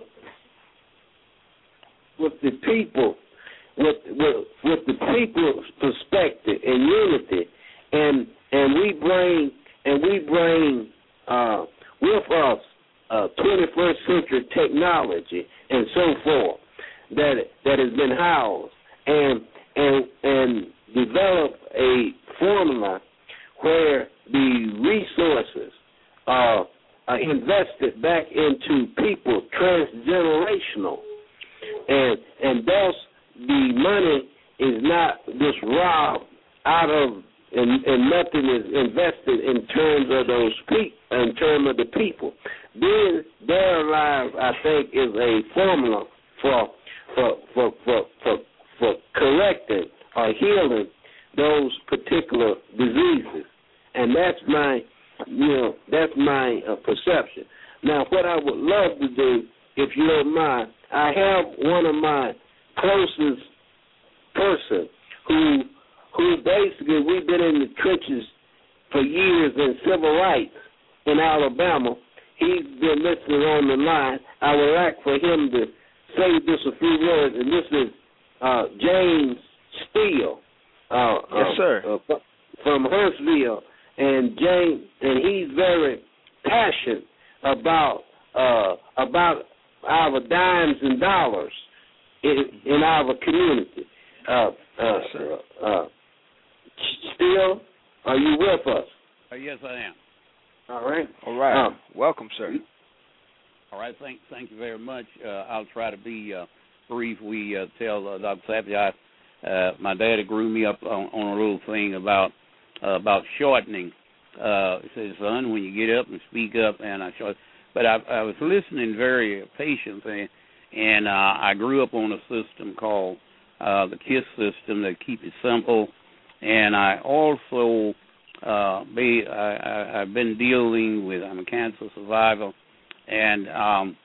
with the people, with with with the people's perspective and unity, and and we bring and we bring uh, with us uh, twenty-first century technology and so forth that that has been housed, and and and develop a formula where the resources uh, are invested back into people, transgenerational, and and thus the money is not just robbed out of, and, and nothing is invested in terms of those people, in terms of the people. Then there lies, I think, is a formula for for for for for, for correcting or healing those particular diseases. And that's my, you know, that's my uh, perception. Now, what I would love to do, if you don't mind, I have one of my closest person who, who basically we've been in the trenches for years in civil rights in Alabama. He's been listening on the line. I would like for him to say just a few words, and this is uh, James Steele. Uh, yes, sir. Uh, from Huntsville. And James, and he's very passionate about uh, about our dimes and dollars in, in our community. Uh, uh, uh, uh, Steele, are you with us? Uh, yes, I am. All right. All right. Um, Welcome, sir. All right. Thank, thank you very much. Uh, I'll try to be uh, brief. We uh, tell uh, Doctor Sappy, I, uh, my daddy grew me up on, on a little thing about. Uh, about shortening. Uh, he says, son, when you get up and speak up, and I short. But I, I was listening very patiently, and uh, I grew up on a system called uh, the KISS system that keep it simple. And I also, uh, be, I, I, I've been dealing with, I'm a cancer survivor, and um,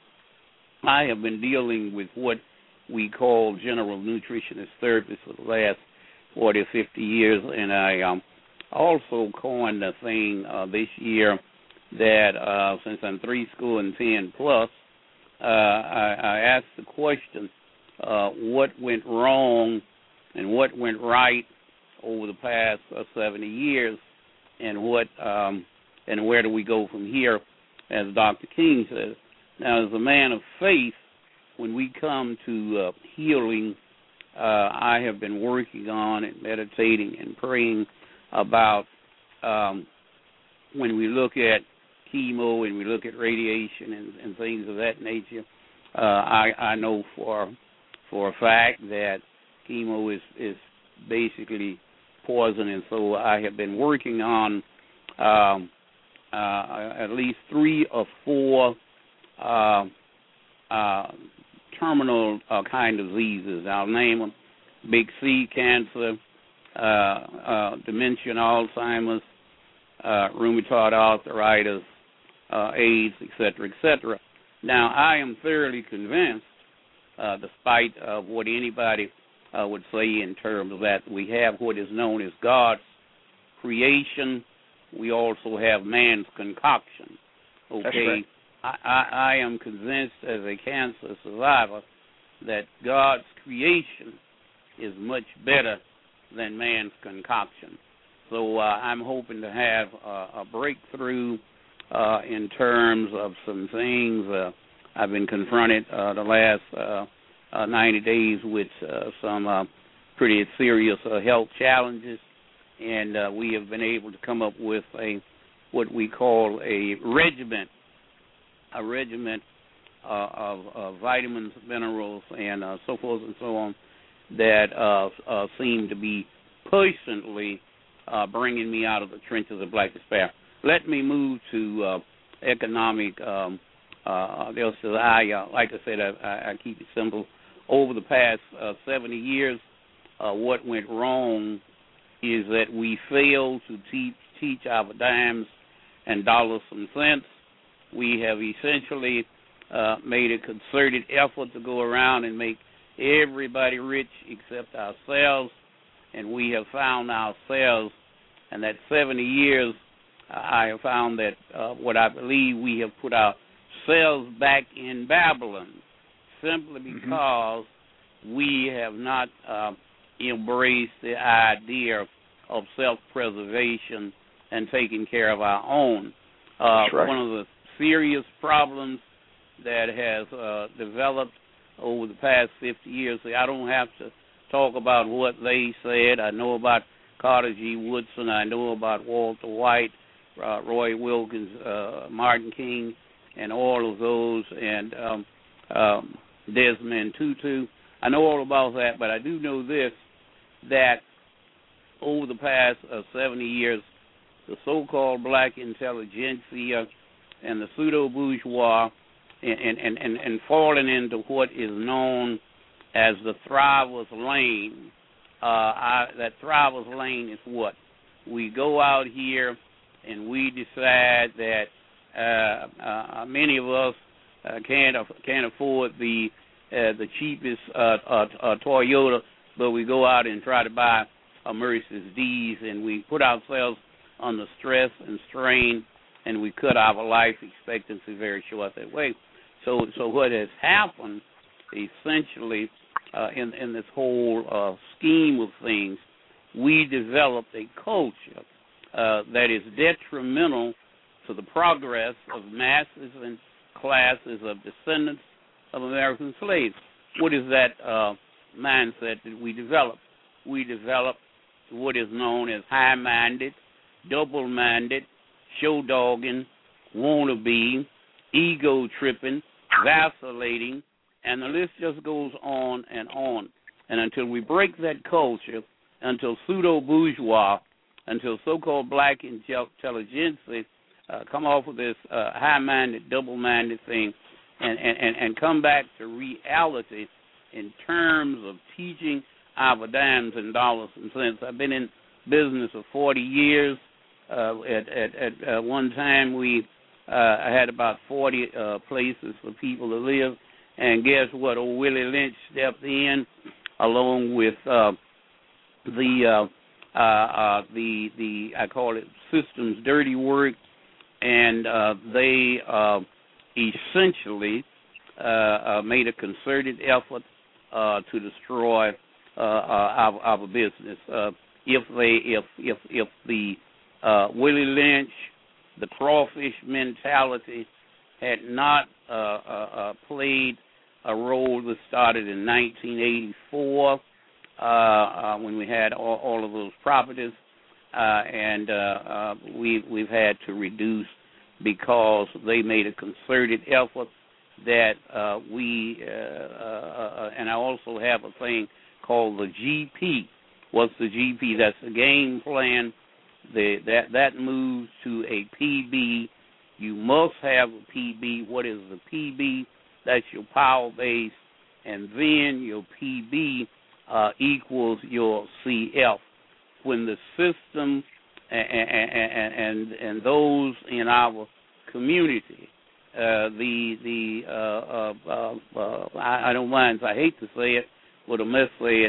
I have been dealing with what we call general nutritionist therapy for the last forty or fifty years, and I um, also coined a thing uh, this year that uh, since I'm three school and ten plus, uh, I, I asked the question, uh, what went wrong and what went right over the past uh, seventy years, and what um, and where do we go from here, as Doctor King says. Now, as a man of faith, when we come to uh, healing, uh, I have been working on and meditating and praying about um, when we look at chemo and we look at radiation and, and things of that nature. Uh, I, I know for for a fact that chemo is, is basically poison, and so I have been working on um, uh, at least three or four uh, uh, terminal uh, kind of diseases. I'll name them: big C cancer, uh, uh, dementia, Alzheimer's, uh, rheumatoid arthritis, uh, AIDS, et cetera, et cetera. Now, I am thoroughly convinced, uh, despite uh, what anybody uh, would say in terms of that. We have what is known as God's creation. We also have man's concoction. Okay, That's right. I, I, I am convinced as a cancer survivor that God's creation is much better than man's concoction. So uh, I'm hoping to have uh, a breakthrough uh, in terms of some things. Uh, I've been confronted uh, the last uh, uh, ninety days with uh, some uh, pretty serious uh, health challenges, and uh, we have been able to come up with a what we call a regimen, a regimen uh, of, of vitamins, minerals, and uh, so forth and so on that uh, uh, seem to be personally uh, bringing me out of the trenches of black despair. Let me move to uh, economic. Um, uh, I, uh, like I said, I, I keep it simple. Over the past uh, seventy years, uh, what went wrong is that we failed to teach, teach our dimes and dollars and cents. We have essentially uh, made a concerted effort to go around and make everybody rich except ourselves, and we have found ourselves, and that seventy years, uh, I have found that uh, what I believe we have put ourselves back in Babylon simply because mm-hmm. we have not uh, embraced the idea of self-preservation and taking care of our own. Uh, That's right. One of the serious problems that has uh, developed over the past fifty years, I don't have to talk about what they said. I know about Carter G. Woodson. I know about Walter White, uh, Roy Wilkins, uh, Martin King, and all of those, and um, um, Desmond Tutu. I know all about that, but I do know this, that over the past uh, seventy years, the so-called black intelligentsia and the pseudo-bourgeois and, and, and, and falling into what is known as the Thrivers Lane. Uh, I, that Thrivers Lane is what? We go out here and we decide that uh, uh, many of us uh, can't can't afford the uh, the cheapest uh, uh, uh, Toyota, but we go out and try to buy a Mercedes, and we put ourselves under stress and strain, and we cut our life expectancy very short that way. So, so what has happened, essentially, uh, in in this whole uh, scheme of things, we developed a culture uh, that is detrimental to the progress of masses and classes of descendants of American slaves. What is that uh, mindset that we developed? We developed what is known as high-minded, double-minded, show-dogging, wannabe, ego-tripping, vacillating, and the list just goes on and on. And until we break that culture, until pseudo-bourgeois, until so-called black intelligentsia uh, come off of this uh, high-minded, double-minded thing and, and, and come back to reality in terms of teaching our dimes and dollars and cents. I've been in business for forty years. Uh, at at, at uh, one time, we uh, had about forty uh, places for people to live. And guess what? Old Willie Lynch stepped in along with uh, the uh, uh, uh, the the I call it systems dirty work, and uh, they uh, essentially uh, uh, made a concerted effort uh, to destroy uh, uh, our, our business. Uh, if they if if if the uh, Willie Lynch, the crawfish mentality had not uh, uh, uh, played a role that started in nineteen eighty-four uh, uh, when we had all, all of those properties, uh, and uh, uh, we, we've had to reduce because they made a concerted effort that uh, we, uh, uh, and I also have a thing called the G P. What's the G P? That's the game plan. The, that, that moves to a P B. You must have a P B. What is the P B? That's your power base, and then your P B uh, equals your C F. When the system and and, and, and those in our community, uh, the the uh, uh, uh, uh, I, I don't mind. I hate to say it, but I must say it.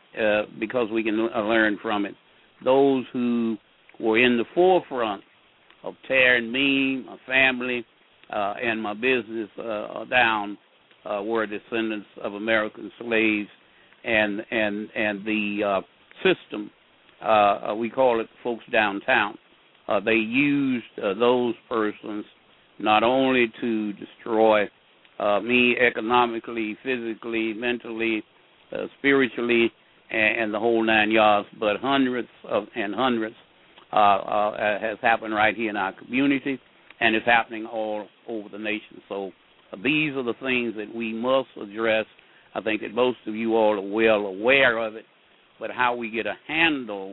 uh, because we can uh, learn from it. Those who were in the forefront of tearing me, my family, uh, and my business uh, down uh, were descendants of American slaves, and and and the uh, system, uh, we call it folks downtown. Uh, they used uh, those persons not only to destroy uh, me economically, physically, mentally, uh, spiritually, and, and the whole nine yards, but hundreds of and hundreds uh, uh, has happened right here in our community, and it's happening all over the nation. So uh, these are the things that we must address. I think that most of you all are well aware of it, but how we get a handle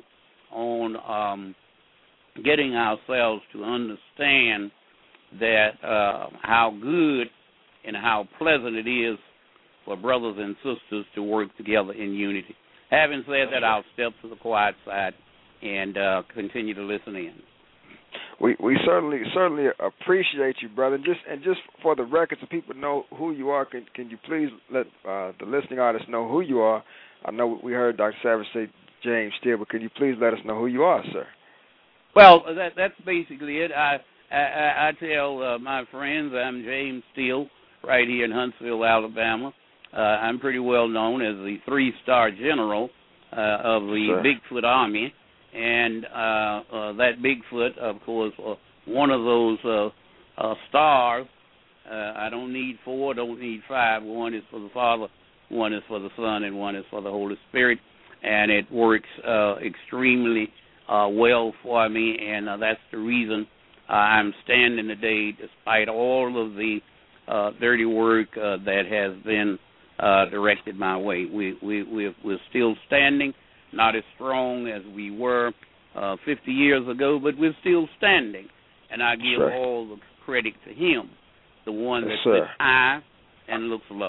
on um, getting ourselves to understand that uh, how good and how pleasant it is for brothers and sisters to work together in unity. Having said that, I'll step to the quiet side and uh, continue to listen in. We we certainly certainly appreciate you, brother. Just and just for the record, so people know who you are, can can you please let uh, the listening audience know who you are? I know we heard Doctor Savage say James Steele, but could you please let us know who you are, sir? Well, that that's basically it. I I, I tell uh, my friends I'm James Steele, right here in Huntsville, Alabama. Uh, I'm pretty well known as the three-star general uh, of the Sir. Bigfoot Army. And uh, uh, that Bigfoot, of course, uh, one of those uh, uh, stars, uh, I don't need four, don't need five. One is for the Father, one is for the Son, and one is for the Holy Spirit. And it works uh, extremely uh, well for me, and uh, that's the reason uh, I'm standing today, despite all of the uh, dirty work uh, that has been uh, directed my way. We, we, we're, we're still standing. Not as strong as we were uh, fifty years ago, but we're still standing. And I give Sure. all the credit to him, the one Yes, that sir. sits high and looks low.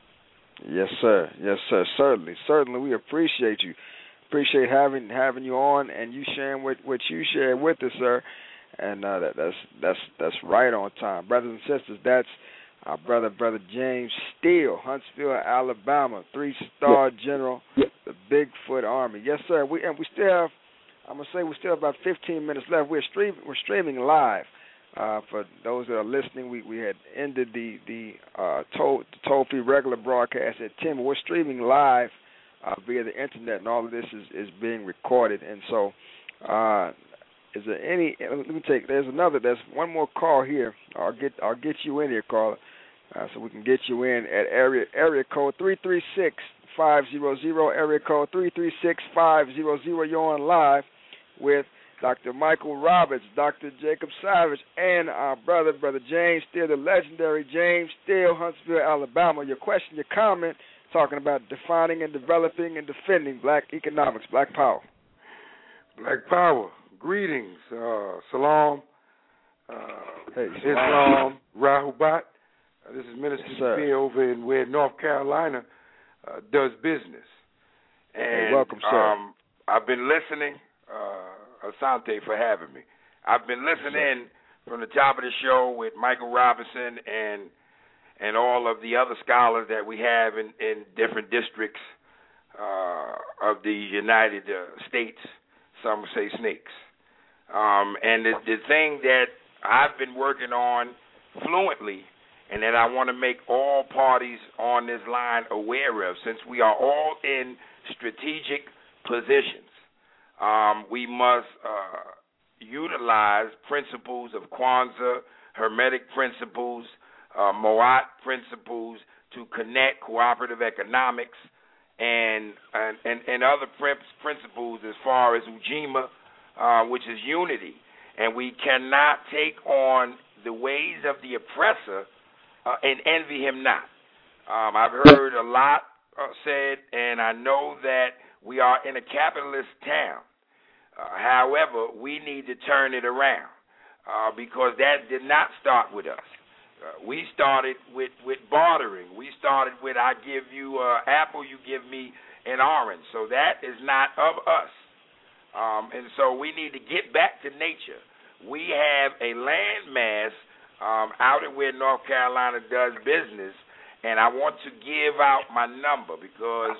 Yes, sir. Yes, sir. Certainly, certainly, we appreciate you. Appreciate having having you on and you sharing what, what you shared with us, sir. And uh, that, that's that's that's right on time, brothers and sisters. That's our brother, brother James Steele, Huntsville, Alabama, three-star yeah. general, yeah. the Bigfoot Army. Yes, sir. We and we still have. I'm gonna say we still have about fifteen minutes left. We're streaming. We're streaming live. Uh, for those that are listening, we, we had ended the the uh, toll the toll free regular broadcast at ten. But we're streaming live uh, via the internet, and all of this is, is being recorded. And so, uh, is there any? Let me take. There's another. There's one more call here. I'll get I'll get you in here, caller. Uh, so we can get you in at area area code three three six, five zero zero, area code three three six, five zero zero. You're on live with Doctor Michael Roberts, Doctor Jacob Savage, and our brother, Brother James Steele, the legendary James Steele, Huntsville, Alabama. Your question, your comment, talking about defining and developing and defending black economics, black power. Black power. Greetings. Uh, salam. Uh, hey, Islam. Rahubat. Uh, this is Minister yes, Spear over in where North Carolina uh, does business. And hey, welcome, sir. Um, I've been listening. Uh, Asante for having me. I've been listening yes, from the top of the show with Michael Robinson and and all of the other scholars that we have in, in different districts uh, of the United uh, States. Some say snakes. Um, and the, the thing that I've been working on fluently and that I want to make all parties on this line aware of, since we are all in strategic positions, um, we must uh, utilize principles of Kwanzaa, Hermetic principles, uh, Moat principles to connect cooperative economics and and, and, and other principles as far as Ujima, uh, which is unity. And we cannot take on the ways of the oppressor uh, and envy him not. Um, I've heard a lot uh, said, and I know that we are in a capitalist town. Uh, however, we need to turn it around uh, because that did not start with us. Uh, we started with, with bartering. We started with I give you an apple, you give me an orange. So that is not of us. Um, and so we need to get back to nature. We have a land mass um, out at where North Carolina does business, and I want to give out my number because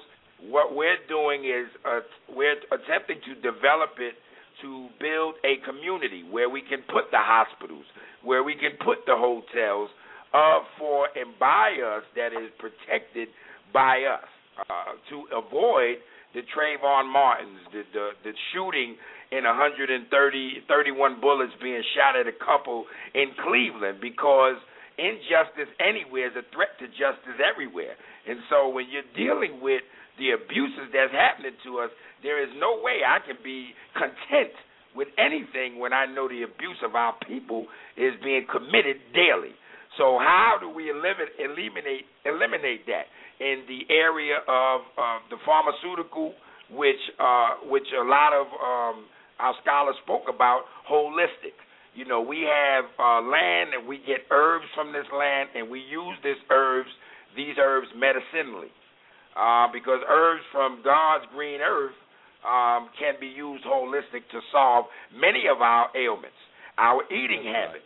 what we're doing is uh, we're attempting to develop it to build a community where we can put the hospitals, where we can put the hotels uh, for and by us that is protected by us uh, to avoid the Trayvon Martins, the, the, the shooting in one hundred thirty, thirty-one bullets being shot at a couple in Cleveland, because injustice anywhere is a threat to justice everywhere. And so when you're dealing with the abuses that's happening to us, there is no way I can be content with anything when I know the abuse of our people is being committed daily. So how do we eliminate eliminate, eliminate that? In the area of uh, the pharmaceutical, which uh, which a lot of um, our scholars spoke about, holistic. You know, we have uh, land and we get herbs from this land, and we use this herbs, these herbs medicinally, uh, because herbs from God's green earth um, can be used holistic to solve many of our ailments, our eating habits,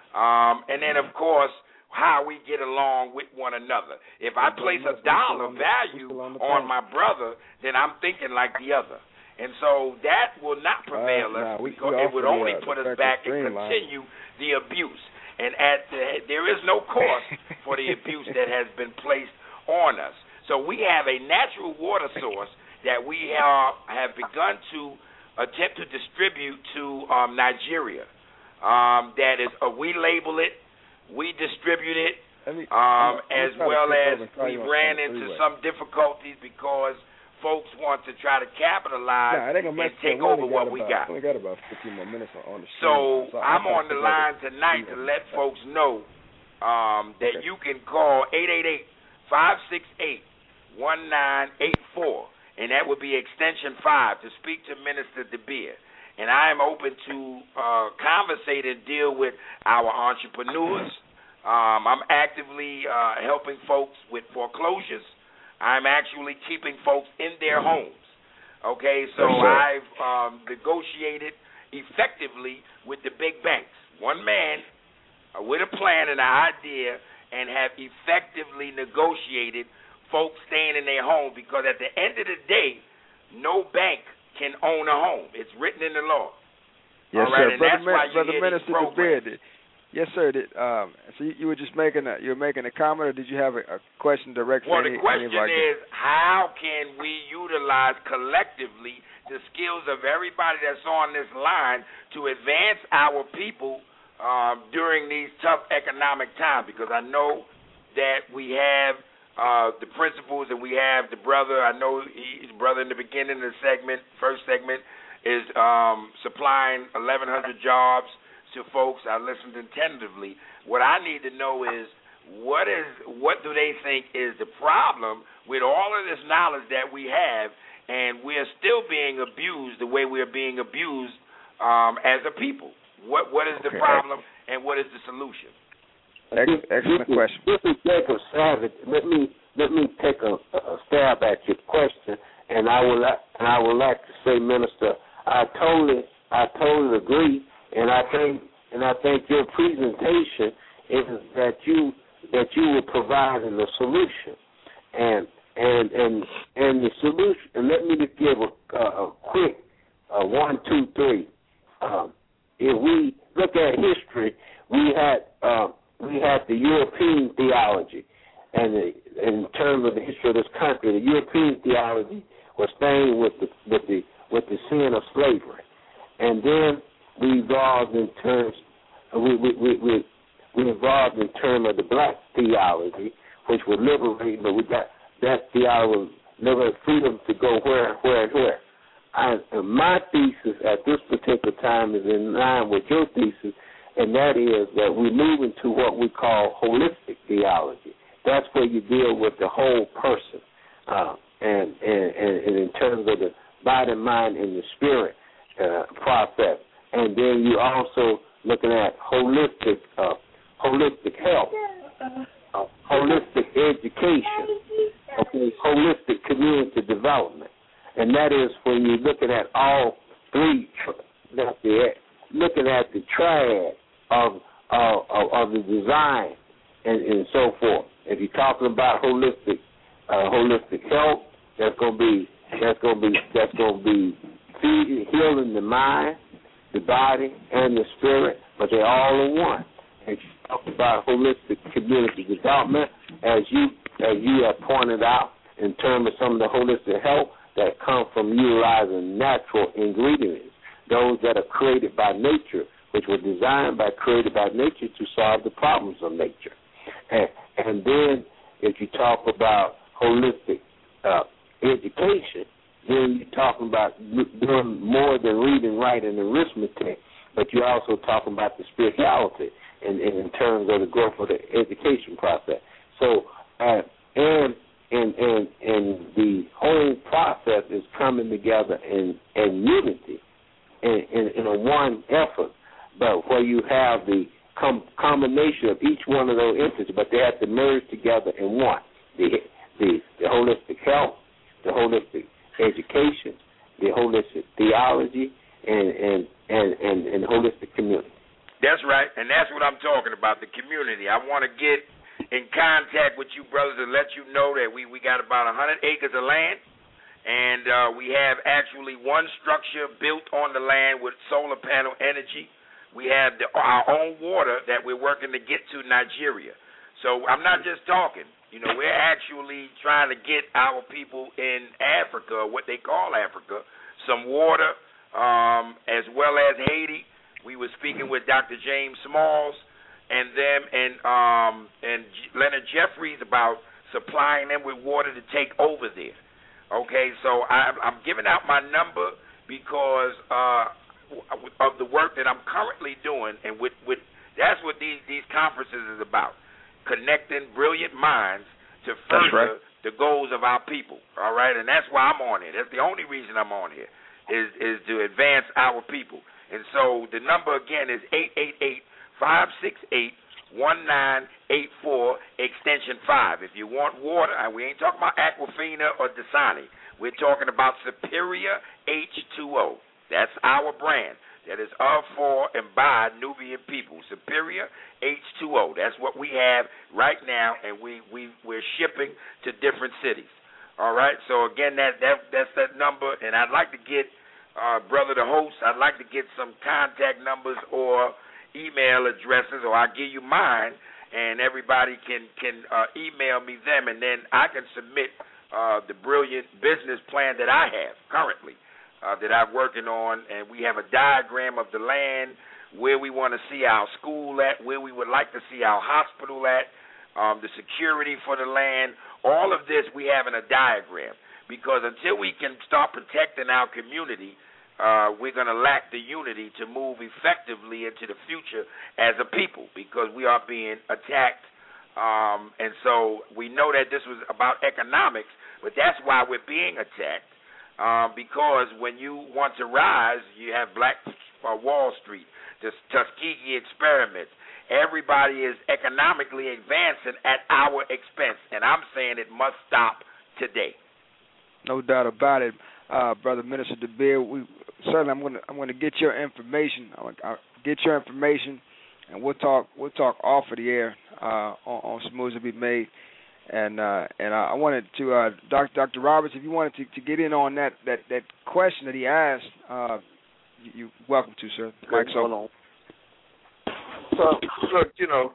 um, and then, of course, how we get along with one another. If I place a dollar value on my brother, then I'm thinking like the other. And so that will not prevail uh, us. nah, we, because we it would only the, put uh, us back and continue line. the abuse. And at the, there is no cost for the abuse that has been placed on us. So we have a natural water source that we are, have begun to attempt to distribute to um, Nigeria. Um, that is, uh, we label it, we distribute it, me, um, as well as we ran into some difficulties because folks want to try to capitalize nah, and take over what we got. We got about fifteen more minutes on the So, so I'm on the line tonight to let folks know um, that okay. you can call eight eight eight, five six eight, one nine eight four, and that would be extension five to speak to Minister DeBeer. And I am open to uh, conversate and deal with our entrepreneurs. Um, I'm actively uh, helping folks with foreclosures. I'm actually keeping folks in their homes. Okay, so yes, I've um, negotiated effectively with the big banks. One man uh, with a plan and an idea, and have effectively negotiated folks staying in their home, because at the end of the day, no bank can own a home. It's written in the law. Yes, right? sir. And Brother, that's why you Brother hear Minister DeBeer. Yes, sir. Did, um, so you, you were just making a you were making a comment, or did you have a, a question directly? Well, any, the question any is, how can we utilize collectively the skills of everybody that's on this line to advance our people um, during these tough economic times? Because I know that we have uh, the principals and we have the brother. I know he's brother in the beginning of the segment, first segment, is um, supplying eleven hundred jobs to folks. I listened attentively. What I need to know is what is what do they think is the problem with all of this knowledge that we have, and we're still being abused the way we're being abused um, as a people. What what is okay. the problem, and what is the solution? Excellent, excellent this question. Is, this is Jacob Savage. Let me let me take a, a stab at your question, and I will and I would like to say, Minister, I totally I totally agree. And I think, and I think your presentation is that you that you were providing a solution, and and and and the solution. And let me just give a, a quick uh, one, two, three. Um, if we look at history, we had uh, we had the European theology, and the, in terms of the history of this country, the European theology was stained with the with the with the sin of slavery, and then we evolved in terms, we we, we, we, we evolved in terms of the black theology, which was liberating, but we got that theology was liberating freedom to go where, where, and where. I, and my thesis at this particular time is in line with your thesis, and that is that we move into what we call holistic theology. That's where you deal with the whole person, uh, and, and, and, and in terms of the body, mind, and the spirit uh, process. And then you're also looking at holistic, uh, holistic health, uh, holistic education, okay, holistic community development, and that is when you're looking at all three, not the, looking at the triad of of, of the design and, and so forth. If you're talking about holistic, uh, holistic health, That's gonna be that's gonna be that's gonna be feeding, healing the mind, the body, and the spirit, but they're all in one. And you talk about holistic community development, as you as you have pointed out, in terms of some of the holistic health that come from utilizing natural ingredients, those that are created by nature, which were designed by created by nature to solve the problems of nature. And, and then if you talk about holistic uh, education, then you're talking about doing more than reading, writing, and arithmetic, but you're also talking about the spirituality in, in terms of the growth of the education process. So, uh, and and and and the whole process is coming together in, in unity, in, in, in a one effort, but where you have the com- combination of each one of those entities, but they have to merge together in one. The the, the holistic health, the holistic education, the holistic theology, and and, and, and and holistic community. That's right, and that's what I'm talking about, the community. I want to get in contact with you brothers and let you know that we, we got about one hundred acres of land, and uh, we have actually one structure built on the land with solar panel energy. We have the, our own water that we're working to get to Nigeria. So I'm not just talking. You know, we're actually trying to get our people in Africa, what they call Africa, some water, um, as well as Haiti. We were speaking with Doctor James Smalls and them and um, and Leonard Jeffries about supplying them with water to take over there. Okay, so I, I'm giving out my number because uh, of the work that I'm currently doing, and with, with that's what these, these conferences is about. Connecting brilliant minds to further right. the goals of our people, all right? And that's why I'm on here. That's the only reason I'm on here, is is to advance our people. And so the number, again, is eight eight eight, five six eight, one nine eight four, extension five. If you want water, and we ain't talking about Aquafina or Dasani. We're talking about Superior H two O. That's our brand. That is of, for, and by Nubian people. Superior H two O. That's what we have right now, and we, we, we're shipping to different cities. All right? So, again, that, that that's that number, and I'd like to get, uh, brother the host, I'd like to get some contact numbers or email addresses, or I'll give you mine, and everybody can, can uh, email me them, and then I can submit uh, the brilliant business plan that I have currently. Uh, that I'm working on, and we have a diagram of the land, where we want to see our school at, where we would like to see our hospital at, um, the security for the land. All of this we have in a diagram, because until we can start protecting our community, uh, we're going to lack the unity to move effectively into the future as a people, because we are being attacked. Um, and so we know that this was about economics, but that's why we're being attacked. Um, because when you want to rise, you have Black uh, Wall Street, the Tuskegee experiments. Everybody is economically advancing at our expense, and I'm saying it must stop today. No doubt about it, uh, Brother Minister DeBeer. We certainly, I'm going to I'm going to get your information. I'm going to get your information, and we'll talk we'll talk off of the air uh, on, on some moves to be made. And uh, and I wanted to, uh, Doctor Doctor Roberts, if you wanted to, to get in on that, that, that question that he asked, uh, you, you're welcome to, sir. Mike's open. So, look, you know,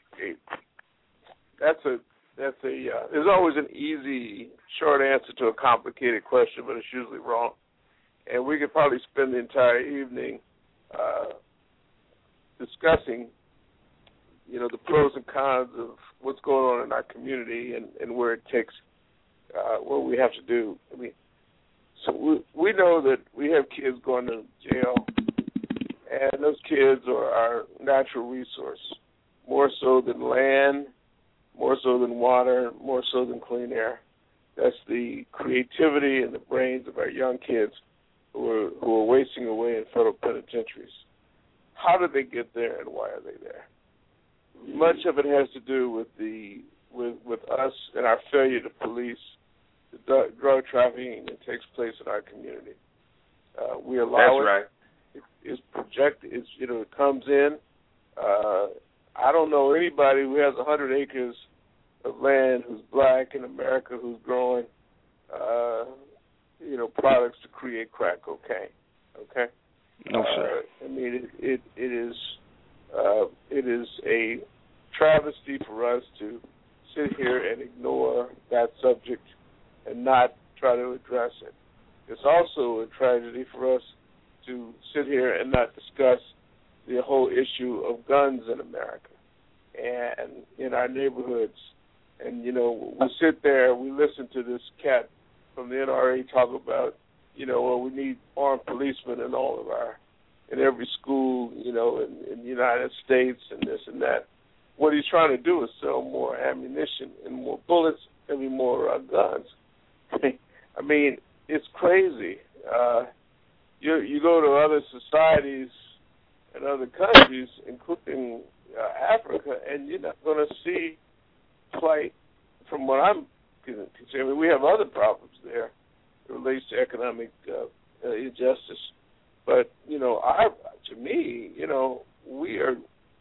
that's a that's a. Uh, there's always an easy, short answer to a complicated question, but it's usually wrong. And we could probably spend the entire evening uh, discussing, you know, the pros and cons of what's going on in our community and, and where it takes, uh, what we have to do. I mean, so we, we know that we have kids going to jail, and those kids are our natural resource, more so than land, more so than water, more so than clean air. That's the creativity and the brains of our young kids who are, who are wasting away in federal penitentiaries. How did they get there, and why are they there? Much of it has to do with the with with us and our failure to police the d- drug trafficking that takes place in our community. Uh, we allow That's it. right. It, it's projected. It's you know it comes in. Uh, I don't know anybody who has a hundred acres of land who's black in America who's growing uh, products to create crack cocaine. Okay. No, sir. Uh, I mean, it it, it is uh, it is a travesty for us to sit here and ignore that subject and not try to address it. It's also a tragedy for us to sit here and not discuss the whole issue of guns in America and in our neighborhoods. And, you know, we sit there, we listen to this cat from the N R A talk about, you know, well, we need armed policemen in all of our, in every school, you know, in, in the United States and this and that. What he's trying to do is sell more ammunition and more bullets and more uh, guns. I mean, it's crazy. Uh, you you go to other societies and other countries, including uh, Africa, and you're not going to see plight from what I'm considering. I mean, we have other problems there. It relates to economic uh, uh, injustice. But, you know, our, to me, you know, we are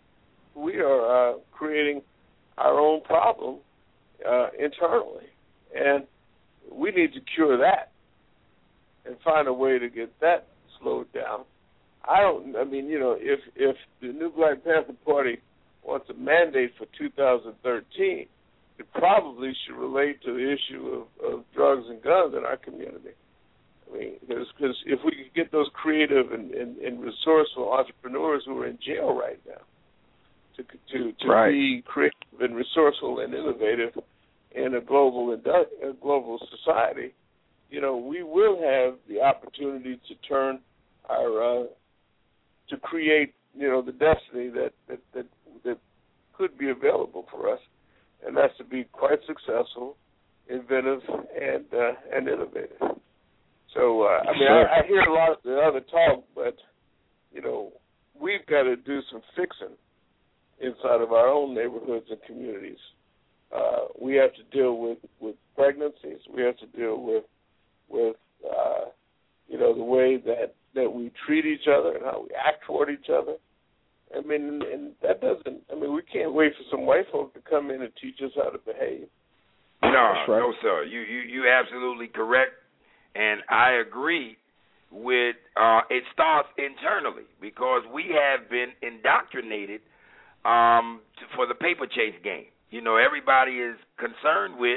we are uh, creating our own problem uh, internally. And we need to cure that and find a way to get that slowed down. I don't, I mean, you know, if if the new Black Panther Party wants a mandate for two thousand thirteen, it probably should relate to the issue of, of drugs and guns in our community. I mean, because if we could get those creative and, and, and resourceful entrepreneurs who are in jail right now to to, to right. be creative and resourceful and innovative in a global a global society, you know, we will have the opportunity to turn our uh, to create, you know, the destiny that, that that that could be available for us, and that's to be quite successful, inventive, and uh, and innovative. So uh, I mean, sure. I, I hear a lot of the other talk, but you know, we've got to do some fixing inside of our own neighborhoods and communities. Uh, we have to deal with, with pregnancies. We have to deal with with uh, you know, the way that, that we treat each other and how we act toward each other. I mean, and, and that doesn't. I mean, we can't wait for some white folk to come in and teach us how to behave. No, right. no, sir. You you you absolutely correct, and I agree with. Uh, it starts internally because we have been indoctrinated um, to, for the paper chase game. You know, everybody is concerned with,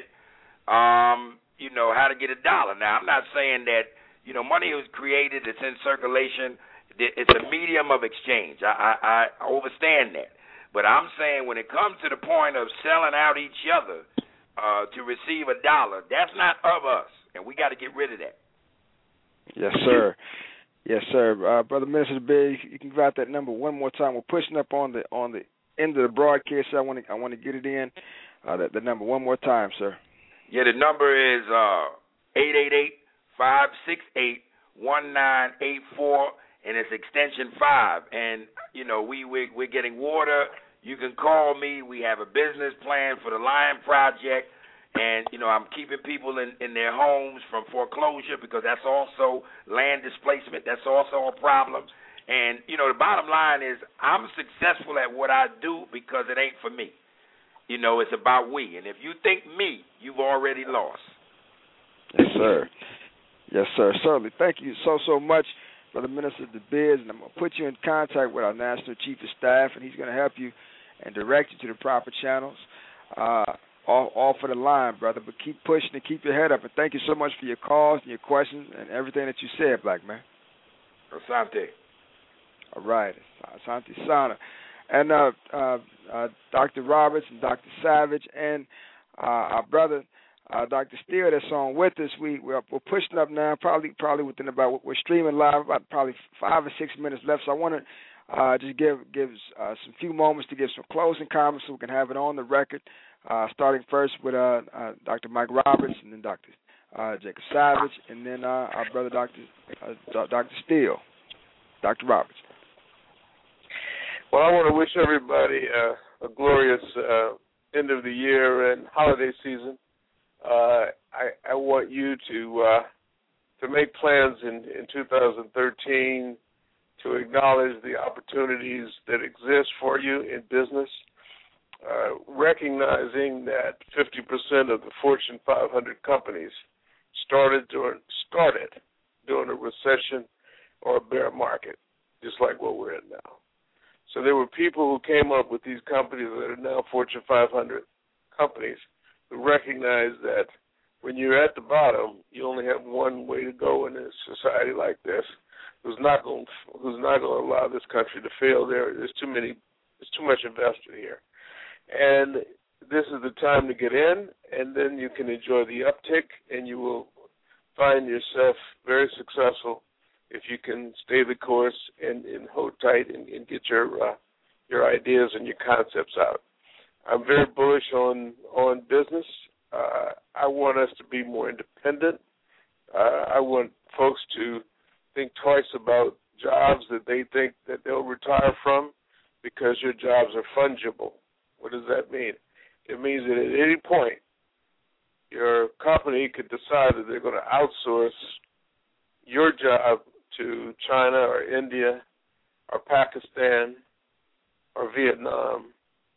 um, you know, how to get a dollar. Now, I'm not saying that, you know, money was created, it's in circulation, it's a medium of exchange. I, I, I understand that. But I'm saying when it comes to the point of selling out each other uh, to receive a dollar, that's not of us, and we got to get rid of that. Yes, sir. Yes, sir. Uh, Brother Minister Biggs, you can grab that number one more time. We're pushing up on the on the end of the broadcast. So I want to I want to get it in. Uh, the, the number one more time, sir. Yeah, the number is uh, eight eight eight, five six eight, one nine eight four, and it's extension five. And, you know, we, we, we're getting water. You can call me. We have a business plan for the Lion Project. And, you know, I'm keeping people in, in their homes from foreclosure because that's also land displacement. That's also a problem. And, you know, the bottom line is I'm successful at what I do because it ain't for me. You know, it's about we. And if you think me, you've already lost. Yes, sir. Yes, sir. Certainly. Thank you so, so much, Brother Minister DeBiz. And I'm going to put you in contact with our National Chief of Staff, and he's going to help you and direct you to the proper channels. Uh, all, all for the line, brother. But keep pushing and keep your head up. And thank you so much for your calls and your questions and everything that you said, Black man. Asante. All right. Asante Sana. And uh, uh, uh, Doctor Roberts and Doctor Savage and uh, our brother uh, Doctor Steele that's on with us. We we're, we're pushing up now. Probably probably within about we're streaming live about probably five or six minutes left. So I want to uh, just give give uh, some few moments to give some closing comments so we can have it on the record. Uh, starting first with uh, uh, Doctor Mike Roberts and then Doctor Uh, Jacob Savage and then uh, our brother Doctor Uh, Doctor Steele. Doctor Roberts. Well, I want to wish everybody uh, a glorious uh, end of the year and holiday season. Uh, I, I want you to uh, to make plans in, in two thousand thirteen to acknowledge the opportunities that exist for you in business, uh, recognizing that fifty percent of the Fortune five hundred companies started during, started during a recession or a bear market, just like what we're in now. So there were people who came up with these companies that are now Fortune five hundred companies who recognize that when you're at the bottom, you only have one way to go in a society like this. Who's not going? Who's not going to allow this country to fail? There, there's too many. There's too much invested here, and this is the time to get in, and then you can enjoy the uptick, and you will find yourself very successful if you can stay the course and, and hold tight and, and get your uh, your ideas and your concepts out. I'm very bullish on on business. Uh, I want us to be more independent. Uh, I want folks to think twice about jobs that they think that they'll retire from because your jobs are fungible. What does that mean? It means that at any point, your company could decide that they're going to outsource your job to China or India or Pakistan or Vietnam,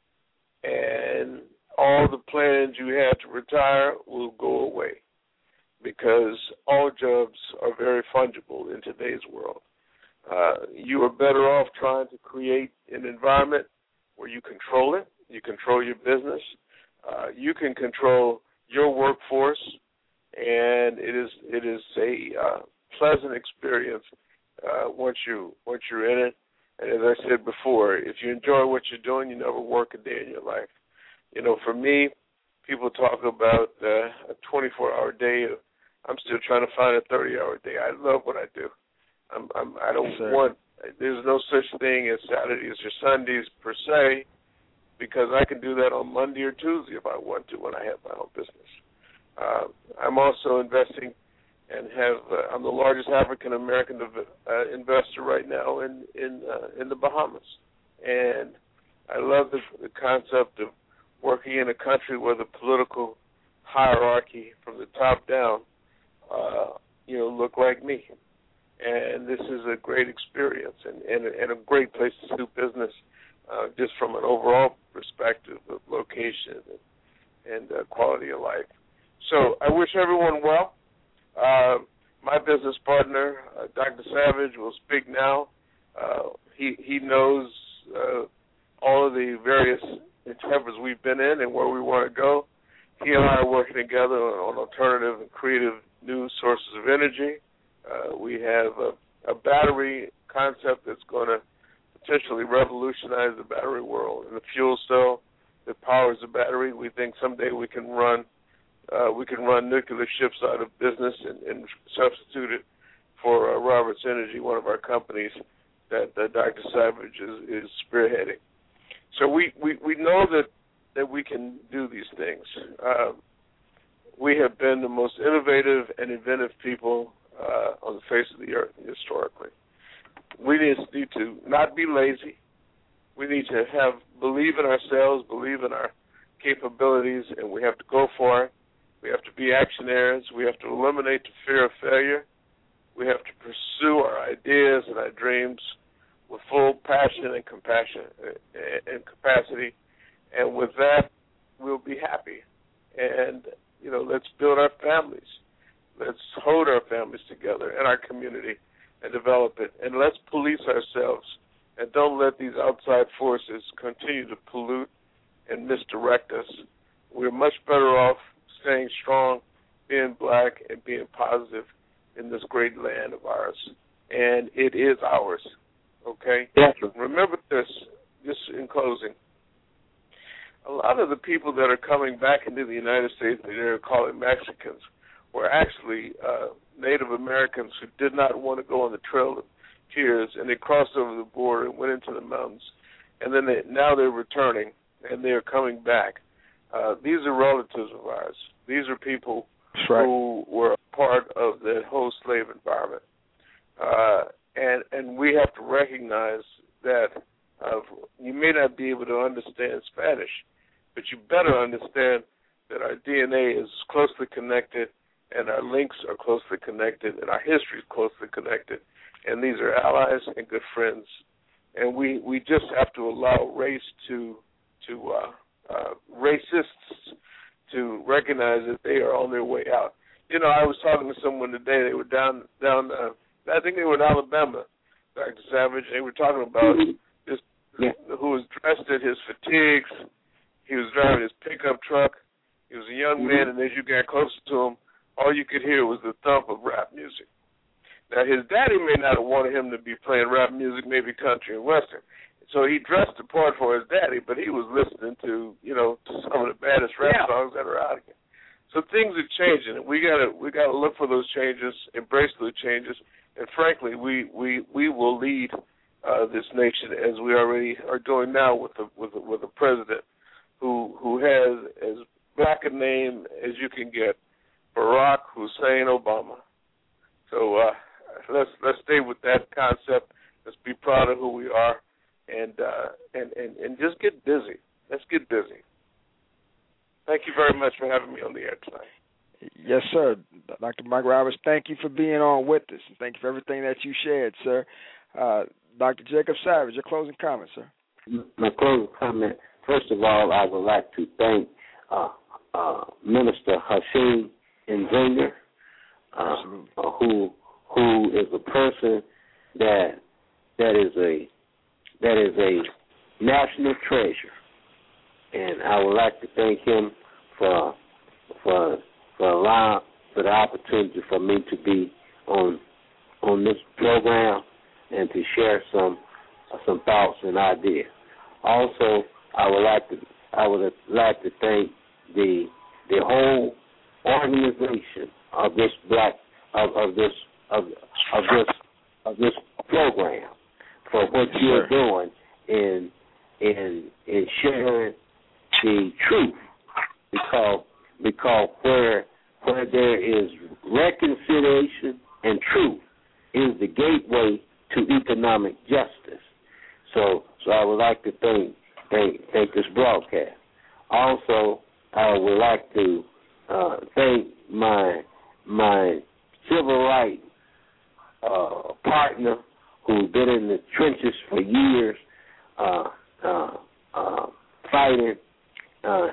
and all the plans you had to retire will go away because all jobs are very fungible in today's world. Uh, you are better off trying to create an environment where you control it, you control your business, uh, you can control your workforce, and it is it is a uh, pleasant experience uh, once you once you're in it. And as I said before, if you enjoy what you're doing, you never work a day in your life. You know, for me, people talk about uh, a twenty-four hour day. I'm still trying to find a thirty hour day. I love what I do. I'm, I'm, I don't Sir. want, there's no such thing as Saturdays or Sundays per se, because I can do that on Monday or Tuesday if I want to when I have my own business. Uh, I'm also investing and have, uh, I'm the largest African-American uh, investor right now in, in, uh, in the Bahamas. And I love the, the concept of working in a country where the political hierarchy from the top down, uh, you know, look like me. And this is a great experience and, and, and a great place to do business uh, just from an overall perspective of location and, and uh, quality of life. So I wish everyone well. Uh, my business partner, uh, Doctor Savage, will speak now. Uh, he, he knows uh, all of the various endeavors we've been in and where we want to go. He and I are working together on, on alternative and creative new sources of energy. Uh, we have a, a battery concept that's going to potentially revolutionize the battery world. And the fuel cell that powers the battery, we think someday we can run uh, we can run nuclear ships out of business and, and substitute it for uh, Roberts Energy, one of our companies that uh, Doctor Savage is, is spearheading. So we, we, we know that, that we can do these things. Uh, we have been the most innovative and inventive people uh, on the face of the earth historically. We need, need to not be lazy. We need to have believe in ourselves, believe in our capabilities, and we have to go for it. We have to be actionaries. We have to eliminate the fear of failure. We have to pursue our ideas and our dreams with full passion and compassion and capacity. And with that, we'll be happy. And, you know, let's build our families. Let's hold our families together and our community and develop it. And let's police ourselves and don't let these outside forces continue to pollute and misdirect us. We're much better off staying strong, being black, and being positive in this great land of ours. And it is ours, okay? Yes. Remember this, just in closing. A lot of the people that are coming back into the United States that they're calling Mexicans were actually uh, Native Americans who did not want to go on the Trail of Tears, and they crossed over the border and went into the mountains. And then they, now they're returning, and they're coming back. Uh, these are relatives of ours. These are people right. who were a part of the whole slave environment. Uh, and, and we have to recognize that uh, you may not be able to understand Spanish, but you better understand that our D N A is closely connected and our links are closely connected and our history is closely connected. And these are allies and good friends. And we, we just have to allow race to, to uh, uh, racists to recognize that they are on their way out. you know, I was talking to someone today. They were down, down. Uh, I think they were in Alabama, Doctor Savage. They were talking about this, yeah. who was dressed in his fatigues. He was driving his pickup truck. He was a young mm-hmm. man, and as you got closer to him, all you could hear was the thump of rap music. Now, his daddy may not have wanted him to be playing rap music, maybe country and western. So he dressed the part for his daddy, but he was listening to, you know, to some of the baddest rap yeah. songs that are out here. So things are changing. We gotta we gotta look for those changes, embrace those changes, and frankly, we we, we will lead uh, this nation as we already are doing now with a with a, with a president who who has as black a name as you can get, Barack Hussein Obama. So uh, let's let's stay with that concept. Let's be proud of who we are. And, uh, and and and just get busy. Let's get busy. Thank you very much for having me on the air tonight. Yes, sir. Doctor Mike Roberts, thank you for being on with us. And thank you for everything that you shared, sir. Uh, Doctor Jacob Savage, your closing comment, sir. My closing comment, first of all, I would like to thank uh, uh, Minister Hashim Nzinga, uh, uh, who who is a person that that is a that is a national treasure, and I would like to thank him for for for allowing for the opportunity for me to be on on this program and to share some some thoughts and ideas. Also, I would like to I would like to thank the the whole organization of this black of, of this of of this of this program for what yes, you're sir. doing in in in sharing the truth, because because where where there is reconciliation and truth is the gateway to economic justice. So so I would like to thank thank thank this broadcast. Also, I would like to uh, thank my my civil rights uh, partner who's been in the trenches for years, uh, uh, uh, fighting uh,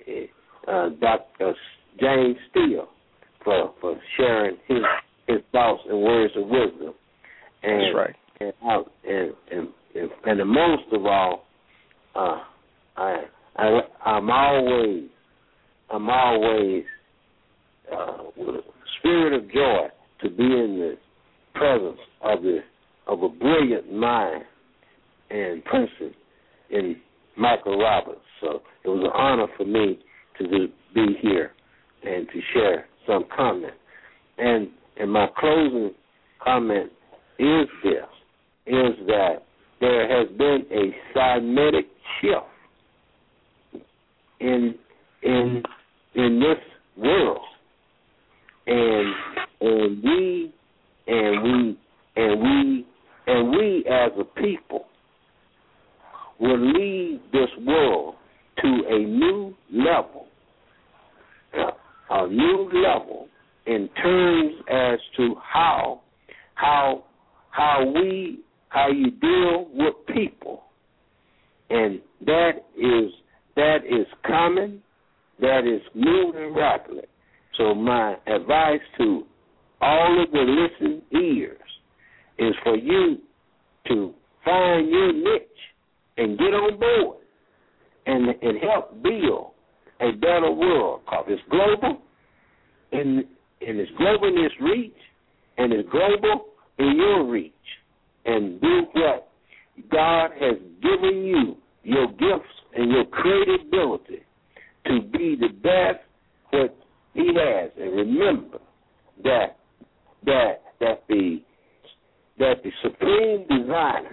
uh, Doctor James Steele for, for sharing his his thoughts and words of wisdom. And, That's right. And, and, and, and, and the most of all, uh, I, I I'm always I'm always uh, with a spirit of joy to be in the presence of the of a brilliant mind and person in Michael Roberts. So it was an honor for me to do, be here and to share some comment. And and my closing comment is this, is that there has been a seismic shift in in in this world. And and we and we and we and we as a people will lead this world to a new level, a new level in terms as to how how how we how you deal with people, and that is that is common, that is moving rapidly. So my advice to all of the listening ears is for you to find your niche and get on board and and help build a better world, because it's global and and it's global in its reach and it's global in your reach. And do what God has given you, your gifts and your creativity, to be the best what He has. And remember that that that the that the Supreme Designer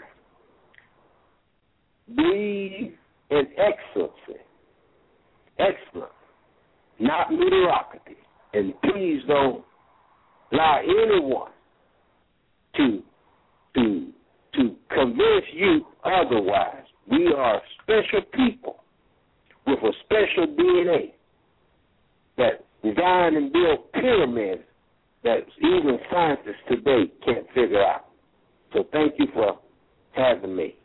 believes in excellency, excellence, not mediocrity. And please don't allow anyone to to to convince you otherwise. We are special people with a special D N A that design and build pyramids that even scientists today can't figure out. So thank you for having me.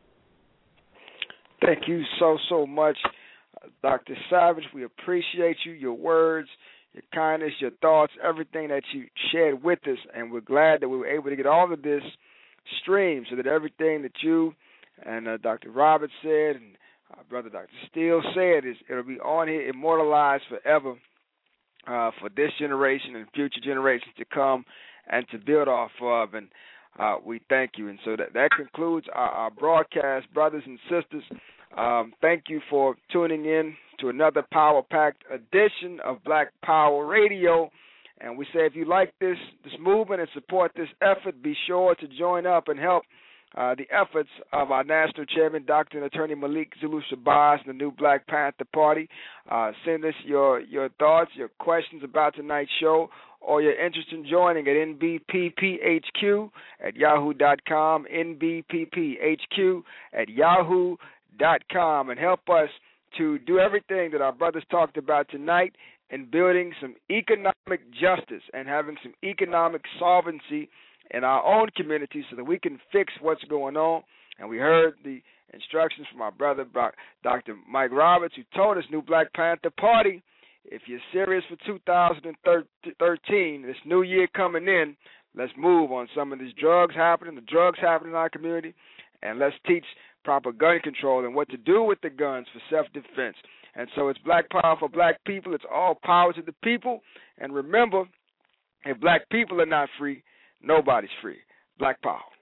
Thank you so, so much, Doctor Savage. We appreciate you, your words, your kindness, your thoughts, everything that you shared with us. And we're glad that we were able to get all of this streamed so that everything that you and uh, Doctor Roberts said and uh, Brother Doctor Steele said, is it'll be on here, immortalized forever uh, for this generation and future generations to come and to build off of. And uh, we thank you. And so that, that concludes our, our broadcast, brothers and sisters. Um, thank you for tuning in to another power-packed edition of Black Power Radio. And we say if you like this this movement and support this effort, be sure to join up and help uh, the efforts of our national chairman, Doctor and Attorney Malik Zulu Shabazz, and the new Black Panther Party. Uh, send us your, your thoughts, your questions about tonight's show, or your interest in joining at N B P P H Q at yahoo dot com, N B P P H Q at yahoo dot com, and help us to do everything that our brothers talked about tonight in building some economic justice and having some economic solvency in our own community so that we can fix what's going on. And we heard the instructions from our brother, Doctor Mike Roberts, who told us, New Black Panther Party, if you're serious for two thousand thirteen, this new year coming in, let's move on some of these drugs happening, the drugs happening in our community, and let's teach proper gun control and what to do with the guns for self-defense. And so it's Black Power for Black people. It's all power to the people. And remember, if black people are not free, nobody's free. Black Power.